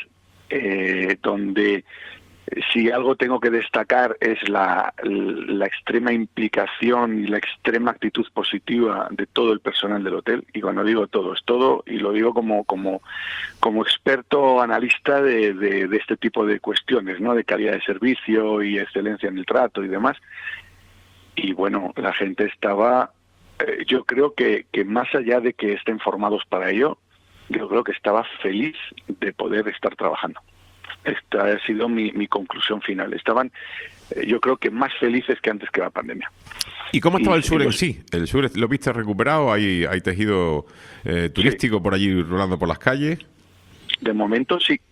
S11: donde si algo tengo que destacar es la extrema implicación y la extrema actitud positiva de todo el personal del hotel. Y cuando digo todo, es todo, y lo digo como experto analista de este tipo de cuestiones, ¿no? De calidad de servicio y excelencia en el trato y demás. Y bueno, la gente estaba, yo creo que más allá de que estén formados para ello, yo creo que estaba feliz de poder estar trabajando. Esta ha sido mi conclusión final. Estaban, yo creo que más felices que antes que la pandemia.
S2: ¿Y cómo estaba el sur en sí? ¿El sur lo viste recuperado? ¿Hay tejido turístico sí por allí rolando por las calles?
S11: De momento sí.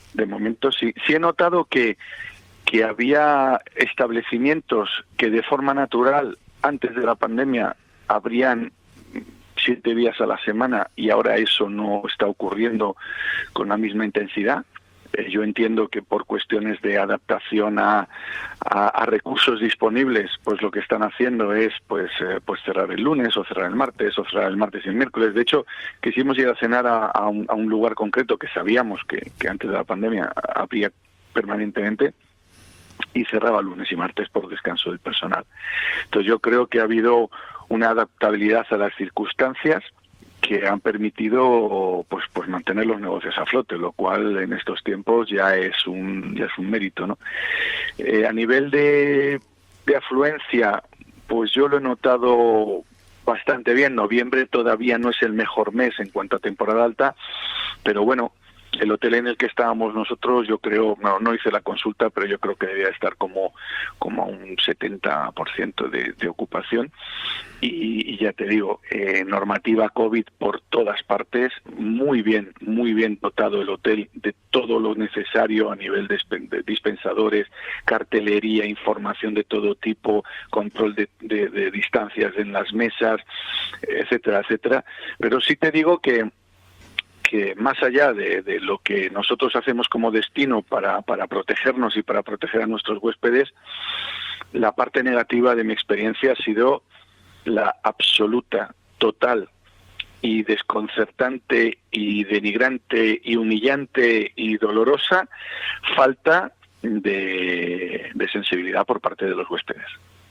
S11: Sí he notado que había establecimientos que de forma natural, antes de la pandemia, abrían 7 días a la semana, y ahora eso no está ocurriendo con la misma intensidad. Yo entiendo que por cuestiones de adaptación a recursos disponibles, pues lo que están haciendo es pues cerrar el lunes o cerrar el martes o cerrar el martes y el miércoles. De hecho, quisimos ir a cenar a un lugar concreto que sabíamos que antes de la pandemia abría permanentemente, y cerraba lunes y martes por descanso del personal. Entonces yo creo que ha habido una adaptabilidad a las circunstancias que han permitido pues mantener los negocios a flote, lo cual en estos tiempos ya es un mérito, ¿no? A nivel de afluencia, pues yo lo he notado bastante bien. Noviembre todavía no es el mejor mes en cuanto a temporada alta, pero bueno, el hotel en el que estábamos nosotros, yo creo, no hice la consulta, pero yo creo que debía estar como a un 70% de ocupación. Y ya te digo, normativa COVID por todas partes, muy bien dotado el hotel de todo lo necesario a nivel de dispensadores, cartelería, información de todo tipo, control de distancias en las mesas, etcétera, etcétera. Pero sí te digo que más allá de lo que nosotros hacemos como destino para protegernos y para proteger a nuestros huéspedes, la parte negativa de mi experiencia ha sido la absoluta, total y desconcertante y denigrante y humillante y dolorosa falta de sensibilidad por parte de los huéspedes.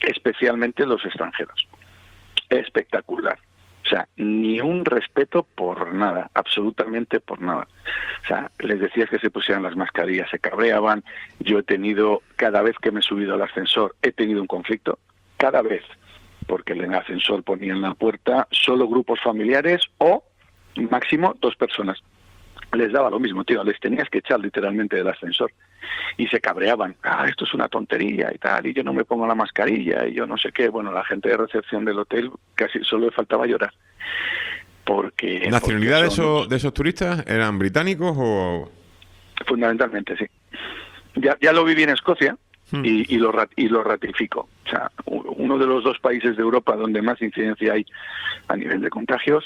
S11: especialmente los extranjeros. Espectacular. O sea, ni un respeto por nada, absolutamente por nada. O sea, les decías que se pusieran las mascarillas, se cabreaban. Yo he tenido, cada vez que me he subido al ascensor, he tenido un conflicto, cada vez, porque en el ascensor ponían en la puerta solo grupos familiares o máximo 2 personas. Les daba lo mismo, tío, les tenías que echar literalmente del ascensor. Y se cabreaban, esto es una tontería y tal, y yo no me pongo la mascarilla, y yo no sé qué. Bueno, la gente de recepción del hotel casi solo le faltaba llorar. Porque
S2: ¿Nacionalidad de esos turistas eran británicos o...?
S11: Fundamentalmente, sí. Ya lo viví en Escocia y lo ratifico. O sea, uno de los 2 países de Europa donde más incidencia hay a nivel de contagios,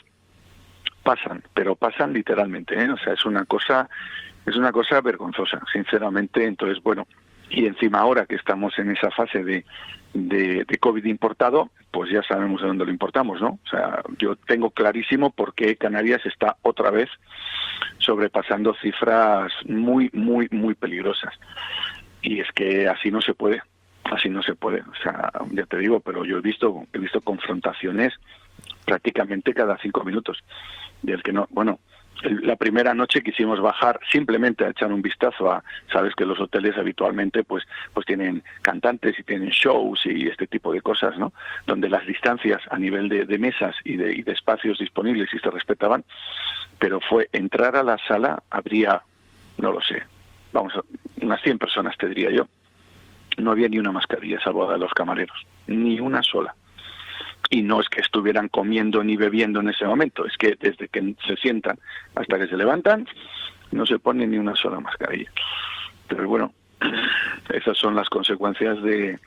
S11: pasan literalmente, ¿eh? O sea, es una cosa vergonzosa, sinceramente. Entonces, bueno, y encima ahora que estamos en esa fase de COVID importado, pues ya sabemos de dónde lo importamos, ¿no? O sea, yo tengo clarísimo por qué Canarias está otra vez sobrepasando cifras muy, muy, muy peligrosas. Y es que así no se puede. O sea, ya te digo, pero yo he visto confrontaciones prácticamente cada 5 minutos. Del que no, bueno, la primera noche quisimos bajar simplemente a echar un vistazo a, sabes que los hoteles habitualmente pues tienen cantantes y tienen shows y este tipo de cosas, ¿no? Donde las distancias a nivel de mesas y de espacios disponibles sí se respetaban, pero fue entrar a la sala, habría, no lo sé, unas 100 personas te diría yo. No había ni una mascarilla salvo la de los camareros, ni una sola. Y no es que estuvieran comiendo ni bebiendo en ese momento, es que desde que se sientan hasta que se levantan no se pone ni una sola mascarilla. Pero bueno, esas son las consecuencias de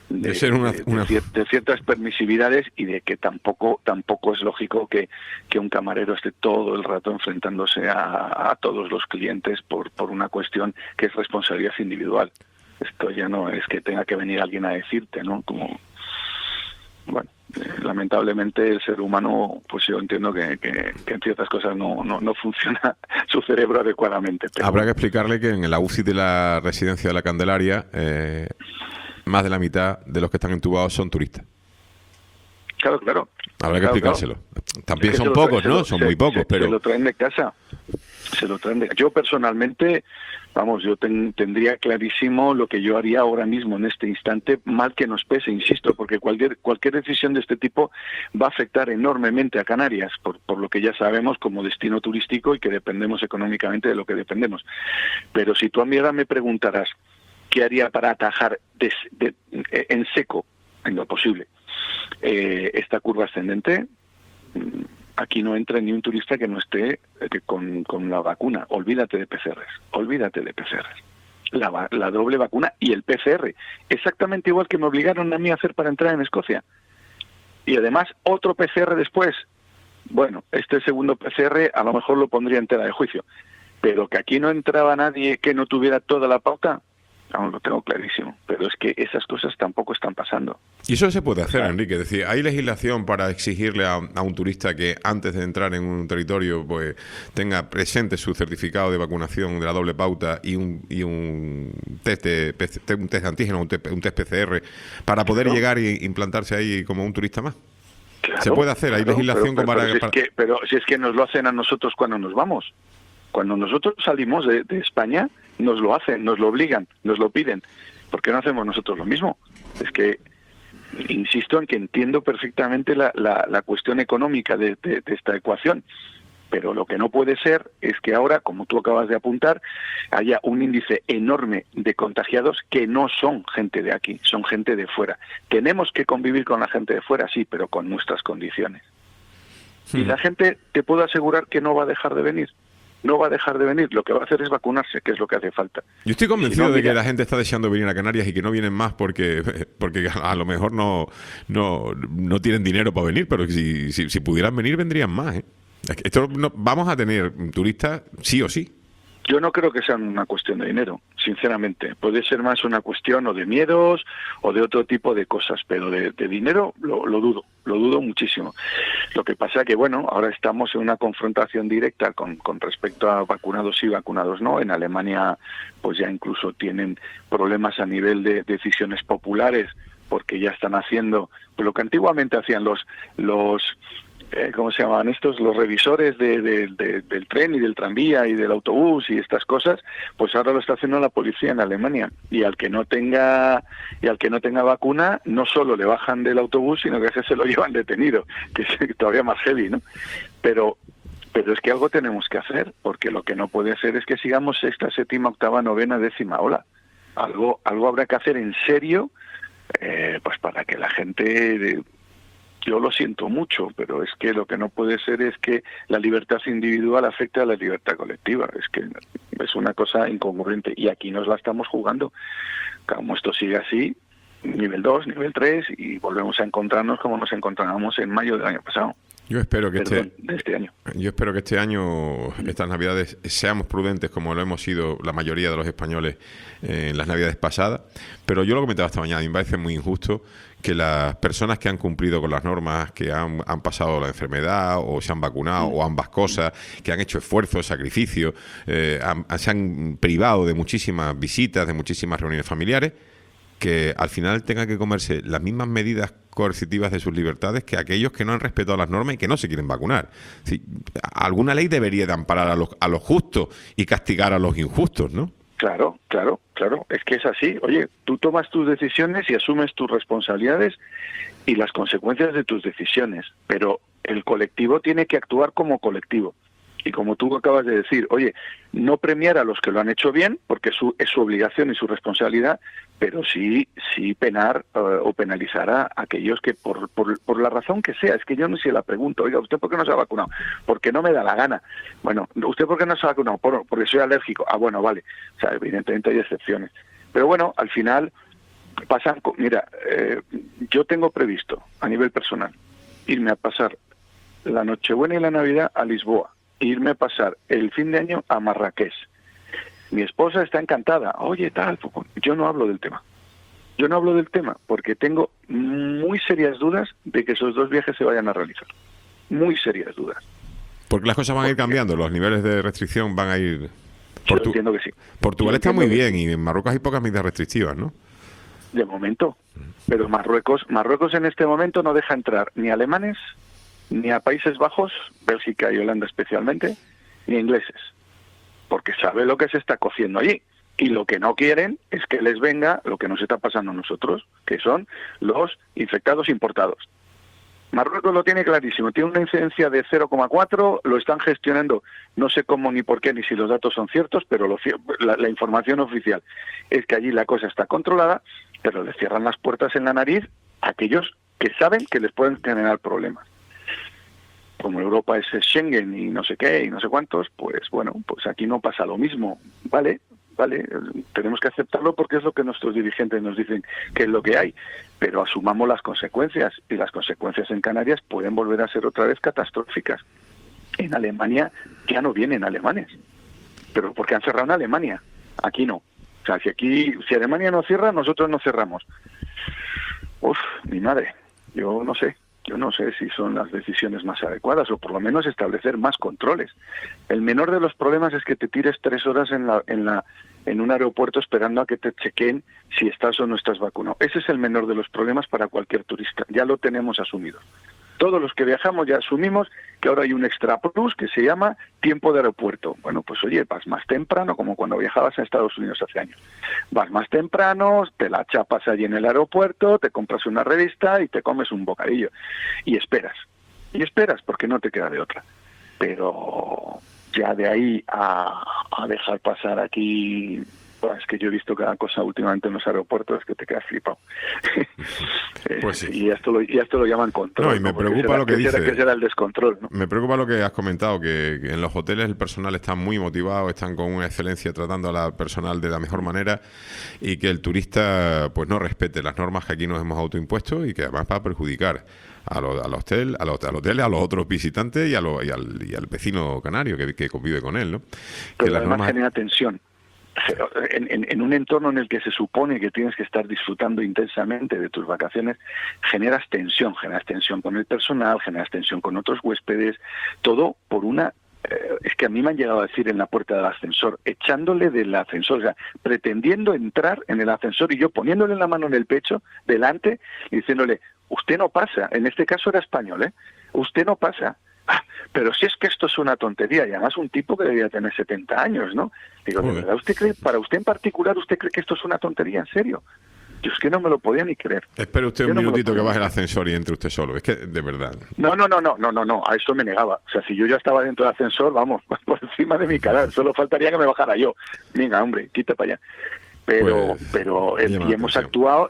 S11: ciertas permisividades y de que tampoco es lógico que un camarero esté todo el rato enfrentándose a todos los clientes por una cuestión que es responsabilidad individual. Esto ya no es que tenga que venir alguien a decirte, ¿no? Como, bueno, lamentablemente el ser humano, pues yo entiendo que en ciertas cosas no funciona su cerebro adecuadamente. Pero...
S2: Habrá que explicarle que en la UCI de la residencia de la Candelaria, más de la mitad de los que están entubados son turistas.
S11: Claro.
S2: Habrá que explicárselo. Claro. También son pocos, ¿no? Son muy pocos, pero...
S11: Se lo traen de casa. Yo personalmente, yo tendría clarísimo lo que yo haría ahora mismo en este instante, mal que nos pese, insisto, porque cualquier decisión de este tipo va a afectar enormemente a Canarias, por lo que ya sabemos como destino turístico y que dependemos económicamente de lo que dependemos. Pero si tú a mí ahora me preguntaras qué haría para atajar en seco, en lo posible, esta curva ascendente, aquí no entra ni un turista que no esté con la vacuna. Olvídate de PCRs. La doble vacuna y el PCR. Exactamente igual que me obligaron a mí a hacer para entrar en Escocia. Y además otro PCR después. Bueno, este segundo PCR a lo mejor lo pondría en tela de juicio. Pero que aquí no entraba nadie que no tuviera toda la pauta, aún lo tengo clarísimo, pero es que esas cosas tampoco están pasando.
S2: Y eso se puede hacer, Enrique. Es decir, ¿hay legislación para exigirle a un turista que antes de entrar en un territorio pues tenga presente su certificado de vacunación de la doble pauta y un test de antígeno, un test PCR, para poder llegar e implantarse ahí como un turista más? Claro, se puede hacer, hay legislación
S11: pero si es que nos lo hacen a nosotros cuando nos vamos. Cuando nosotros salimos de España, nos lo hacen, nos lo obligan, nos lo piden. ¿Por qué no hacemos nosotros lo mismo? Es que, insisto en que entiendo perfectamente la cuestión económica de esta ecuación, pero lo que no puede ser es que ahora, como tú acabas de apuntar, haya un índice enorme de contagiados que no son gente de aquí, son gente de fuera. Tenemos que convivir con la gente de fuera, sí, pero con nuestras condiciones. Y la gente, te puedo asegurar que no va a dejar de venir. No va a dejar de venir, lo que va a hacer es vacunarse, que es lo que hace falta.
S2: Yo estoy convencido de que la gente está deseando venir a Canarias y que no vienen más porque a lo mejor no tienen dinero para venir, pero si pudieran venir, vendrían más, ¿eh? Vamos a tener turistas sí o sí.
S11: Yo no creo que sea una cuestión de dinero, sinceramente. Puede ser más una cuestión o de miedos o de otro tipo de cosas, pero de dinero lo dudo muchísimo. Lo que pasa que, bueno, ahora estamos en una confrontación directa con respecto a vacunados y vacunados no. En Alemania, pues ya incluso tienen problemas a nivel de decisiones populares
S13: porque ya están haciendo pues lo que antiguamente hacían los ¿cómo se llamaban estos? Los revisores del tren y del tranvía y del autobús y estas cosas, pues ahora lo está haciendo la policía en Alemania. Y al que no tenga vacuna, no solo le bajan del autobús, sino que a veces se lo llevan detenido, que es todavía más heavy, ¿no? Pero es que algo tenemos que hacer, porque lo que no puede ser es que sigamos sexta, séptima, octava, novena, décima ola. Algo habrá que hacer en serio, pues para que la gente... Yo lo siento mucho, pero es que lo que no puede ser es que la libertad individual afecte a la libertad colectiva. Es que es una cosa incongruente y aquí nos la estamos jugando. Como esto sigue así, nivel 2, nivel 3 y volvemos a encontrarnos como nos encontrábamos en mayo del año pasado.
S2: Yo espero que
S13: este año.
S2: Yo espero que este año, estas Navidades, seamos prudentes como lo hemos sido la mayoría de los españoles en las Navidades pasadas. Pero yo lo comentaba esta mañana, y me parece muy injusto que las personas que han cumplido con las normas, que han pasado la enfermedad o se han vacunado o ambas cosas, que han hecho esfuerzos, sacrificios, se han privado de muchísimas visitas, de muchísimas reuniones familiares, que al final tengan que comerse las mismas medidas coercitivas de sus libertades que aquellos que no han respetado las normas y que no se quieren vacunar. Sí, alguna ley debería de amparar a los justos y castigar a los injustos, ¿no?
S13: Claro. Es que es así. Oye, tú tomas tus decisiones y asumes tus responsabilidades y las consecuencias de tus decisiones, pero el colectivo tiene que actuar como colectivo. Y como tú acabas de decir, oye, no premiar a los que lo han hecho bien, porque es su obligación y su responsabilidad, pero sí penar o penalizar a aquellos que por la razón que sea, es que yo no sé la pregunto, oiga, ¿usted por qué no se ha vacunado? Porque no me da la gana. Bueno, ¿usted por qué no se ha vacunado? Porque soy alérgico. Ah, bueno, vale. O sea, evidentemente hay excepciones. Pero bueno, al final pasan... Mira, yo tengo previsto, a nivel personal, irme a pasar la Nochebuena y la Navidad a Lisboa. Irme a pasar el fin de año a Marrakech. Mi esposa está encantada. Oye, tal, yo no hablo del tema. Yo no hablo del tema porque tengo muy serias dudas de que esos dos viajes se vayan a realizar. Muy serias dudas.
S2: Porque las cosas van a ir cambiando, los niveles de restricción van a ir...
S13: Yo entiendo que sí.
S2: Portugal está muy bien y en Marruecos hay pocas medidas restrictivas, ¿no?
S13: De momento. Pero Marruecos en este momento no deja entrar ni alemanes, ni a Países Bajos, Bélgica y Holanda especialmente, ni a ingleses, porque sabe lo que se está cociendo allí. Y lo que no quieren es que les venga lo que nos está pasando a nosotros, que son los infectados importados. Marruecos lo tiene clarísimo, tiene una incidencia de 0,4, lo están gestionando, no sé cómo ni por qué ni si los datos son ciertos, pero la información oficial es que allí la cosa está controlada, pero le cierran las puertas en la nariz a aquellos que saben que les pueden generar problemas. Como Europa es Schengen y no sé qué y no sé cuántos, pues bueno, pues aquí no pasa lo mismo, ¿vale? Tenemos que aceptarlo porque es lo que nuestros dirigentes nos dicen que es lo que hay, pero asumamos las consecuencias y las consecuencias en Canarias pueden volver a ser otra vez catastróficas. En Alemania ya no vienen alemanes, pero porque han cerrado en Alemania, aquí no. O sea, si Alemania no cierra, nosotros no cerramos. Uf, mi madre, yo no sé si son las decisiones más adecuadas o por lo menos establecer más controles. El menor de los problemas es que te tires 3 horas en un aeropuerto esperando a que te chequeen si estás o no estás vacunado. Ese es el menor de los problemas para cualquier turista. Ya lo tenemos asumido. Todos los que viajamos ya asumimos que ahora hay un extra plus que se llama tiempo de aeropuerto. Bueno, pues oye, vas más temprano, como cuando viajabas a Estados Unidos hace años. Vas más temprano, te la chapas allí en el aeropuerto, te compras una revista y te comes un bocadillo. Y esperas. Y esperas porque no te queda de otra. Pero ya de ahí a dejar pasar aquí... Es que yo he visto cada cosa últimamente en los aeropuertos que te quedas flipado.
S2: Pues sí.
S13: Y esto lo llaman control.
S2: No, y me preocupa lo que dice.
S13: Que será el descontrol, ¿no?
S2: Me preocupa lo que has comentado, que en los hoteles el personal está muy motivado, están con una excelencia tratando al personal de la mejor manera y que el turista pues no respete las normas que aquí nos hemos autoimpuesto y que además va a perjudicar al hotel, a los otros visitantes y al vecino canario que convive con él, ¿no?
S13: Pero
S2: que las
S13: además
S2: normas...
S13: genera tensión. En un entorno en el que se supone que tienes que estar disfrutando intensamente de tus vacaciones, generas tensión con el personal, generas tensión con otros huéspedes, todo por una Es que a mí me han llegado a decir en la puerta del ascensor, echándole del ascensor, o sea, pretendiendo entrar en el ascensor y yo poniéndole la mano en el pecho, delante, y diciéndole, usted no pasa. En este caso era español, ¿eh? Usted no pasa. Ah, pero si es que esto es una tontería, y además un tipo que debía tener 70 años, ¿no? Digo, ¿de verdad usted cree, para usted en particular, usted cree que esto es una tontería, en serio? Yo es que no me lo podía ni creer.
S2: Espere usted un minutito que baje el ascensor y entre usted solo. Es que, de verdad.
S13: No, a eso me negaba. O sea, si yo ya estaba dentro del ascensor, vamos, por encima de mi cara. Solo faltaría que me bajara yo. Venga, hombre, quita para allá. Pero y hemos actuado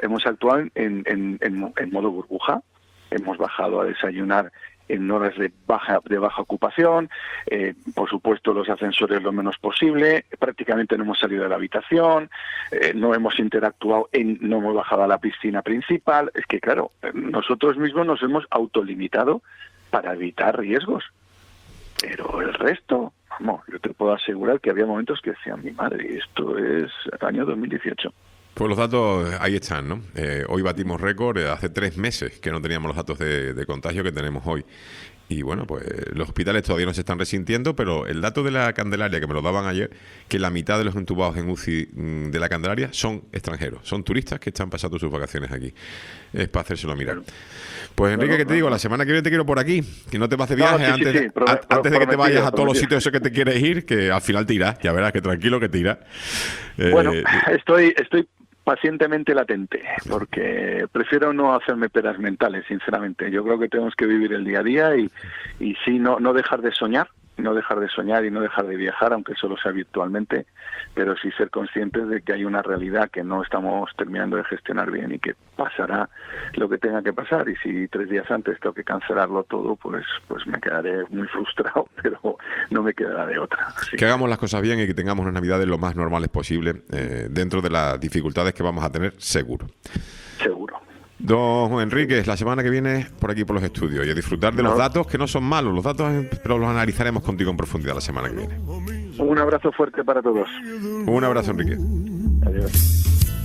S13: en modo burbuja. Hemos bajado a desayunar en horas de baja ocupación, por supuesto los ascensores lo menos posible, prácticamente no hemos salido de la habitación, no hemos interactuado, no hemos bajado a la piscina principal. Es que claro, nosotros mismos nos hemos autolimitado para evitar riesgos, pero el resto, vamos, yo te puedo asegurar que había momentos que decían, mi madre, esto es el año 2018.
S2: Pues los datos ahí están, ¿no? Hoy batimos récord, hace 3 meses que no teníamos los datos de contagio que tenemos hoy. Y bueno, pues los hospitales todavía no se están resintiendo, pero el dato de la Candelaria, que me lo daban ayer, que la mitad de los entubados en UCI de la Candelaria son extranjeros, son turistas que están pasando sus vacaciones aquí. Es para hacérselo mirar. Pues Enrique, ¿qué te digo? La semana que viene te quiero por aquí, que no te vas de viaje antes de que te vayas a todos los sitios esos que te quieres ir, que al final te irás, ya verás que tranquilo que te irás.
S13: Bueno, estoy pacientemente latente, porque prefiero no hacerme peras mentales, sinceramente. Yo creo que tenemos que vivir el día a día y sí, no dejar de soñar, y no dejar de viajar, aunque solo sea virtualmente, pero sí ser conscientes de que hay una realidad que no estamos terminando de gestionar bien y que pasará lo que tenga que pasar. Y si 3 días antes tengo que cancelarlo todo, pues me quedaré muy frustrado, pero no me quedará de otra. Así
S2: que hagamos las cosas bien y que tengamos unas navidades lo más normales posible, dentro de las dificultades que vamos a tener, seguro.
S13: Seguro.
S2: Don Enrique, la semana que viene por aquí por los estudios y a disfrutar de los datos, que no son malos los datos, pero los analizaremos contigo en profundidad la semana que viene.
S13: Un abrazo fuerte para todos.
S2: Un abrazo, Enrique.
S13: Adiós.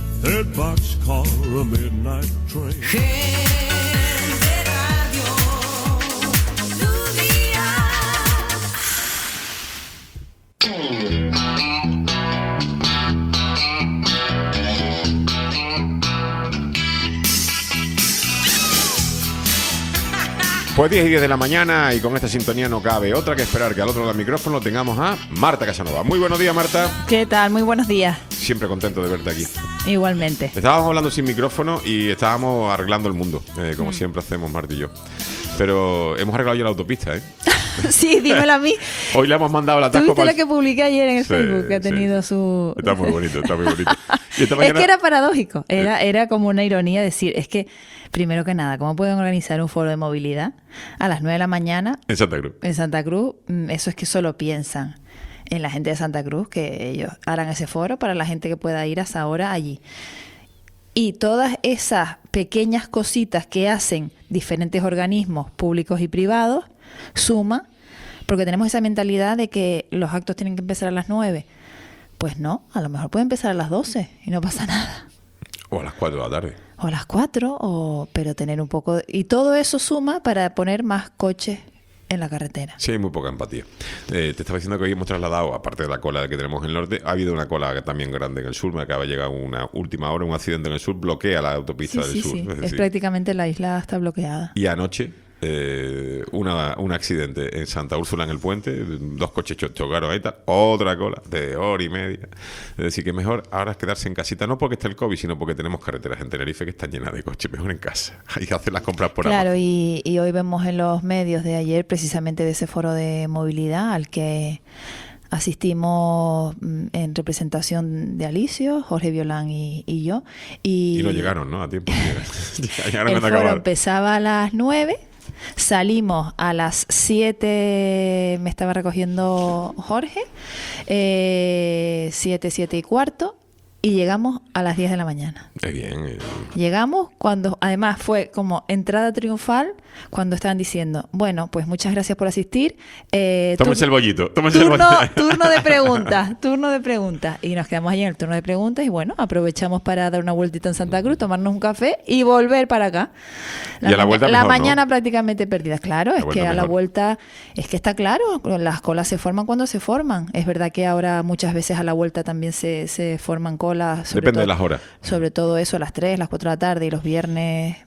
S2: Pues 10 y 10 de la mañana y con esta sintonía no cabe otra que esperar que al otro lado del micrófono tengamos a Marta Casanova. Muy buenos días, Marta.
S14: ¿Qué tal? Muy buenos días.
S2: Siempre contento de verte aquí.
S14: Igualmente.
S2: Estábamos hablando sin micrófono y estábamos arreglando el mundo, como siempre hacemos Marta y yo. Pero hemos arreglado ya la autopista, ¿eh?
S14: Sí, dímelo a mí.
S2: Hoy le hemos mandado la atasco.
S14: ¿Tuviste lo que publiqué ayer en el Facebook? Que ha tenido su...
S2: Está muy bonito, está muy bonito.
S14: Y esta mañana... Es que era paradójico. Era como una ironía decir, es que, primero que nada, ¿cómo pueden organizar un foro de movilidad a las 9 de la mañana?
S2: En Santa Cruz.
S14: En Santa Cruz, eso es que solo piensan en la gente de Santa Cruz, que ellos harán ese foro para la gente que pueda ir a esa hora allí. Y todas esas pequeñas cositas que hacen diferentes organismos públicos y privados suma, porque tenemos esa mentalidad de que los actos tienen que empezar a las 9. Pues no, a lo mejor puede empezar a las 12 y no pasa nada.
S2: O a las 4 de la tarde.
S14: O a las 4, pero tener un poco... Y todo eso suma para poner más coches en la carretera.
S2: Sí, hay muy poca empatía. Te estaba diciendo que hoy hemos trasladado, aparte de la cola que tenemos en el norte, ha habido una cola también grande en el sur. Me acaba de llegar una última hora, un accidente en el sur, bloquea la autopista del sur.
S14: Sí. Es prácticamente la isla está bloqueada.
S2: Y anoche, un accidente en Santa Úrsula, en el puente, 2 coches chocaron ahí, otra cola de hora y media. Es decir, que mejor ahora es quedarse en casita, no porque esté el COVID, sino porque tenemos carreteras en Tenerife que están llenas de coches, mejor en casa. Hay que hacer las compras por
S14: Claro,
S2: Amazon.
S14: Y hoy vemos en los medios de ayer, precisamente de ese foro de movilidad al que asistimos en representación de Alicio, Jorge Violán y yo. Y
S2: no llegaron, ¿no? A tiempo. Llegaron
S14: el
S2: cuando
S14: foro
S2: acabaron.
S14: empezaba a las 9. Salimos a las 7, me estaba recogiendo Jorge, 7 y cuarto, y llegamos a las 10 de la mañana.
S2: Bien.
S14: Llegamos cuando, además fue como entrada triunfal, cuando estaban diciendo, bueno, pues muchas gracias por asistir.
S2: Tómese el bollito.
S14: Turno de preguntas. Y nos quedamos ahí en el turno de preguntas y bueno, aprovechamos para dar una vueltita en Santa Cruz, tomarnos un café y volver para acá. La mañana prácticamente perdida. Claro, es que a la vuelta, es que está claro, las colas se forman cuando se forman. Es verdad que ahora muchas veces a la vuelta también se forman colas.
S2: Depende de las horas.
S14: Sobre todo eso, a las 3, las 4 de la tarde y los viernes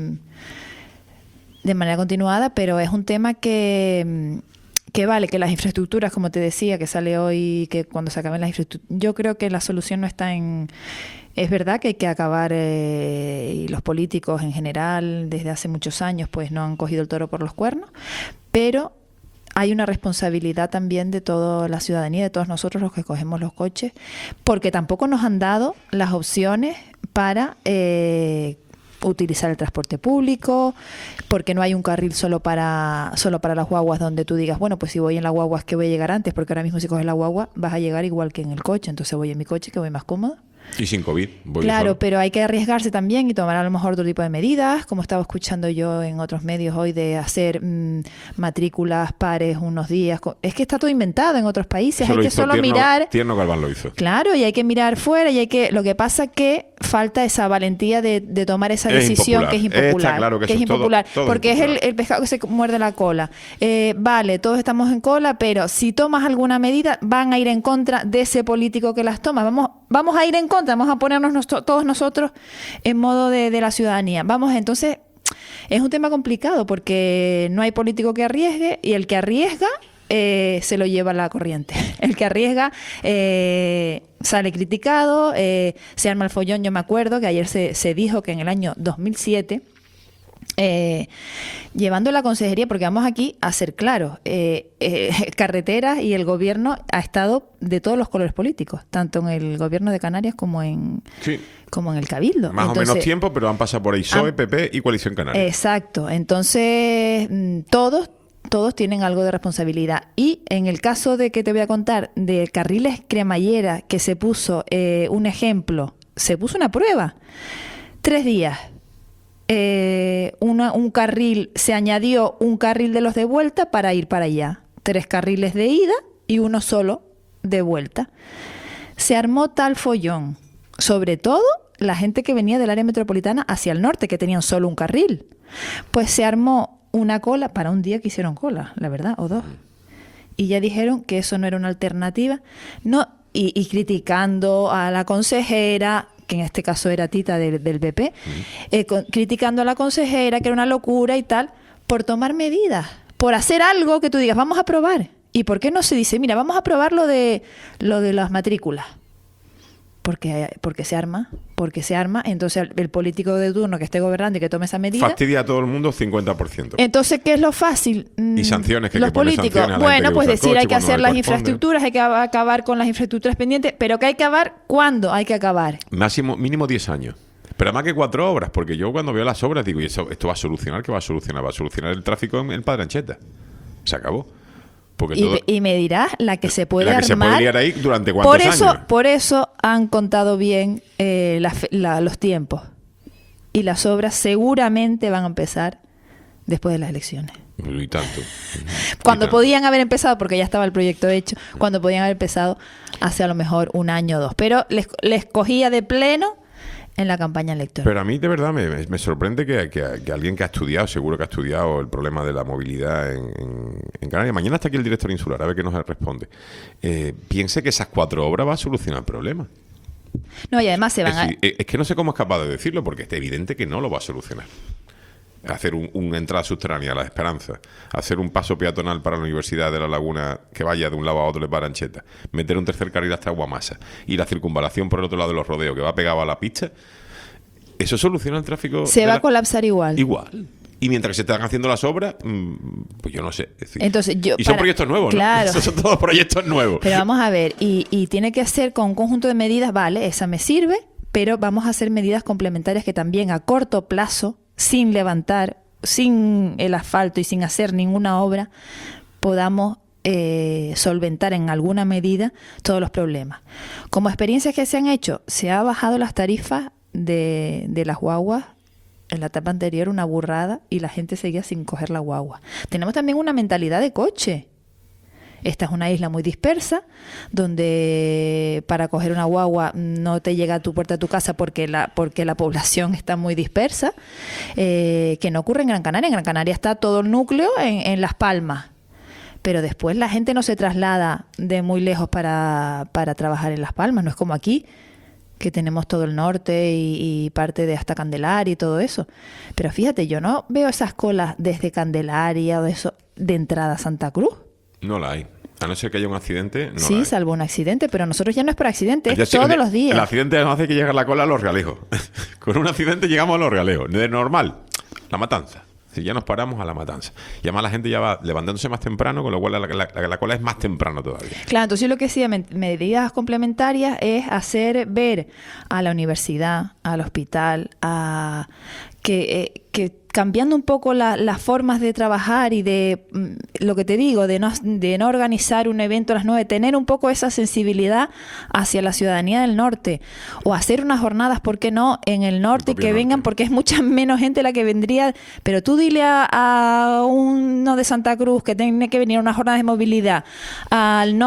S14: de manera continuada, pero es un tema que vale, que las infraestructuras, como te decía, que sale hoy, que cuando se acaben las infraestructuras, yo creo que la solución no está en... Es verdad que hay que acabar, y los políticos en general, desde hace muchos años, pues no han cogido el toro por los cuernos, pero hay una responsabilidad también de toda la ciudadanía, de todos nosotros los que cogemos los coches, porque tampoco nos han dado las opciones para utilizar el transporte público, porque no hay un carril solo para las guaguas donde tú digas, bueno, pues si voy en la guagua es que voy a llegar antes, porque ahora mismo si coges la guagua vas a llegar igual que en el coche, entonces voy en mi coche que voy más cómodo.
S2: Y sin COVID.
S14: Claro,
S2: solo.
S14: pero hay que arriesgarse también y tomar a lo mejor otro tipo de medidas, como estaba escuchando yo en otros medios hoy, de hacer matrículas pares unos días. Es que está todo inventado en otros países, hay que solo mirar.
S2: Tierno Galván lo hizo.
S14: Claro, y hay que mirar fuera y hay que... Lo que pasa es que falta esa valentía de tomar esa decisión que es impopular.
S2: Está claro que
S14: es impopular,
S2: todo
S14: porque
S2: impopular.
S14: Es el pescado que se muerde la cola. Vale, todos estamos en cola, pero si tomas alguna medida, van a ir en contra de ese político que las toma. Vamos a ir en contra, vamos a ponernos todos nosotros en modo de la ciudadanía. Entonces, es un tema complicado porque no hay político que arriesgue y el que arriesga se lo lleva la corriente. El que arriesga sale criticado, se arma el follón. Yo me acuerdo que ayer se dijo que en el año 2007, llevando la consejería, porque vamos aquí a ser claros, Carreteras y el gobierno ha estado de todos los colores políticos, tanto en el gobierno de Canarias como en el Cabildo.
S2: Más o menos tiempo, pero han pasado por ahí PSOE, PP y Coalición Canaria.
S14: Exacto. Entonces, todos tienen algo de responsabilidad. Y en el caso de que te voy a contar de Carriles Cremallera, que se puso un ejemplo, se puso una prueba. 3 días. Un carril, se añadió un carril de los de vuelta para ir para allá. 3 carriles de ida y uno solo de vuelta. Se armó tal follón, sobre todo la gente que venía del área metropolitana hacia el norte, que tenían solo un carril. Pues se armó una cola, para un día que hicieron cola, la verdad, o 2. Y ya dijeron que eso no era una alternativa. No, y criticando a la consejera, que en este caso era Tita del PP, criticando a la consejera, que era una locura y tal, por tomar medidas, por hacer algo que tú digas, vamos a probar. ¿Y por qué no se dice, mira, vamos a probar lo de las matrículas? Porque se arma, entonces el político de turno que esté gobernando y que tome esa medida...
S2: Fastidia a todo el mundo 50%.
S14: Entonces, ¿qué es lo fácil?
S2: Y sanciones que
S14: los
S2: hay que poner
S14: políticos.
S2: Sanciones a la
S14: Bueno,
S2: gente que
S14: pues
S2: usa el
S14: decir,
S2: coche
S14: hay que
S2: cuando
S14: hacer
S2: no
S14: las
S2: le corresponde.
S14: infraestructuras, hay que acabar con las infraestructuras pendientes, pero que hay que acabar, ¿cuándo hay que acabar?
S2: Mínimo 10 años. Pero más que 4 obras, porque yo cuando veo las obras digo, ¿y esto va a solucionar? ¿Qué va a solucionar? Va a solucionar el tráfico en Padre Ancheta. Se acabó. Porque
S14: y me dirás la que se puede
S2: la que
S14: armar.
S2: se puede liar ahí durante cuántos años.
S14: Por eso han contado bien los tiempos. Y las obras seguramente van a empezar después de las elecciones.
S2: Y tanto.
S14: Cuando podían haber empezado, porque ya estaba el proyecto hecho, cuando podían haber empezado hace a lo mejor 1 año o 2. Pero les cogía de pleno en la campaña electoral.
S2: Pero a mí de verdad me sorprende que alguien que ha estudiado, seguro que ha estudiado el problema de la movilidad en Canarias, mañana está aquí el director insular, a ver qué nos responde, piense que esas 4 obras va a solucionar el problema.
S14: No, y además se van
S2: es que no sé cómo es capaz de decirlo, porque es evidente que no lo va a solucionar. Hacer una entrada subterránea a La Esperanza, hacer un paso peatonal para la Universidad de La Laguna que vaya de un lado a otro de Padre Ancheta, meter un tercer carril hasta Guamasa y la circunvalación por el otro lado de los rodeos que va pegado a la pista, eso soluciona el tráfico.
S14: Se va a colapsar igual.
S2: Igual. Y mientras se están haciendo las obras, pues yo no sé. Es decir,
S14: entonces,
S2: y son proyectos nuevos,
S14: claro.
S2: ¿no? Esos son todos proyectos nuevos.
S14: Pero vamos a ver, y tiene que hacer con un conjunto de medidas, vale, esa me sirve, pero vamos a hacer medidas complementarias que también a corto plazo, sin levantar, sin el asfalto y sin hacer ninguna obra, podamos solventar en alguna medida todos los problemas. Como experiencias que se han hecho, se ha bajado las tarifas de las guaguas. En la etapa anterior una burrada y la gente seguía sin coger la guagua. Tenemos también una mentalidad de coche. Esta es una isla muy dispersa, donde para coger una guagua no te llega a tu puerta de tu casa porque la población está muy dispersa, que no ocurre en Gran Canaria. En Gran Canaria está todo el núcleo en Las Palmas, pero después la gente no se traslada de muy lejos para trabajar en Las Palmas. No es como aquí, que tenemos todo el norte y parte de hasta Candelaria y todo eso. Pero fíjate, yo no veo esas colas desde Candelaria o de eso de entrada a Santa Cruz.
S2: No la hay. A no ser que haya un accidente, no
S14: sí,
S2: la hay.
S14: Salvo un accidente, pero nosotros ya no es por accidente, es todos los días.
S2: El accidente nos hace que llegue la cola a Los Realejos. Con un accidente llegamos a Los Realejos. De normal, La Matanza. Si ya nos paramos a La Matanza. Y además la gente ya va levantándose más temprano, con lo cual la cola es más temprano todavía.
S14: Claro, entonces yo lo que decía, medidas complementarias es hacer ver a la universidad, al hospital, a que cambiando un poco las formas de trabajar y de lo que te digo, de no organizar un evento a las 9, tener un poco esa sensibilidad hacia la ciudadanía del norte, o hacer unas jornadas, ¿por qué no?, en el norte, y que vengan, porque es mucha menos gente la que vendría. Pero tú dile a uno de Santa Cruz que tiene que venir a una jornada de movilidad al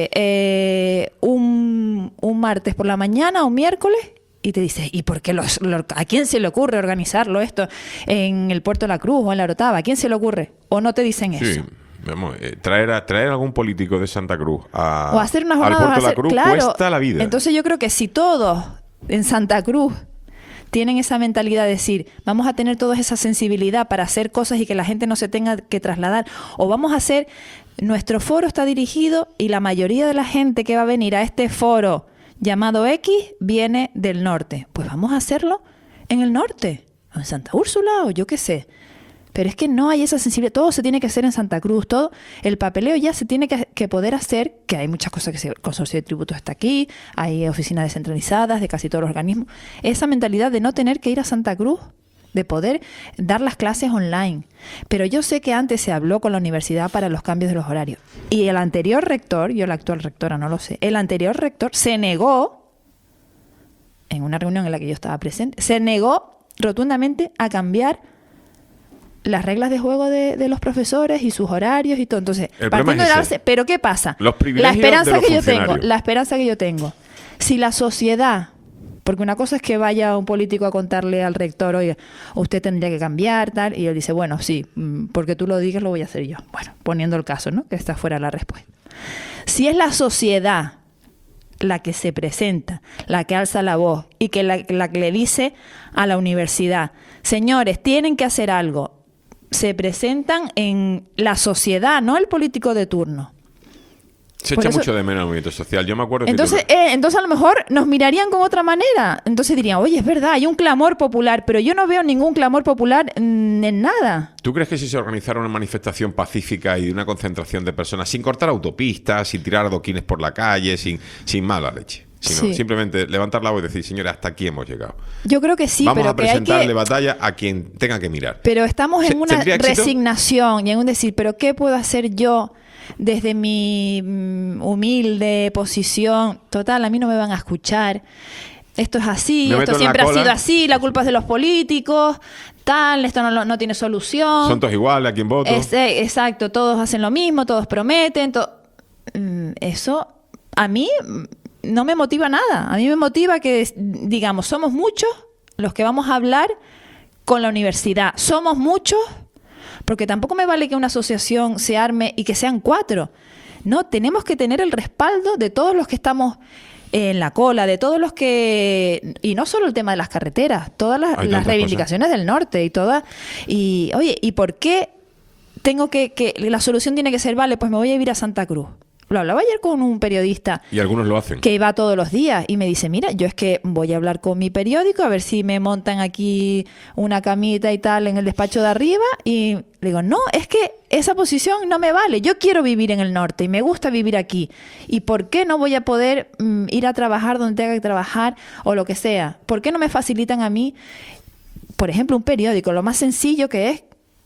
S14: norte un martes por la mañana o un miércoles, y te dices, ¿y por qué a quién se le ocurre organizarlo esto en el Puerto de la Cruz o en la Orotava? ¿A quién se le ocurre? ¿O no te dicen eso?
S2: Sí, vamos, traer a algún político de Santa Cruz
S14: o hacer una jornada
S2: al Puerto de la Cruz,
S14: claro,
S2: cuesta la vida.
S14: Entonces yo creo que si todos en Santa Cruz tienen esa mentalidad de decir, vamos a tener toda esa sensibilidad para hacer cosas y que la gente no se tenga que trasladar, o vamos a hacer, nuestro foro está dirigido y la mayoría de la gente que va a venir a este foro llamado X viene del norte, pues vamos a hacerlo en el norte, o en Santa Úrsula, o yo qué sé. Pero es que no hay esa sensibilidad, todo se tiene que hacer en Santa Cruz, todo el papeleo ya se tiene que poder hacer, que hay muchas cosas que el Consorcio de Tributos está aquí, hay oficinas descentralizadas de casi todos los organismos, esa mentalidad de no tener que ir a Santa Cruz, de poder dar las clases online. Pero yo sé que antes se habló con la universidad para los cambios de los horarios. Y el anterior rector, yo la actual rectora no lo sé, el anterior rector se negó, en una reunión en la que yo estaba presente, se negó rotundamente a cambiar las reglas de juego de los profesores y sus horarios y todo. Entonces, partiendo de base, pero ¿qué pasa?
S2: Los privilegios
S14: la esperanza que yo tengo, si la sociedad, porque una cosa es que vaya un político a contarle al rector, oye, usted tendría que cambiar, tal, y él dice, bueno, sí, porque tú lo digas, lo voy a hacer yo. Bueno, poniendo el caso, ¿no?, que esta fuera la respuesta. Si es la sociedad la que se presenta, la que alza la voz y que la que le dice a la universidad, señores, tienen que hacer algo, se presentan en la sociedad, no el político de turno.
S2: Se echa mucho de menos el movimiento social. Yo me acuerdo
S14: entonces, entonces a lo mejor nos mirarían con otra manera. Entonces dirían, oye, es verdad, hay un clamor popular, pero yo no veo ningún clamor popular en nada.
S2: ¿Tú crees que si se organizara una manifestación pacífica y una concentración de personas, sin cortar autopistas, sin tirar adoquines por la calle, sin mala leche, sino simplemente levantar la voz y decir, señores, hasta aquí hemos llegado?
S14: Yo creo que sí,
S2: vamos
S14: pero
S2: a presentarle batalla a quien tenga que mirar.
S14: Pero estamos en una resignación y en un decir, ¿pero qué puedo hacer yo desde mi humilde posición? Total, a mí no me van a escuchar. Esto es así, esto siempre ha sido así, la culpa es de los políticos, tal, esto no tiene solución.
S2: Son todos iguales, a quien voto.
S14: Exacto, todos hacen lo mismo, todos prometen. Eso a mí no me motiva nada. A mí me motiva que, digamos, somos muchos los que vamos a hablar con la universidad. Somos muchos, porque tampoco me vale que una asociación se arme y que sean 4. No, tenemos que tener el respaldo de todos los que estamos en la cola, de todos los que... Y no solo el tema de las carreteras, todas las reivindicaciones del norte y todas... Y, oye, ¿y por qué tengo que... La solución tiene que ser, vale, pues me voy a ir a Santa Cruz? Lo hablaba ayer con un periodista.
S2: Y algunos lo hacen.
S14: Que va todos los días y me dice, mira, yo es que voy a hablar con mi periódico a ver si me montan aquí una camita y tal en el despacho de arriba. Y le digo, no, es que esa posición no me vale. Yo quiero vivir en el norte y me gusta vivir aquí. ¿Y por qué no voy a poder ir a trabajar donde tenga que trabajar o lo que sea? ¿Por qué no me facilitan a mí, por ejemplo, un periódico? Lo más sencillo que es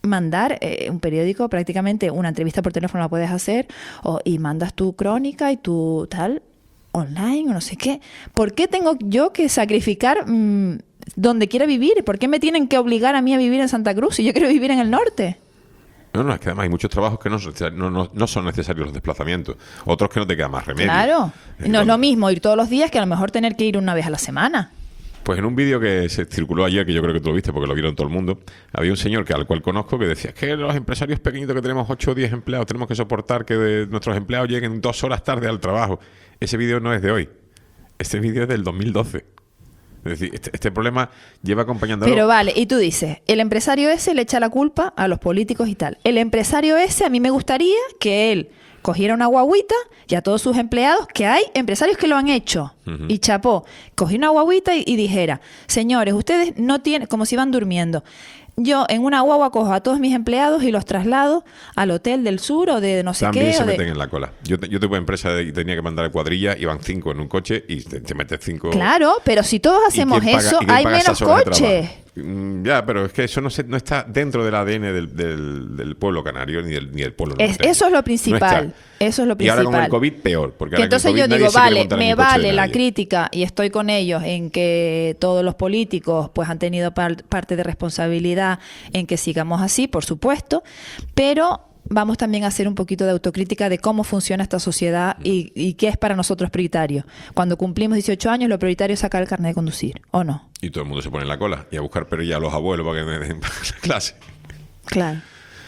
S14: mandar un periódico, prácticamente una entrevista por teléfono la puedes hacer, y mandas tu crónica y tu tal online o no sé qué. ¿Por qué tengo yo que sacrificar donde quiera vivir? ¿Por qué me tienen que obligar a mí a vivir en Santa Cruz si yo quiero vivir en el norte?
S2: No, es que además hay muchos trabajos que no son necesarios los desplazamientos. Otros que no te queda más remedio.
S14: Claro. No es lo mismo ir todos los días que a lo mejor tener que ir una vez a la semana.
S2: Pues en un vídeo que se circuló ayer, que yo creo que tú lo viste porque lo vieron todo el mundo, había un señor al cual conozco que decía, es que los empresarios pequeñitos que tenemos 8 o 10 empleados, tenemos que soportar que nuestros empleados lleguen 2 horas tarde al trabajo. Ese vídeo no es de hoy. Este vídeo es del 2012. Es decir, este problema lleva acompañándolo.
S14: Pero vale, y tú dices, el empresario ese le echa la culpa a los políticos y tal. El empresario ese, a mí me gustaría que él cogiera una guaguita y a todos sus empleados, que hay empresarios que lo han hecho, y chapó, cogió una guaguita y dijera, señores, ustedes no tienen, como si van durmiendo, yo en una guagua cojo a todos mis empleados y los traslado al Hotel del Sur o de no sé
S2: También
S14: qué.
S2: También se meten en la cola. Yo tuve empresa y tenía que mandar a cuadrilla, iban 5 en un coche y te metes 5.
S14: Claro, pero si todos hacemos eso, hay menos coches.
S2: Ya, pero es que eso no está dentro del ADN del pueblo canario ni del pueblo norte.
S14: Eso es lo principal. Eso es lo principal.
S2: Y ahora con el COVID peor. Porque ahora
S14: entonces
S2: con el COVID
S14: yo digo, vale, me vale la
S2: nadie.
S14: crítica y estoy con ellos en que todos los políticos pues han tenido parte de responsabilidad en que sigamos así, por supuesto, pero vamos también a hacer un poquito de autocrítica de cómo funciona esta sociedad y qué es para nosotros prioritario. Cuando cumplimos 18 años, lo prioritario es sacar el carnet de conducir, ¿o no?
S2: Y todo el mundo se pone en la cola y a buscar perilla a los abuelos para que me den clase.
S14: Claro.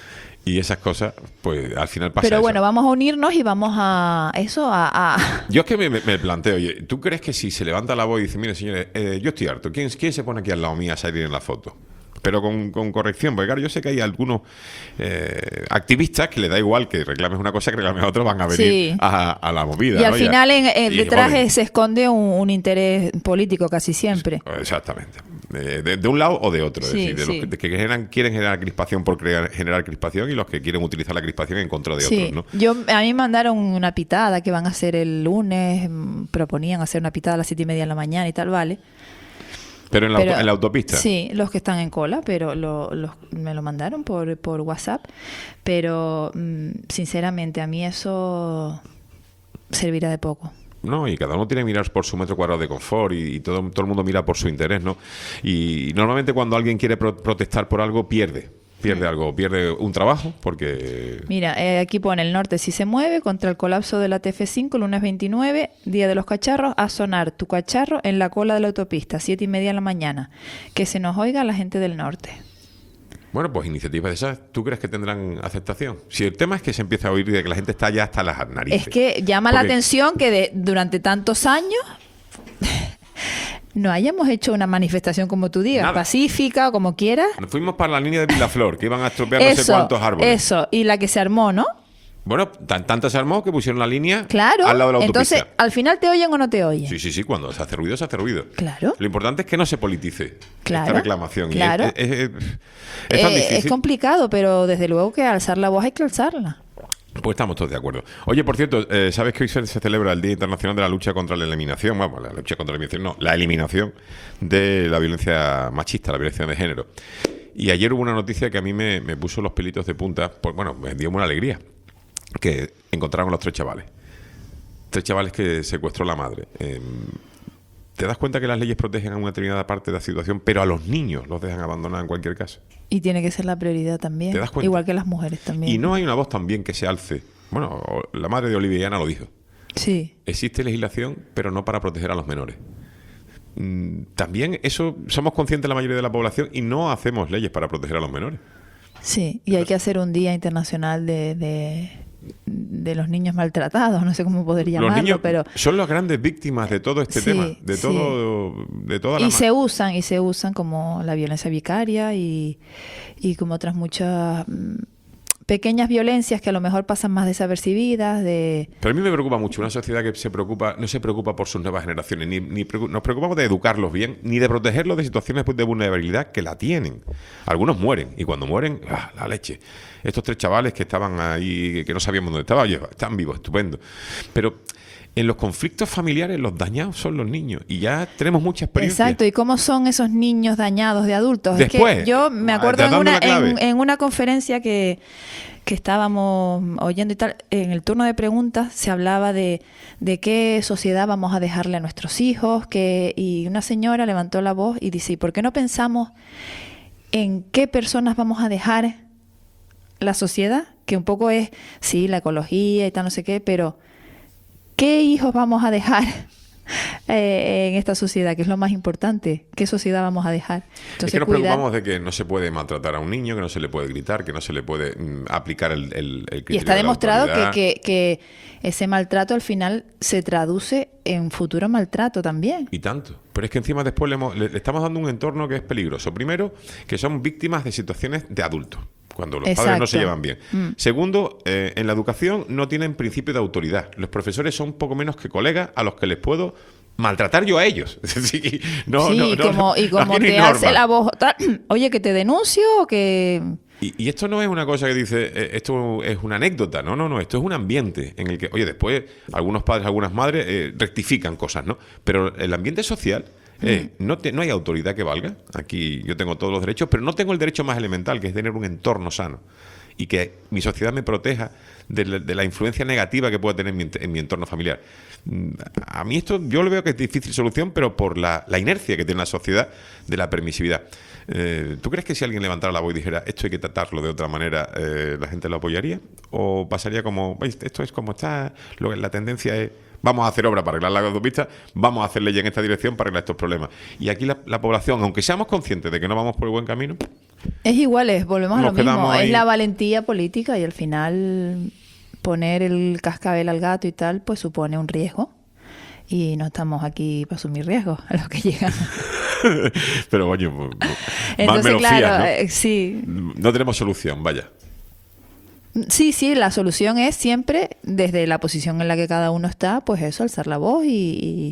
S2: Y esas cosas, pues al final pasa.
S14: Pero
S2: eso.
S14: bueno, vamos a unirnos y vamos a eso,
S2: Yo es que me planteo, oye, ¿tú crees que si se levanta la voz y dice, mire señores, yo estoy harto, ¿quién se pone aquí al lado mía a salir en la foto? Pero con corrección, porque claro, yo sé que hay algunos activistas que le da igual que reclames una cosa que reclames otra, van a venir a la movida.
S14: Y al final detrás
S2: joder,
S14: se esconde un interés político casi siempre.
S2: Exactamente. De un lado o de otro.
S14: Sí,
S2: es decir, de los que quieren generar crispación por generar crispación y los que quieren utilizar la crispación en contra de otros, ¿no?
S14: A mí me mandaron una pitada que van a hacer el lunes, proponían hacer una pitada a las 7:30 de la mañana y tal, vale.
S2: Pero en la autopista.
S14: Sí, los que están en cola, pero me lo mandaron por WhatsApp. Pero sinceramente a mí eso servirá de poco.
S2: No, y cada uno tiene que mirar por su metro cuadrado de confort y todo el mundo mira por su interés, ¿no? Y normalmente cuando alguien quiere protestar por algo, pierde algo, pierde un trabajo porque...
S14: Mira, aquí pone el norte si se mueve contra el colapso de la TF5, lunes 29, Día de los Cacharros, a sonar tu cacharro en la cola de la autopista, 7:30 de la mañana. Que se nos oiga la gente del norte.
S2: Bueno, pues iniciativas de esas, ¿tú crees que tendrán aceptación? Si el tema es que se empieza a oír de que la gente está ya hasta las narices.
S14: Es que llama la atención que durante tantos años... no hayamos hecho una manifestación, como tú digas, pacífica o como quieras.
S2: Nos fuimos para la línea de Vilaflor, que iban a estropear no sé cuántos árboles.
S14: Eso, y la que se armó, ¿no?
S2: Bueno, tanta se armó que pusieron la línea
S14: claro,
S2: al lado de la autopista.
S14: Entonces, ¿al final te oyen o no te oyen?
S2: Sí, cuando se hace ruido, se hace ruido.
S14: Claro.
S2: Lo importante es que no se politice
S14: esta
S2: reclamación.
S14: Claro.
S2: Y es tan difícil.
S14: Es complicado, pero desde luego que alzar la voz hay que alzarla.
S2: Pues estamos todos de acuerdo. Oye, por cierto, ¿sabes que hoy se celebra el Día Internacional de la Lucha contra la Eliminación? Vamos, la lucha contra la eliminación, no, la eliminación de la violencia machista, la violencia de género. Y ayer hubo una noticia que a mí me puso los pelitos de punta, pues bueno, me dio una alegría, que encontraron a los 3 chavales. 3 chavales que secuestró la madre. ¿Te das cuenta que las leyes protegen a una determinada parte de la situación, pero a los niños los dejan abandonados en cualquier caso?
S14: Y tiene que ser la prioridad también.
S2: ¿Te das cuenta?
S14: Igual que las mujeres también.
S2: Y no hay una voz también que se alce. Bueno, la madre de Oliviana lo dijo.
S14: Sí.
S2: Existe legislación, pero no para proteger a los menores. También eso somos conscientes la mayoría de la población y no hacemos leyes para proteger a los menores.
S14: Sí, y hay que hacer un día internacional de los niños maltratados, no sé cómo poder llamarlo,
S2: los niños
S14: pero
S2: son las grandes víctimas de todo este tema, de toda la
S14: se usan como la violencia vicaria y como otras muchas pequeñas violencias que a lo mejor pasan más desapercibidas.
S2: Pero a mí me preocupa mucho una sociedad que no se preocupa por sus nuevas generaciones, nos preocupamos de educarlos bien, ni de protegerlos de situaciones de vulnerabilidad que la tienen. Algunos mueren, y cuando mueren, la leche. Estos 3 chavales que estaban ahí, que no sabíamos dónde estaban, oye, están vivos, estupendo. Pero en los conflictos familiares los dañados son los niños y ya tenemos mucha experiencia.
S14: Exacto, ¿y cómo son esos niños dañados de adultos?
S2: Después,
S14: es que yo me acuerdo
S2: dando la clave.
S14: en una conferencia que estábamos oyendo y tal, en el turno de preguntas se hablaba de qué sociedad vamos a dejarle a nuestros hijos, y una señora levantó la voz y dice, ¿y por qué no pensamos en qué personas vamos a dejar la sociedad? Que un poco es, sí, la ecología y tal, no sé qué, pero ¿qué hijos vamos a dejar en esta sociedad? Que es lo más importante. ¿Qué sociedad vamos a dejar? Entonces,
S2: es que nos preocupamos de que no se puede maltratar a un niño, que no se le puede gritar, que no se le puede aplicar el criterio.
S14: Y está
S2: de la
S14: demostrado
S2: autoridad.
S14: que ese maltrato al final se traduce en futuro maltrato también.
S2: Y tanto. Pero es que encima después le estamos dando un entorno que es peligroso. Primero, que son víctimas de situaciones de adultos, cuando los padres no se llevan bien. Segundo, en la educación no tienen principio de autoridad. Los profesores son poco menos que colegas a los que les puedo maltratar yo a ellos. Sí,
S14: como
S2: tienen
S14: te hace la voz, oye, que te denuncio o que...
S2: Y esto no es una cosa que dice, esto es una anécdota, no, esto es un ambiente en el que, oye, después algunos padres, algunas madres rectifican cosas, ¿no? Pero el ambiente social, no hay autoridad que valga. Aquí yo tengo todos los derechos, pero no tengo el derecho más elemental, que es tener un entorno sano y que mi sociedad me proteja de la influencia negativa que pueda tener en mi entorno familiar. A mí esto yo lo veo que es difícil solución, pero por la inercia que tiene la sociedad de la permisividad. ¿Tú crees que si alguien levantara la voz y dijera esto hay que tratarlo de otra manera, la gente lo apoyaría? ¿O pasaría como, ¿veis? Esto es como está, la tendencia es vamos a hacer obra para arreglar la autopista, vamos a hacer ley en esta dirección para arreglar estos problemas? Y aquí la población, aunque seamos conscientes de que no vamos por el buen camino,
S14: es igual, volvemos a lo mismo,
S2: ahí.
S14: Es la valentía política y al final poner el cascabel al gato y tal, pues supone un riesgo. Y no estamos aquí para asumir riesgos a los que llegan.
S2: Pero coño,
S14: entonces,
S2: me lo
S14: claro,
S2: fías, ¿no?
S14: Sí.
S2: No tenemos solución, vaya.
S14: Sí, la solución es siempre, desde la posición en la que cada uno está, pues eso, alzar la voz y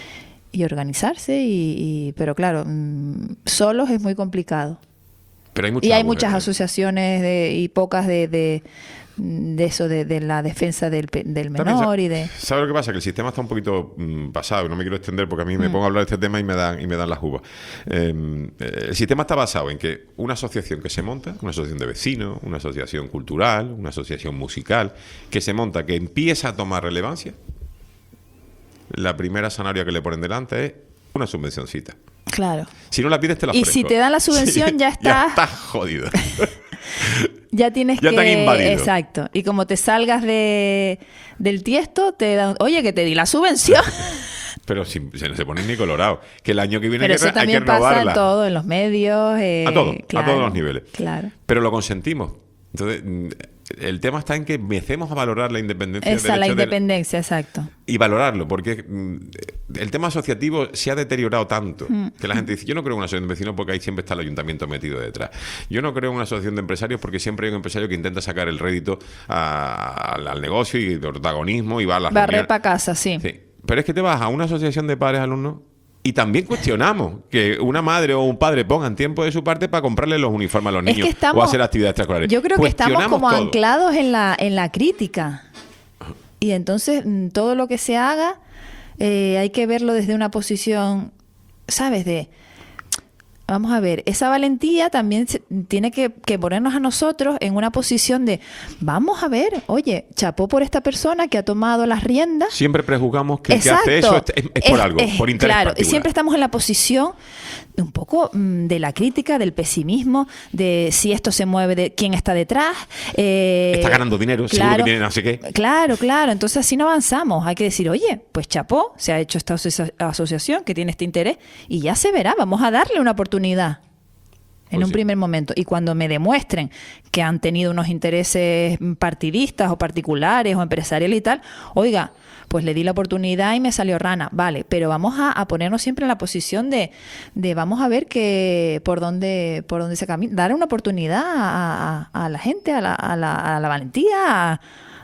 S14: organizarse. Pero claro, solos es muy complicado.
S2: Pero
S14: hay muchas asociaciones y pocas de eso, de la defensa del menor y de...
S2: ¿Sabes lo que pasa? Que el sistema está un poquito basado, y no me quiero extender porque a mí me pongo a hablar de este tema y me dan las uvas. El sistema está basado en que una asociación que se monta, una asociación de vecinos, una asociación cultural, una asociación musical, que se monta, que empieza a tomar relevancia, la primera zanahoria que le ponen delante es una subvencioncita.
S14: Claro.
S2: Si no la pides, te la ofrezco.
S14: Y si te dan la subvención,
S2: sí,
S14: ya estás
S2: jodido.
S14: Ya tienes
S2: ya
S14: que...
S2: te han invadido.
S14: Exacto. Y como te salgas del tiesto, te dan... Oye, que te di la subvención.
S2: Pero si no se ponen ni colorado. Que el año que viene
S14: Pero eso
S2: hay que
S14: también
S2: renovarla.
S14: pasa en todo, en los medios.
S2: A todos los niveles.
S14: Claro.
S2: Pero lo consentimos. Entonces, el tema está en que empecemos a valorar la independencia.
S14: La independencia, exacto.
S2: Y valorarlo, porque el tema asociativo se ha deteriorado tanto que la gente dice, yo no creo en una asociación de vecinos porque ahí siempre está el ayuntamiento metido detrás. Yo no creo en una asociación de empresarios porque siempre hay un empresario que intenta sacar el rédito al negocio y el protagonismo y va a las
S14: barrer para casa, sí.
S2: Pero es que te vas a una asociación de padres alumnos y también cuestionamos que una madre o un padre pongan tiempo de su parte para comprarle los uniformes a los niños o hacer actividades extraescolares.
S14: Yo creo que estamos como
S2: todo.
S14: anclados en la crítica. Y entonces todo lo que se haga hay que verlo desde una posición, ¿sabes? Vamos a ver, esa valentía también tiene que ponernos a nosotros en una posición de, vamos a ver, oye, chapó por esta persona que ha tomado las riendas.
S2: Siempre prejuzgamos que el que hace eso es por algo, por interés
S14: claro,
S2: particular.
S14: Y siempre estamos en la posición de un poco de la crítica, del pesimismo, de si esto se mueve, de quién está detrás.
S2: Está ganando dinero,
S14: claro,
S2: seguro que tiene no sé qué.
S14: Claro, entonces así no avanzamos. Hay que decir, oye, pues chapó, se ha hecho esta asociación que tiene este interés y ya se verá, vamos a darle una oportunidad. En un primer momento. Y cuando me demuestren que han tenido unos intereses partidistas o particulares o empresariales y tal, oiga, pues le di la oportunidad y me salió rana. Vale, pero vamos a ponernos siempre en la posición de vamos a ver que por dónde se camina. Dar una oportunidad a la gente, a la valentía,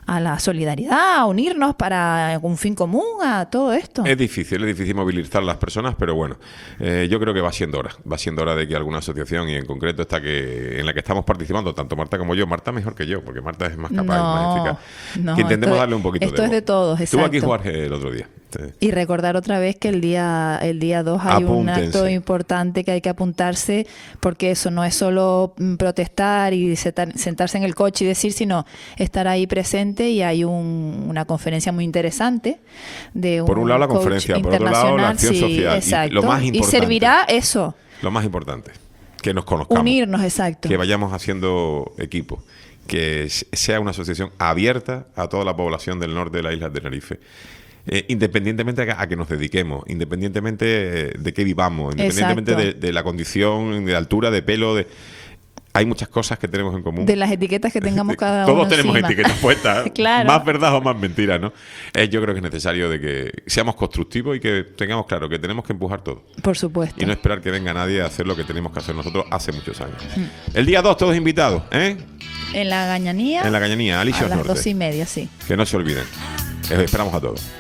S14: la solidaridad, a unirnos para un fin común, a todo esto.
S2: Es difícil movilizar a las personas, pero bueno, yo creo que va siendo hora de que alguna asociación, y en concreto esta en la que estamos participando, tanto Marta como yo, Marta mejor que yo, porque Marta es más capaz y más eficaz, que intentemos darle un poquito de voz.
S14: Esto es de todos, exacto.
S2: Estuvo aquí Jorge el otro día. Sí.
S14: Y recordar otra vez que el día 2 hay un acto importante que hay que apuntarse, porque eso no es solo protestar y sentarse en el coche y decir, sino estar ahí presente, y hay una conferencia muy interesante de
S2: por un lado la conferencia, por otro lado la acción social.
S14: Exacto.
S2: Y lo más importante,
S14: y servirá eso.
S2: Lo más importante, que nos conozcamos.
S14: Unirnos, exacto.
S2: Que vayamos haciendo equipo. Que sea una asociación abierta a toda la población del norte de la isla de Tenerife. Independientemente a que nos dediquemos, independientemente de que vivamos, independientemente de la condición, de altura, de pelo, hay muchas cosas que tenemos en común.
S14: De las etiquetas que tengamos cada uno.
S2: Todos tenemos etiquetas puestas,
S14: claro.
S2: Más verdad o más mentira, ¿no? Yo creo que es necesario de que seamos constructivos y que tengamos claro que tenemos que empujar todo.
S14: Por supuesto.
S2: Y no esperar que venga nadie a hacer lo que tenemos que hacer nosotros hace muchos años. El día 2 todos invitados, ¿eh?
S14: En la Gañanía.
S2: En la Gañanía, Alicios
S14: a las
S2: Norte.
S14: 2:30, sí.
S2: Que no se olviden. Les esperamos a todos.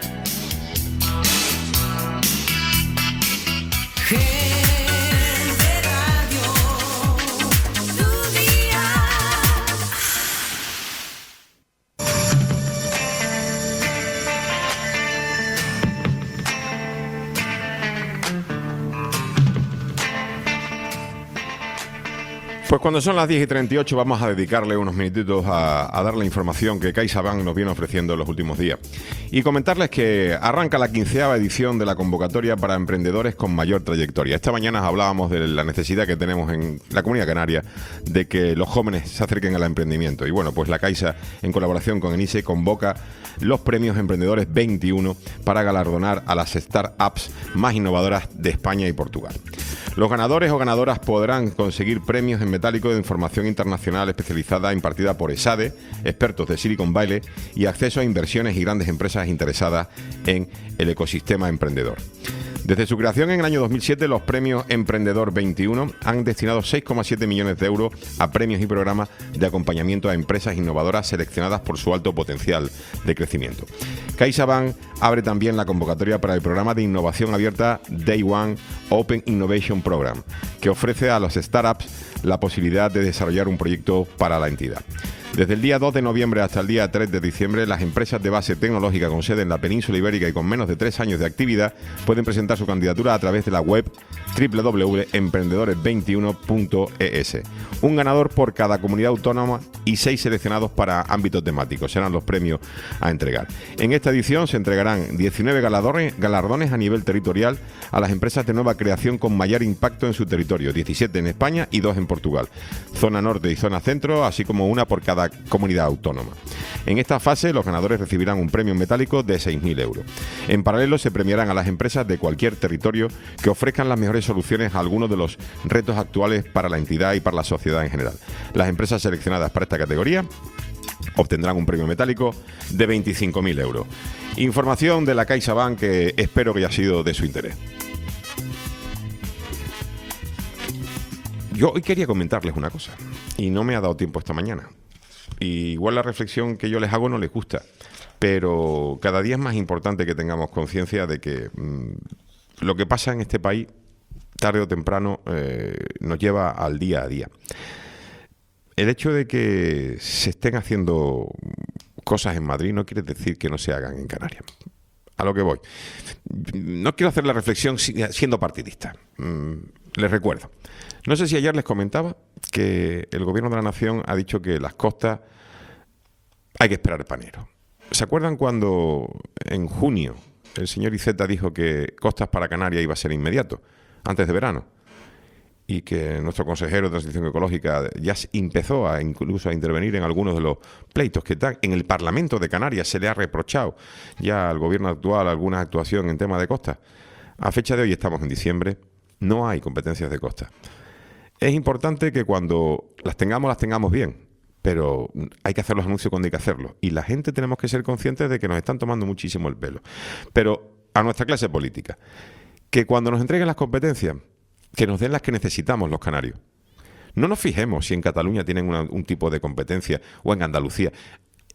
S2: Pues cuando son las 10:38 vamos a dedicarle unos minutitos a dar la información que CaixaBank nos viene ofreciendo en los últimos días. Y comentarles que arranca la 15ª edición de la convocatoria para emprendedores con mayor trayectoria. Esta mañana hablábamos de la necesidad que tenemos en la Comunidad Canaria de que los jóvenes se acerquen al emprendimiento. Y bueno, pues la Caixa, en colaboración con ENISE, convoca los premios Emprendedores 21 para galardonar a las startups más innovadoras de España y Portugal. Los ganadores o ganadoras podrán conseguir premios en metálico de información internacional especializada impartida por ESADE, expertos de Silicon Valley, y acceso a inversiones y grandes empresas interesadas en el ecosistema emprendedor. Desde su creación en el año 2007, los premios Emprendedor 21 han destinado 6,7 millones de euros a premios y programas de acompañamiento a empresas innovadoras seleccionadas por su alto potencial de crecimiento. CaixaBank abre también la convocatoria para el programa de innovación abierta Day One Open Innovation Program, que ofrece a los startups la posibilidad de desarrollar un proyecto para la entidad. Desde el día 2 de noviembre hasta el día 3 de diciembre, las empresas de base tecnológica con sede en la península ibérica y con menos de 3 años de actividad pueden presentar su candidatura a través de la web www.emprendedores21.es. Un ganador por cada comunidad autónoma y 6 seleccionados para ámbitos temáticos. Serán los premios a entregar. En esta edición se entregarán 19 galardones a nivel territorial a las empresas de nueva creación con mayor impacto en su territorio, 17 en España y 2 en Portugal, zona norte y zona centro, así como una por cada comunidad autónoma. En esta fase, los ganadores recibirán un premio metálico de 6.000 euros. En paralelo, se premiarán a las empresas de cualquier territorio que ofrezcan las mejores soluciones a algunos de los retos actuales para la entidad y para la sociedad en general. Las empresas seleccionadas para esta categoría obtendrán un premio metálico de 25.000 euros. Información de la CaixaBank que espero que haya sido de su interés. Yo hoy quería comentarles una cosa y no me ha dado tiempo esta mañana. Y igual la reflexión que yo les hago no les gusta, pero cada día es más importante que tengamos conciencia de que lo que pasa en este país, tarde o temprano, nos lleva al día a día. El hecho de que se estén haciendo cosas en Madrid no quiere decir que no se hagan en Canarias. A lo que voy. No quiero hacer la reflexión siendo partidista. Les recuerdo. No sé si ayer les comentaba que el Gobierno de la Nación ha dicho que las costas hay que esperar el panero. ¿Se acuerdan cuando en junio el señor Iceta dijo que costas para Canarias iba a ser inmediato, antes de verano? Y que nuestro consejero de Transición Ecológica ya empezó incluso a intervenir en algunos de los pleitos que están en el Parlamento de Canarias. Se le ha reprochado ya al gobierno actual alguna actuación en tema de costas. A fecha de hoy estamos en diciembre, no hay competencias de costas. Es importante que cuando las tengamos bien, pero hay que hacer los anuncios cuando hay que hacerlos. Y la gente tenemos que ser conscientes de que nos están tomando muchísimo el pelo. Pero a nuestra clase política, que cuando nos entreguen las competencias, que nos den las que necesitamos los canarios. No nos fijemos si en Cataluña tienen un tipo de competencia o en Andalucía.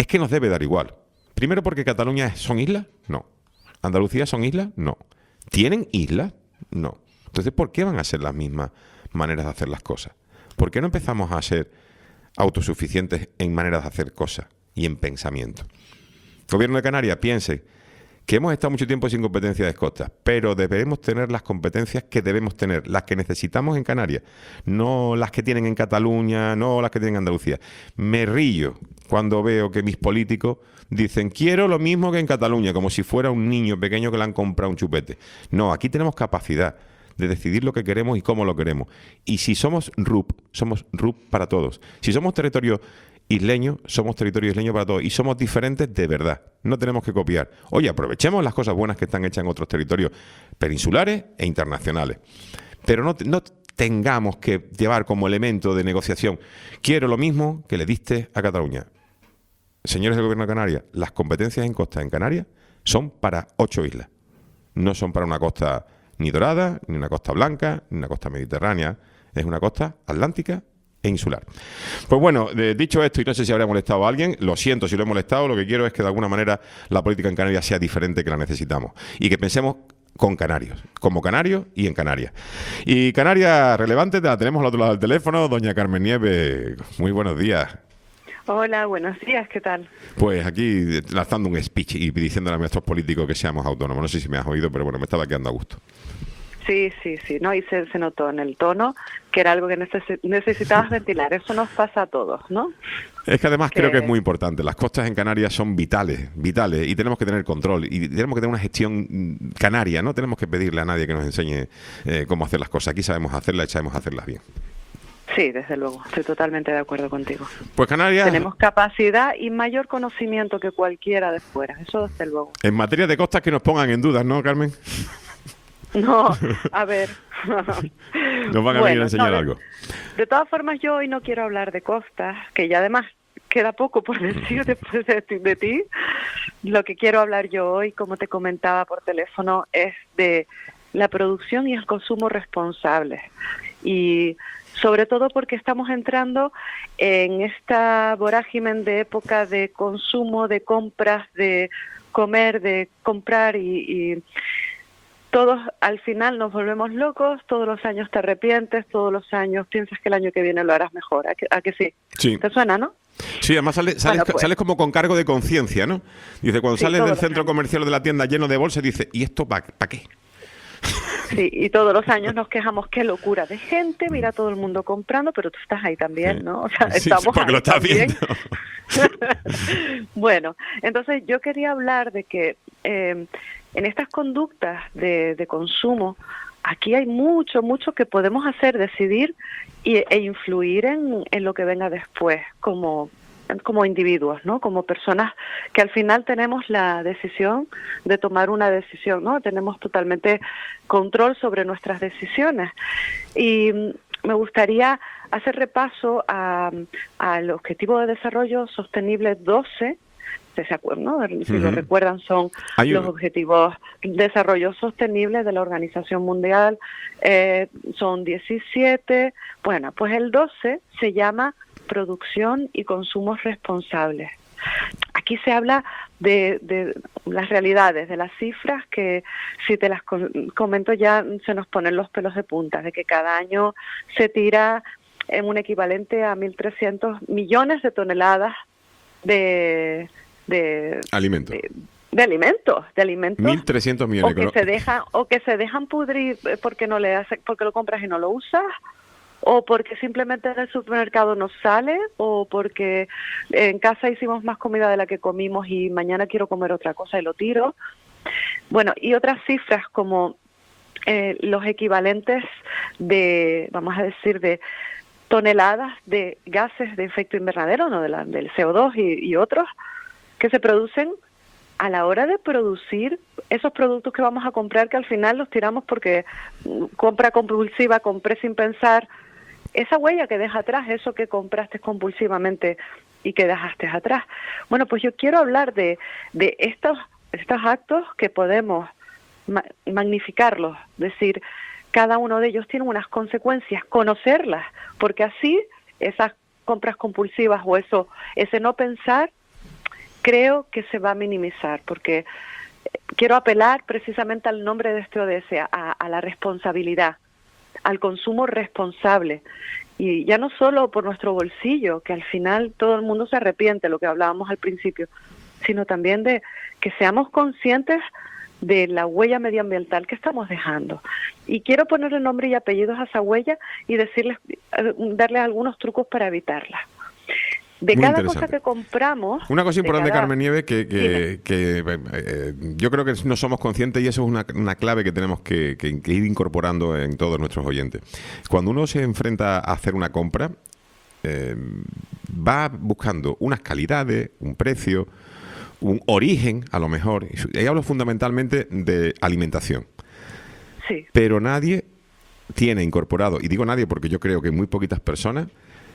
S2: es que nos debe dar igual. Primero porque Cataluña son islas, no. Andalucía son islas, no. ¿Tienen islas? No. Entonces, ¿por qué van a ser las mismas maneras de hacer las cosas? ¿Por qué no empezamos a ser autosuficientes en maneras de hacer cosas y en pensamiento? El Gobierno de Canarias piense que hemos estado mucho tiempo sin competencias de costas, pero debemos tener las competencias que debemos tener, las que necesitamos en Canarias, no las que tienen en Cataluña, no las que tienen en Andalucía. Me río cuando veo que mis políticos dicen, quiero lo mismo que en Cataluña, como si fuera un niño pequeño que le han comprado un chupete. No, aquí tenemos capacidad de decidir lo que queremos y cómo lo queremos. Y si somos RUP para todos. Si somos territorio isleño, somos territorio isleño para todos. Y somos diferentes de verdad. No tenemos que copiar. Oye, aprovechemos las cosas buenas que están hechas en otros territorios peninsulares e internacionales. Pero no tengamos que llevar como elemento de negociación, quiero lo mismo que le diste a Cataluña. Señores del Gobierno de Canarias, las competencias en costa en Canarias son para 8 islas. No son para una costa ni dorada, ni una costa blanca, ni una costa mediterránea. Es una costa atlántica e insular. Pues bueno, dicho esto, y no sé si habrá molestado a alguien, lo siento si lo he molestado, lo que quiero es que de alguna manera la política en Canarias sea diferente, que la necesitamos. Y que pensemos con canarios, como canarios y en Canarias. Y Canarias relevante, la tenemos al otro lado del teléfono, doña Carmen Nieves. Muy buenos días.
S15: Hola, buenos días, ¿qué tal?
S2: Pues aquí lanzando un speech y diciéndole a nuestros políticos que seamos autónomos. No sé si me has oído, pero bueno, me estaba quedando a gusto.
S15: Sí, no, y se notó en el tono que era algo que necesitabas ventilar. Eso nos pasa a todos, ¿no?
S2: Es que además creo que es muy importante. Las costas en Canarias son vitales, y tenemos que tener control, y tenemos que tener una gestión canaria. No tenemos que pedirle a nadie que nos enseñe cómo hacer las cosas. Aquí sabemos hacerlas y sabemos hacerlas bien.
S15: Sí, desde luego, estoy totalmente de acuerdo contigo.
S2: Pues Canarias...
S15: Tenemos capacidad y mayor conocimiento que cualquiera de fuera, eso desde luego.
S2: En materia de costas que nos pongan en dudas, ¿no, Carmen?
S15: No, a ver.
S2: Nos van a venir a enseñar algo.
S15: De todas formas, yo hoy no quiero hablar de costas, que ya además queda poco por decir después de ti. Lo que quiero hablar yo hoy, como te comentaba por teléfono, es de la producción y el consumo responsables. Y sobre todo porque estamos entrando en esta vorágine de época de consumo, de compras, de comer, de comprar y todos al final nos volvemos locos, todos los años te arrepientes, todos los años piensas que el año que viene lo harás mejor. ¿A que sí?
S2: Sí.
S15: ¿Te suena, no?
S2: Sí, además sales como con cargo de conciencia, ¿no? Dice, cuando sales del centro comercial de la tienda lleno de bolsas, dice, ¿y esto para qué?
S15: Sí, y todos los años nos quejamos, qué locura de gente, mira todo el mundo comprando, pero tú estás ahí también, ¿no? O sea, estamos
S2: porque lo estás viendo.
S15: Bueno, entonces yo quería hablar de que en estas conductas de consumo, aquí hay mucho que podemos hacer, decidir e influir en lo que venga después, como individuos, ¿no? Como personas que al final tenemos la decisión de tomar una decisión, ¿no? Tenemos totalmente control sobre nuestras decisiones. Y me gustaría hacer repaso al Objetivo de Desarrollo Sostenible 12, ¿se acuerdan, no? Si lo recuerdan, son los Objetivos de Desarrollo Sostenible de la Organización Mundial, son 17. Bueno, pues el 12 se llama Producción y Consumos Responsables. Aquí se habla de las realidades, de las cifras que si te las comento ya se nos ponen los pelos de punta, de que cada año se tira en un equivalente a 1.300 millones de toneladas de
S2: alimentos.
S15: De alimentos
S2: 1.300 millones
S15: o que se dejan pudrir porque lo compras y no lo usas, o porque simplemente en el supermercado no sale, o porque en casa hicimos más comida de la que comimos y mañana quiero comer otra cosa y lo tiro. Bueno, y otras cifras como los equivalentes de, vamos a decir, de toneladas de gases de efecto invernadero, ¿no? Del CO2 y otros que se producen a la hora de producir esos productos que vamos a comprar, que al final los tiramos porque compra compulsiva, compré sin pensar. Esa huella que deja atrás, eso que compraste compulsivamente y que dejaste atrás. Bueno, pues yo quiero hablar de estos actos que podemos magnificarlos, es decir, cada uno de ellos tiene unas consecuencias, conocerlas, porque así esas compras compulsivas o ese no pensar creo que se va a minimizar, porque quiero apelar precisamente al nombre de este ODS, a la responsabilidad, al consumo responsable. Y ya no solo por nuestro bolsillo, que al final todo el mundo se arrepiente, lo que hablábamos al principio, sino también de que seamos conscientes de la huella medioambiental que estamos dejando. Y quiero ponerle nombre y apellidos a esa huella y darles algunos trucos para evitarla. De
S2: Muy
S15: cada cosa que compramos...
S2: Una cosa importante,
S15: cada...
S2: Carmen Nieves, que yo creo que no somos conscientes, y eso es una clave que tenemos que ir incorporando en todos nuestros oyentes. Cuando uno se enfrenta a hacer una compra, va buscando unas calidades, un precio, un origen, a lo mejor. Y hablo fundamentalmente de alimentación.
S15: Sí.
S2: Pero nadie tiene incorporado, y digo nadie porque yo creo que muy poquitas personas,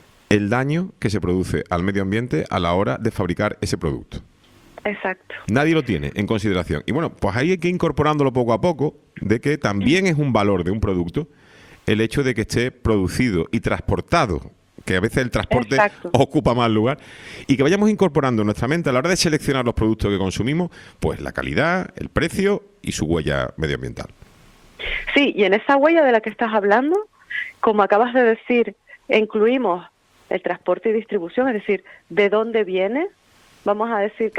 S2: el daño que se produce al medio ambiente a la hora de fabricar ese producto.
S15: Exacto.
S2: Nadie lo tiene en consideración. Y bueno, pues ahí hay que ir incorporándolo poco a poco, de que también es un valor de un producto el hecho de que esté producido y transportado, que a veces el transporte ocupa más lugar, y que vayamos incorporando en nuestra mente a la hora de seleccionar los productos que consumimos, pues la calidad, el precio y su huella medioambiental.
S15: Sí, y en esa huella de la que estás hablando, como acabas de decir, incluimos el transporte y distribución, es decir, de dónde viene, vamos a decir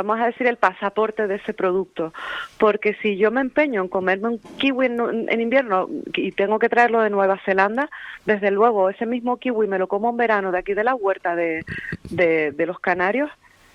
S15: el pasaporte de ese producto, porque si yo me empeño en comerme un kiwi en invierno y tengo que traerlo de Nueva Zelanda, desde luego ese mismo kiwi me lo como en verano de aquí de la huerta de los Canarios,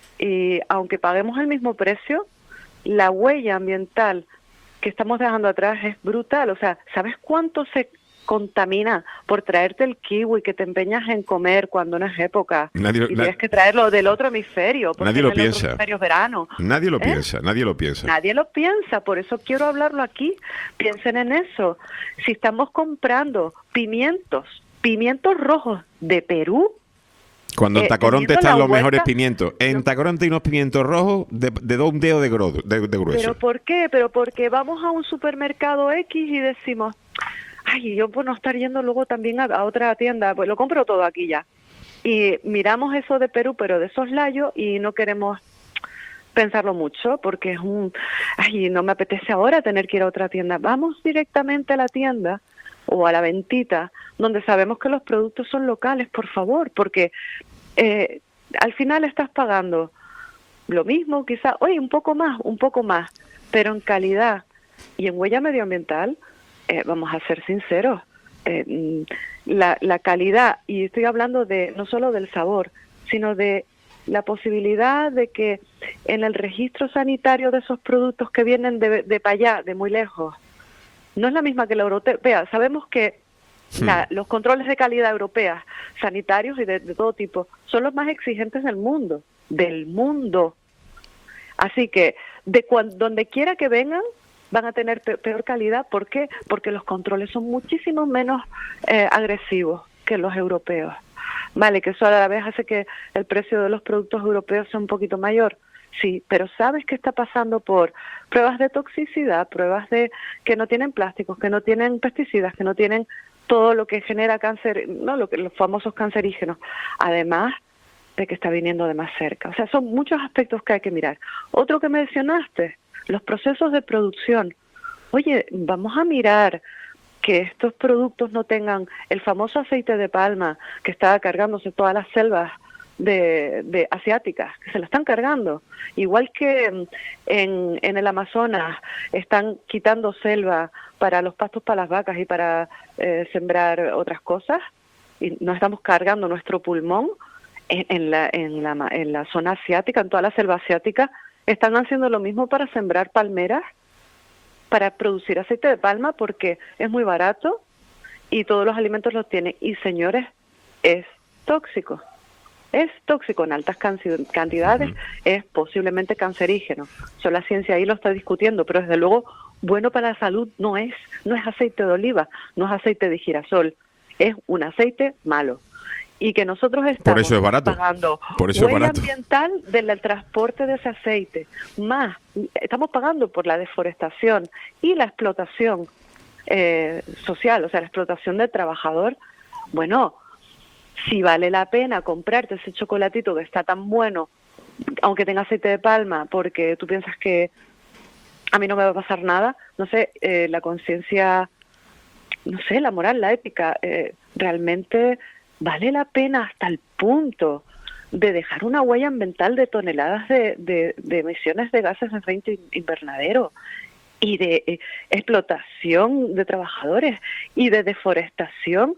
S15: y aunque paguemos el mismo precio, la huella ambiental que estamos dejando atrás es brutal. O sea, ¿sabes cuánto se contamina por traerte el kiwi que te empeñas en comer cuando no es época? Tienes que traerlo del otro hemisferio, porque
S2: nadie lo
S15: en el
S2: piensa.
S15: otro hemisferio es verano.
S2: Nadie lo piensa, nadie lo piensa.
S15: Nadie lo piensa, por eso quiero hablarlo aquí. Piensen en eso. Si estamos comprando pimientos rojos de Perú,
S2: cuando en Tacoronte están los mejores pimientos. En
S15: no.
S2: Tacoronte hay unos pimientos rojos de un dedo de grueso.
S15: ¿Pero por qué? Pero porque vamos a un supermercado X y decimos, ay, yo por no estar yendo luego también a otra tienda, pues lo compro todo aquí ya. Y miramos eso de Perú, pero de soslayo, y no queremos pensarlo mucho, porque es ay, no me apetece ahora tener que ir a otra tienda. Vamos directamente a la tienda o a la ventita, donde sabemos que los productos son locales, por favor, porque al final estás pagando lo mismo, quizá, oye, un poco más, pero en calidad y en huella medioambiental, vamos a ser sinceros, la calidad, y estoy hablando de no solo del sabor, sino de la posibilidad de que en el registro sanitario de esos productos que vienen de para allá, de muy lejos, no es la misma que la europea. Sabemos que los controles de calidad europeas, sanitarios y de todo tipo, son los más exigentes del mundo. Así que donde quiera que vengan, van a tener peor calidad. ¿Por qué? Porque los controles son muchísimo menos agresivos que los europeos. Vale, que eso a la vez hace que el precio de los productos europeos sea un poquito mayor. Sí, pero ¿sabes qué está pasando por pruebas de toxicidad, pruebas de que no tienen plásticos, que no tienen pesticidas, que no tienen todo lo que genera cáncer, no, los famosos cancerígenos? Además de que está viniendo de más cerca. O sea, son muchos aspectos que hay que mirar. Otro que mencionaste, los procesos de producción. Oye, vamos a mirar que estos productos no tengan el famoso aceite de palma que está cargándose todas las selvas de asiáticas, que se la están cargando. Igual que en el Amazonas están quitando selva para los pastos para las vacas y para sembrar otras cosas, y nos estamos cargando nuestro pulmón. En la zona asiática, en toda la selva asiática, están haciendo lo mismo para sembrar palmeras, para producir aceite de palma, porque es muy barato y todos los alimentos los tienen. Y señores, es tóxico en altas cantidades, es posiblemente cancerígeno. La ciencia ahí lo está discutiendo, pero desde luego bueno para la salud no es aceite de oliva, no es aceite de girasol, es un aceite malo. Y que nosotros estamos pagando huella ambiental del transporte de ese aceite, más estamos pagando por la deforestación y la explotación social, o sea, la explotación del trabajador. Bueno, si vale la pena comprarte ese chocolatito que está tan bueno aunque tenga aceite de palma, porque tú piensas que a mí no me va a pasar nada, no sé, la conciencia, no sé, la moral, la ética, realmente vale la pena hasta el punto de dejar una huella ambiental de toneladas de emisiones de gases de efecto invernadero y de explotación de trabajadores y de deforestación.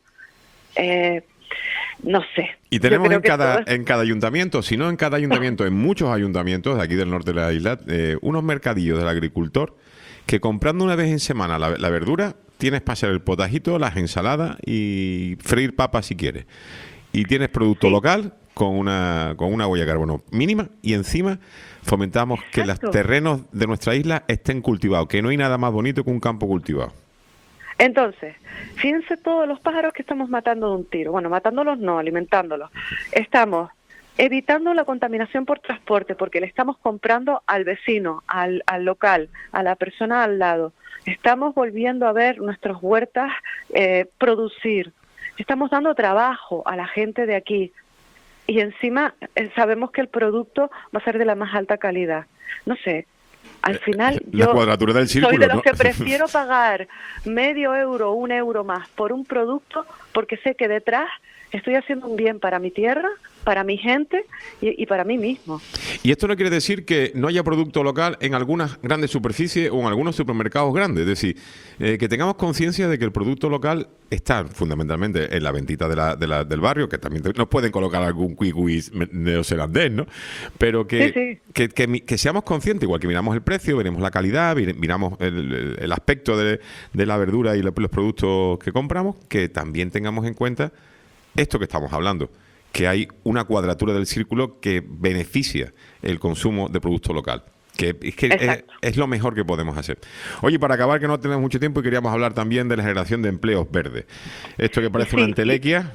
S15: No sé.
S2: Y tenemos en cada ayuntamiento, si no en cada ayuntamiento, en muchos ayuntamientos de aquí del norte de la isla, unos mercadillos del agricultor que comprando una vez en semana la verdura, tienes para hacer el potajito, las ensaladas y freír papas si quieres. Y tienes producto local con una huella de carbono mínima y encima fomentamos que los terrenos de nuestra isla estén cultivados, que no hay nada más bonito que un campo cultivado.
S15: Entonces, fíjense todos los pájaros que estamos matando de un tiro. Bueno, matándolos no, alimentándolos. Estamos evitando la contaminación por transporte, porque le estamos comprando al vecino, al local, a la persona al lado. Estamos volviendo a ver nuestras huertas producir. Estamos dando trabajo a la gente de aquí. Y encima sabemos que el producto va a ser de la más alta calidad. No sé. Al final,
S2: la cuadratura del círculo,
S15: soy de los
S2: ¿no?
S15: que prefiero pagar medio euro o €1 más por un producto porque sé que detrás estoy haciendo un bien para mi tierra, para mi gente y para mí mismo.
S2: Y esto no quiere decir que no haya producto local en algunas grandes superficies o en algunos supermercados grandes. Es decir, que tengamos conciencia de que el producto local está fundamentalmente en la ventita del barrio, que también nos pueden colocar algún kiwi neozelandés, ¿no? Pero que seamos conscientes, igual que miramos el precio, veremos la calidad, miramos el aspecto de la verdura y los productos que compramos, que también tengamos en cuenta esto que estamos hablando, que hay una cuadratura del círculo que beneficia el consumo de producto local, que es lo mejor que podemos hacer. Oye, para acabar, que no tenemos mucho tiempo, y queríamos hablar también de la generación de empleos verdes. Esto que parece una entelequia.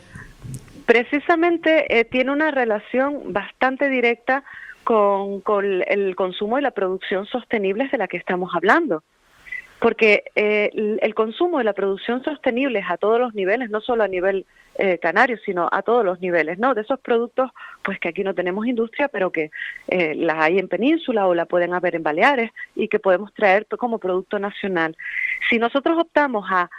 S15: Precisamente tiene una relación bastante directa con el consumo y la producción sostenibles de la que estamos hablando. Porque el consumo y la producción sostenibles a todos los niveles, no solo a nivel canario, sino a todos los niveles, ¿no? De esos productos, pues que aquí no tenemos industria, pero que las hay en Península o la pueden haber en Baleares y que podemos traer como producto nacional. Si nosotros optamos a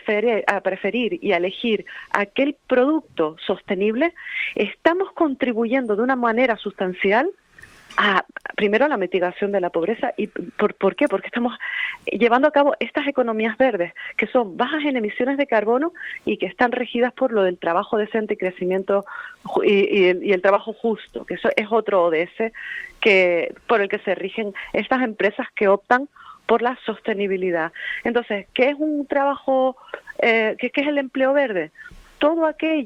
S15: preferir y a elegir aquel producto sostenible, estamos contribuyendo de una manera sustancial primero a la mitigación de la pobreza. ¿Y por qué? Porque estamos llevando a cabo estas economías verdes que son bajas en emisiones de carbono y que están regidas por lo del trabajo decente y crecimiento y el trabajo justo, que eso es otro ODS por el que se rigen estas empresas que optan por la sostenibilidad. Entonces, ¿qué es un trabajo, qué es el empleo verde? Todo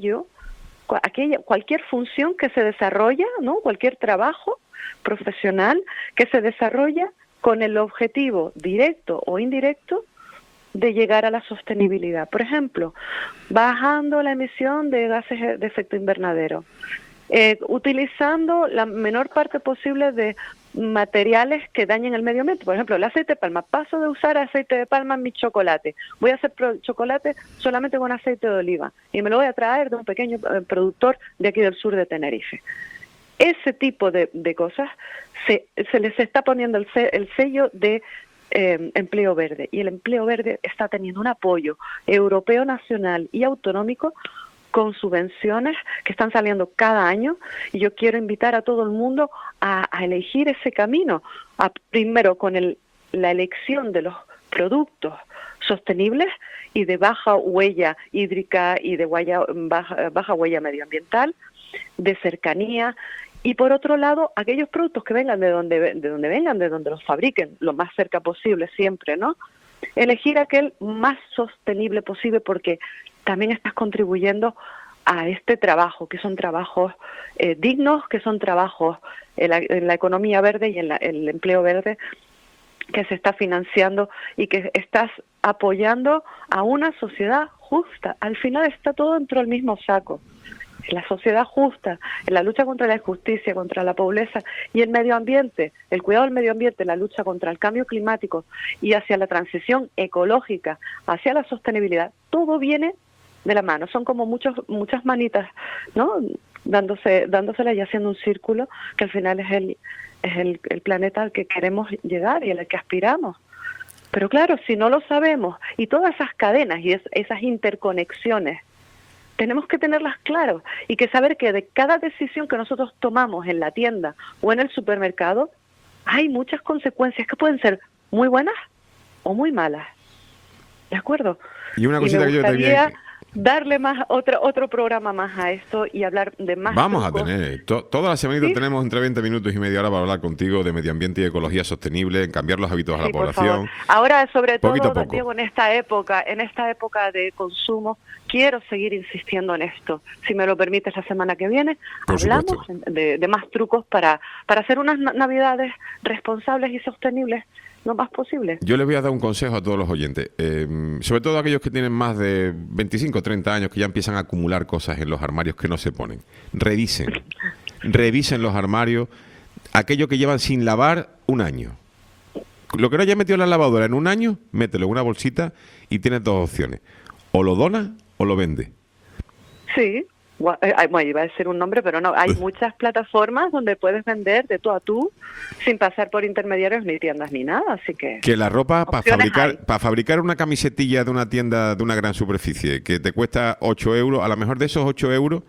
S15: cualquier función que se desarrolla, ¿no? Cualquier trabajo profesional que se desarrolla con el objetivo directo o indirecto de llegar a la sostenibilidad. Por ejemplo, bajando la emisión de gases de efecto invernadero, utilizando la menor parte posible de materiales que dañen el medio ambiente. Por ejemplo, el aceite de palma. Paso de usar aceite de palma en mi chocolate. Voy a hacer chocolate solamente con aceite de oliva y me lo voy a traer de un pequeño productor de aquí del sur de Tenerife. Ese tipo de cosas se les está poniendo el sello de empleo verde, y el empleo verde está teniendo un apoyo europeo, nacional y autonómico con subvenciones que están saliendo cada año, y yo quiero invitar a todo el mundo a elegir ese camino, primero con la elección de los productos sostenibles y de baja huella hídrica y de baja huella medioambiental, de cercanía, y por otro lado, aquellos productos que vengan de donde vengan, de donde los fabriquen, lo más cerca posible siempre, ¿no? Elegir aquel más sostenible posible, porque también estás contribuyendo a este trabajo, que son trabajos dignos, que son trabajos en la economía verde y en el empleo verde que se está financiando, y que estás apoyando a una sociedad justa. Al final está todo dentro del mismo saco. La sociedad justa, en la lucha contra la injusticia, contra la pobreza y el medio ambiente, el cuidado del medio ambiente, la lucha contra el cambio climático y hacia la transición ecológica, hacia la sostenibilidad, todo viene de la mano. Son como muchas manitas, ¿no?, dándosela y haciendo un círculo que al final es el planeta al que queremos llegar y al que aspiramos. Pero claro, si no lo sabemos, y todas esas cadenas y esas interconexiones, tenemos que tenerlas claras y que saber que de cada decisión que nosotros tomamos en la tienda o en el supermercado, hay muchas consecuencias que pueden ser muy buenas o muy malas. ¿De acuerdo?
S2: Y una cosita que yo también...
S15: darle más otro programa más a esto y hablar de más
S2: Vamos
S15: trucos.
S2: a tener, toda la semanita
S15: ¿Sí?
S2: tenemos entre 20 minutos y media hora para hablar contigo de medio ambiente y ecología sostenible, en cambiar los hábitos a la
S15: Sí, por
S2: población.
S15: favor. Ahora, sobre
S2: Poquito a
S15: todo,
S2: poco.
S15: Diego, en esta época de consumo, quiero seguir insistiendo en esto. Si me lo permites, la semana que viene
S2: Por
S15: hablamos de más trucos para hacer unas navidades responsables y sostenibles lo más posible.
S2: Yo les voy a dar un consejo a todos los oyentes, sobre todo a aquellos que tienen más de 25 o 30 años, que ya empiezan a acumular cosas en los armarios que no se ponen. Revisen los armarios, aquellos que llevan sin lavar un año. Lo que no hayas metido en la lavadora en un año, mételo en una bolsita y tienes dos opciones. O lo donas o lo vendes.
S15: Sí. Bueno, iba a decir un nombre, pero no. Hay muchas plataformas donde puedes vender de tú a tú sin pasar por intermediarios ni tiendas ni nada, así que...
S2: Que la ropa, para
S15: opciones
S2: fabricar una camisetilla de una tienda de una gran superficie que te cuesta 8 euros, a lo mejor de esos 8 euros,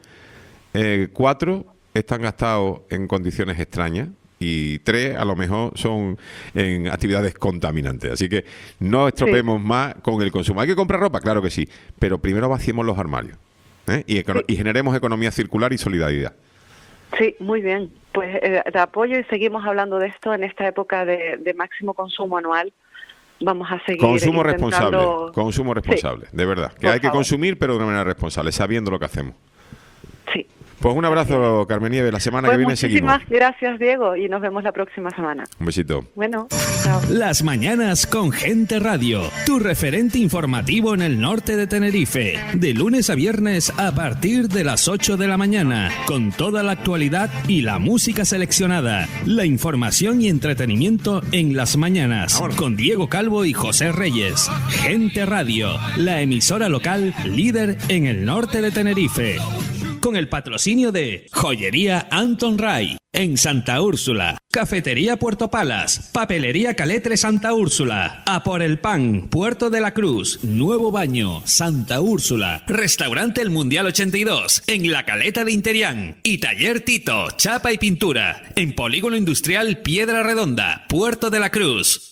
S2: 4 están gastados en condiciones extrañas y 3 a lo mejor son en actividades contaminantes. Así que no estropeemos más con el consumo. ¿Hay que comprar ropa? Claro que sí, pero primero vaciemos los armarios. Y generemos economía circular y solidaridad.
S15: Sí, muy bien. Pues te apoyo y seguimos hablando de esto en esta época de máximo consumo anual. Vamos a seguir
S2: Consumo
S15: intentando...
S2: responsable, de verdad. Que hay que consumir, pero de una manera responsable, sabiendo lo que hacemos.
S15: Sí.
S2: Pues un abrazo, Carmen Nieves. La semana que viene seguimos.
S15: Muchísimas gracias, Diego, y nos vemos la próxima semana.
S2: Un besito.
S15: Bueno, chao.
S1: Las mañanas con Gente Radio, tu referente informativo en el norte de Tenerife, de lunes a viernes a partir de las 8 de la mañana, con toda la actualidad y la música seleccionada, la información y entretenimiento en las mañanas, con Diego Calvo y José Reyes. Gente Radio, la emisora local líder en el norte de Tenerife. Con el patrocinio de Joyería Anton Ray en Santa Úrsula, Cafetería Puerto Palas, Papelería Caletre Santa Úrsula, A por el Pan, Puerto de la Cruz, Nuevo Baño, Santa Úrsula, Restaurante El Mundial 82 en La Caleta de Interián y Taller Tito, Chapa y Pintura en Polígono Industrial Piedra Redonda, Puerto de la Cruz.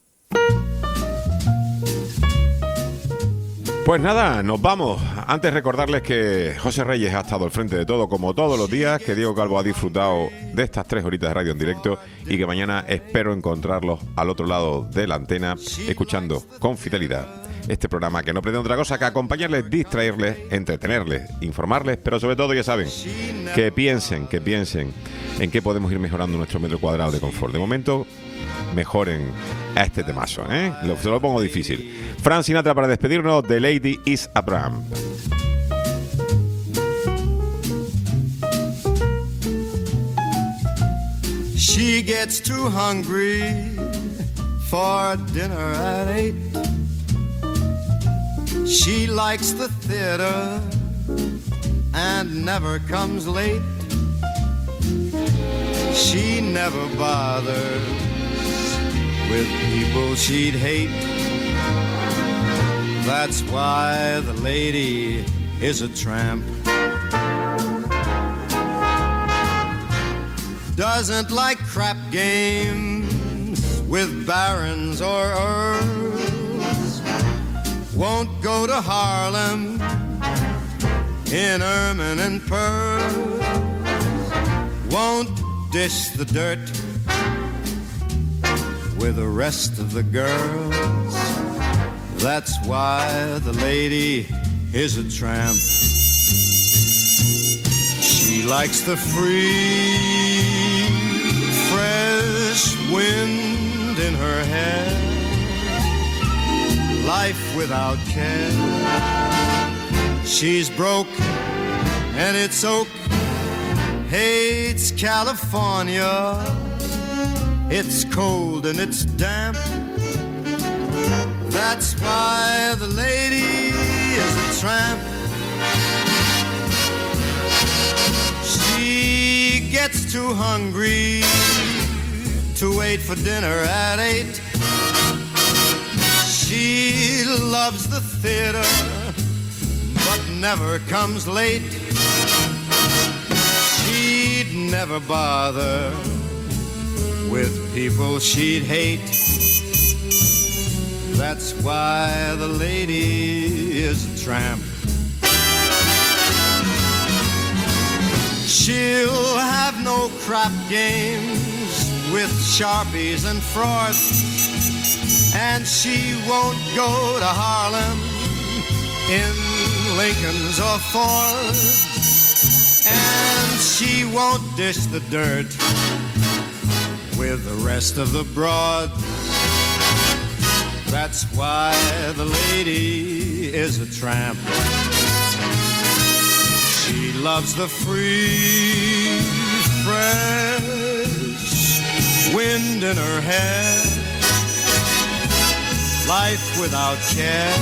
S2: Pues nada, nos vamos. Antes recordarles que José Reyes ha estado al frente de todo, como todos los días, que Diego Calvo ha disfrutado de estas 3 horitas de radio en directo y que mañana espero encontrarlos al otro lado de la antena, escuchando con fidelidad este programa que no pretende otra cosa que acompañarles, distraerles, entretenerles, informarles, pero sobre todo, ya saben, que piensen en qué podemos ir mejorando nuestro metro cuadrado de confort. De momento, mejoren a este temazo, se lo pongo difícil. Frank Sinatra para despedirnos, The Lady is a Tramp.
S10: She gets too hungry for dinner at 8. She likes the theater and never comes late. She never bothers with people she'd hate. That's why the lady is a tramp. Doesn't like crap games with barons or earls. Won't go to Harlem in ermine and pearls. Won't dish the dirt with the rest of the girls. That's why the lady is a tramp. She likes the free, fresh wind in her hair, life without care. She's broke and it's oak, hates California. It's cold and it's damp. That's why the lady is a tramp. gets too hungry to wait for dinner at 8. She loves the theater, but never comes late. She'd never bother with people she'd hate. That's why the lady is a tramp. She'll have no crap games with Sharpies and Frauds, and she won't go to Harlem in Lincolns or Fords, and she won't dish the dirt with the rest of the broad. That's why the lady is a tramp. She loves the free, fresh wind in her hair, life without care.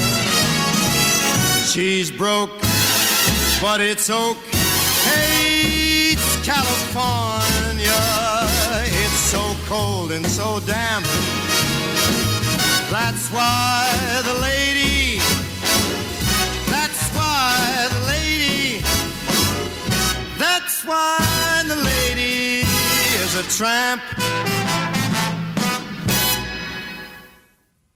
S10: She's broke, but it's okay. It's California. It's so cold and so damp. That's why the lady, that's why the lady, that's why the lady is a tramp.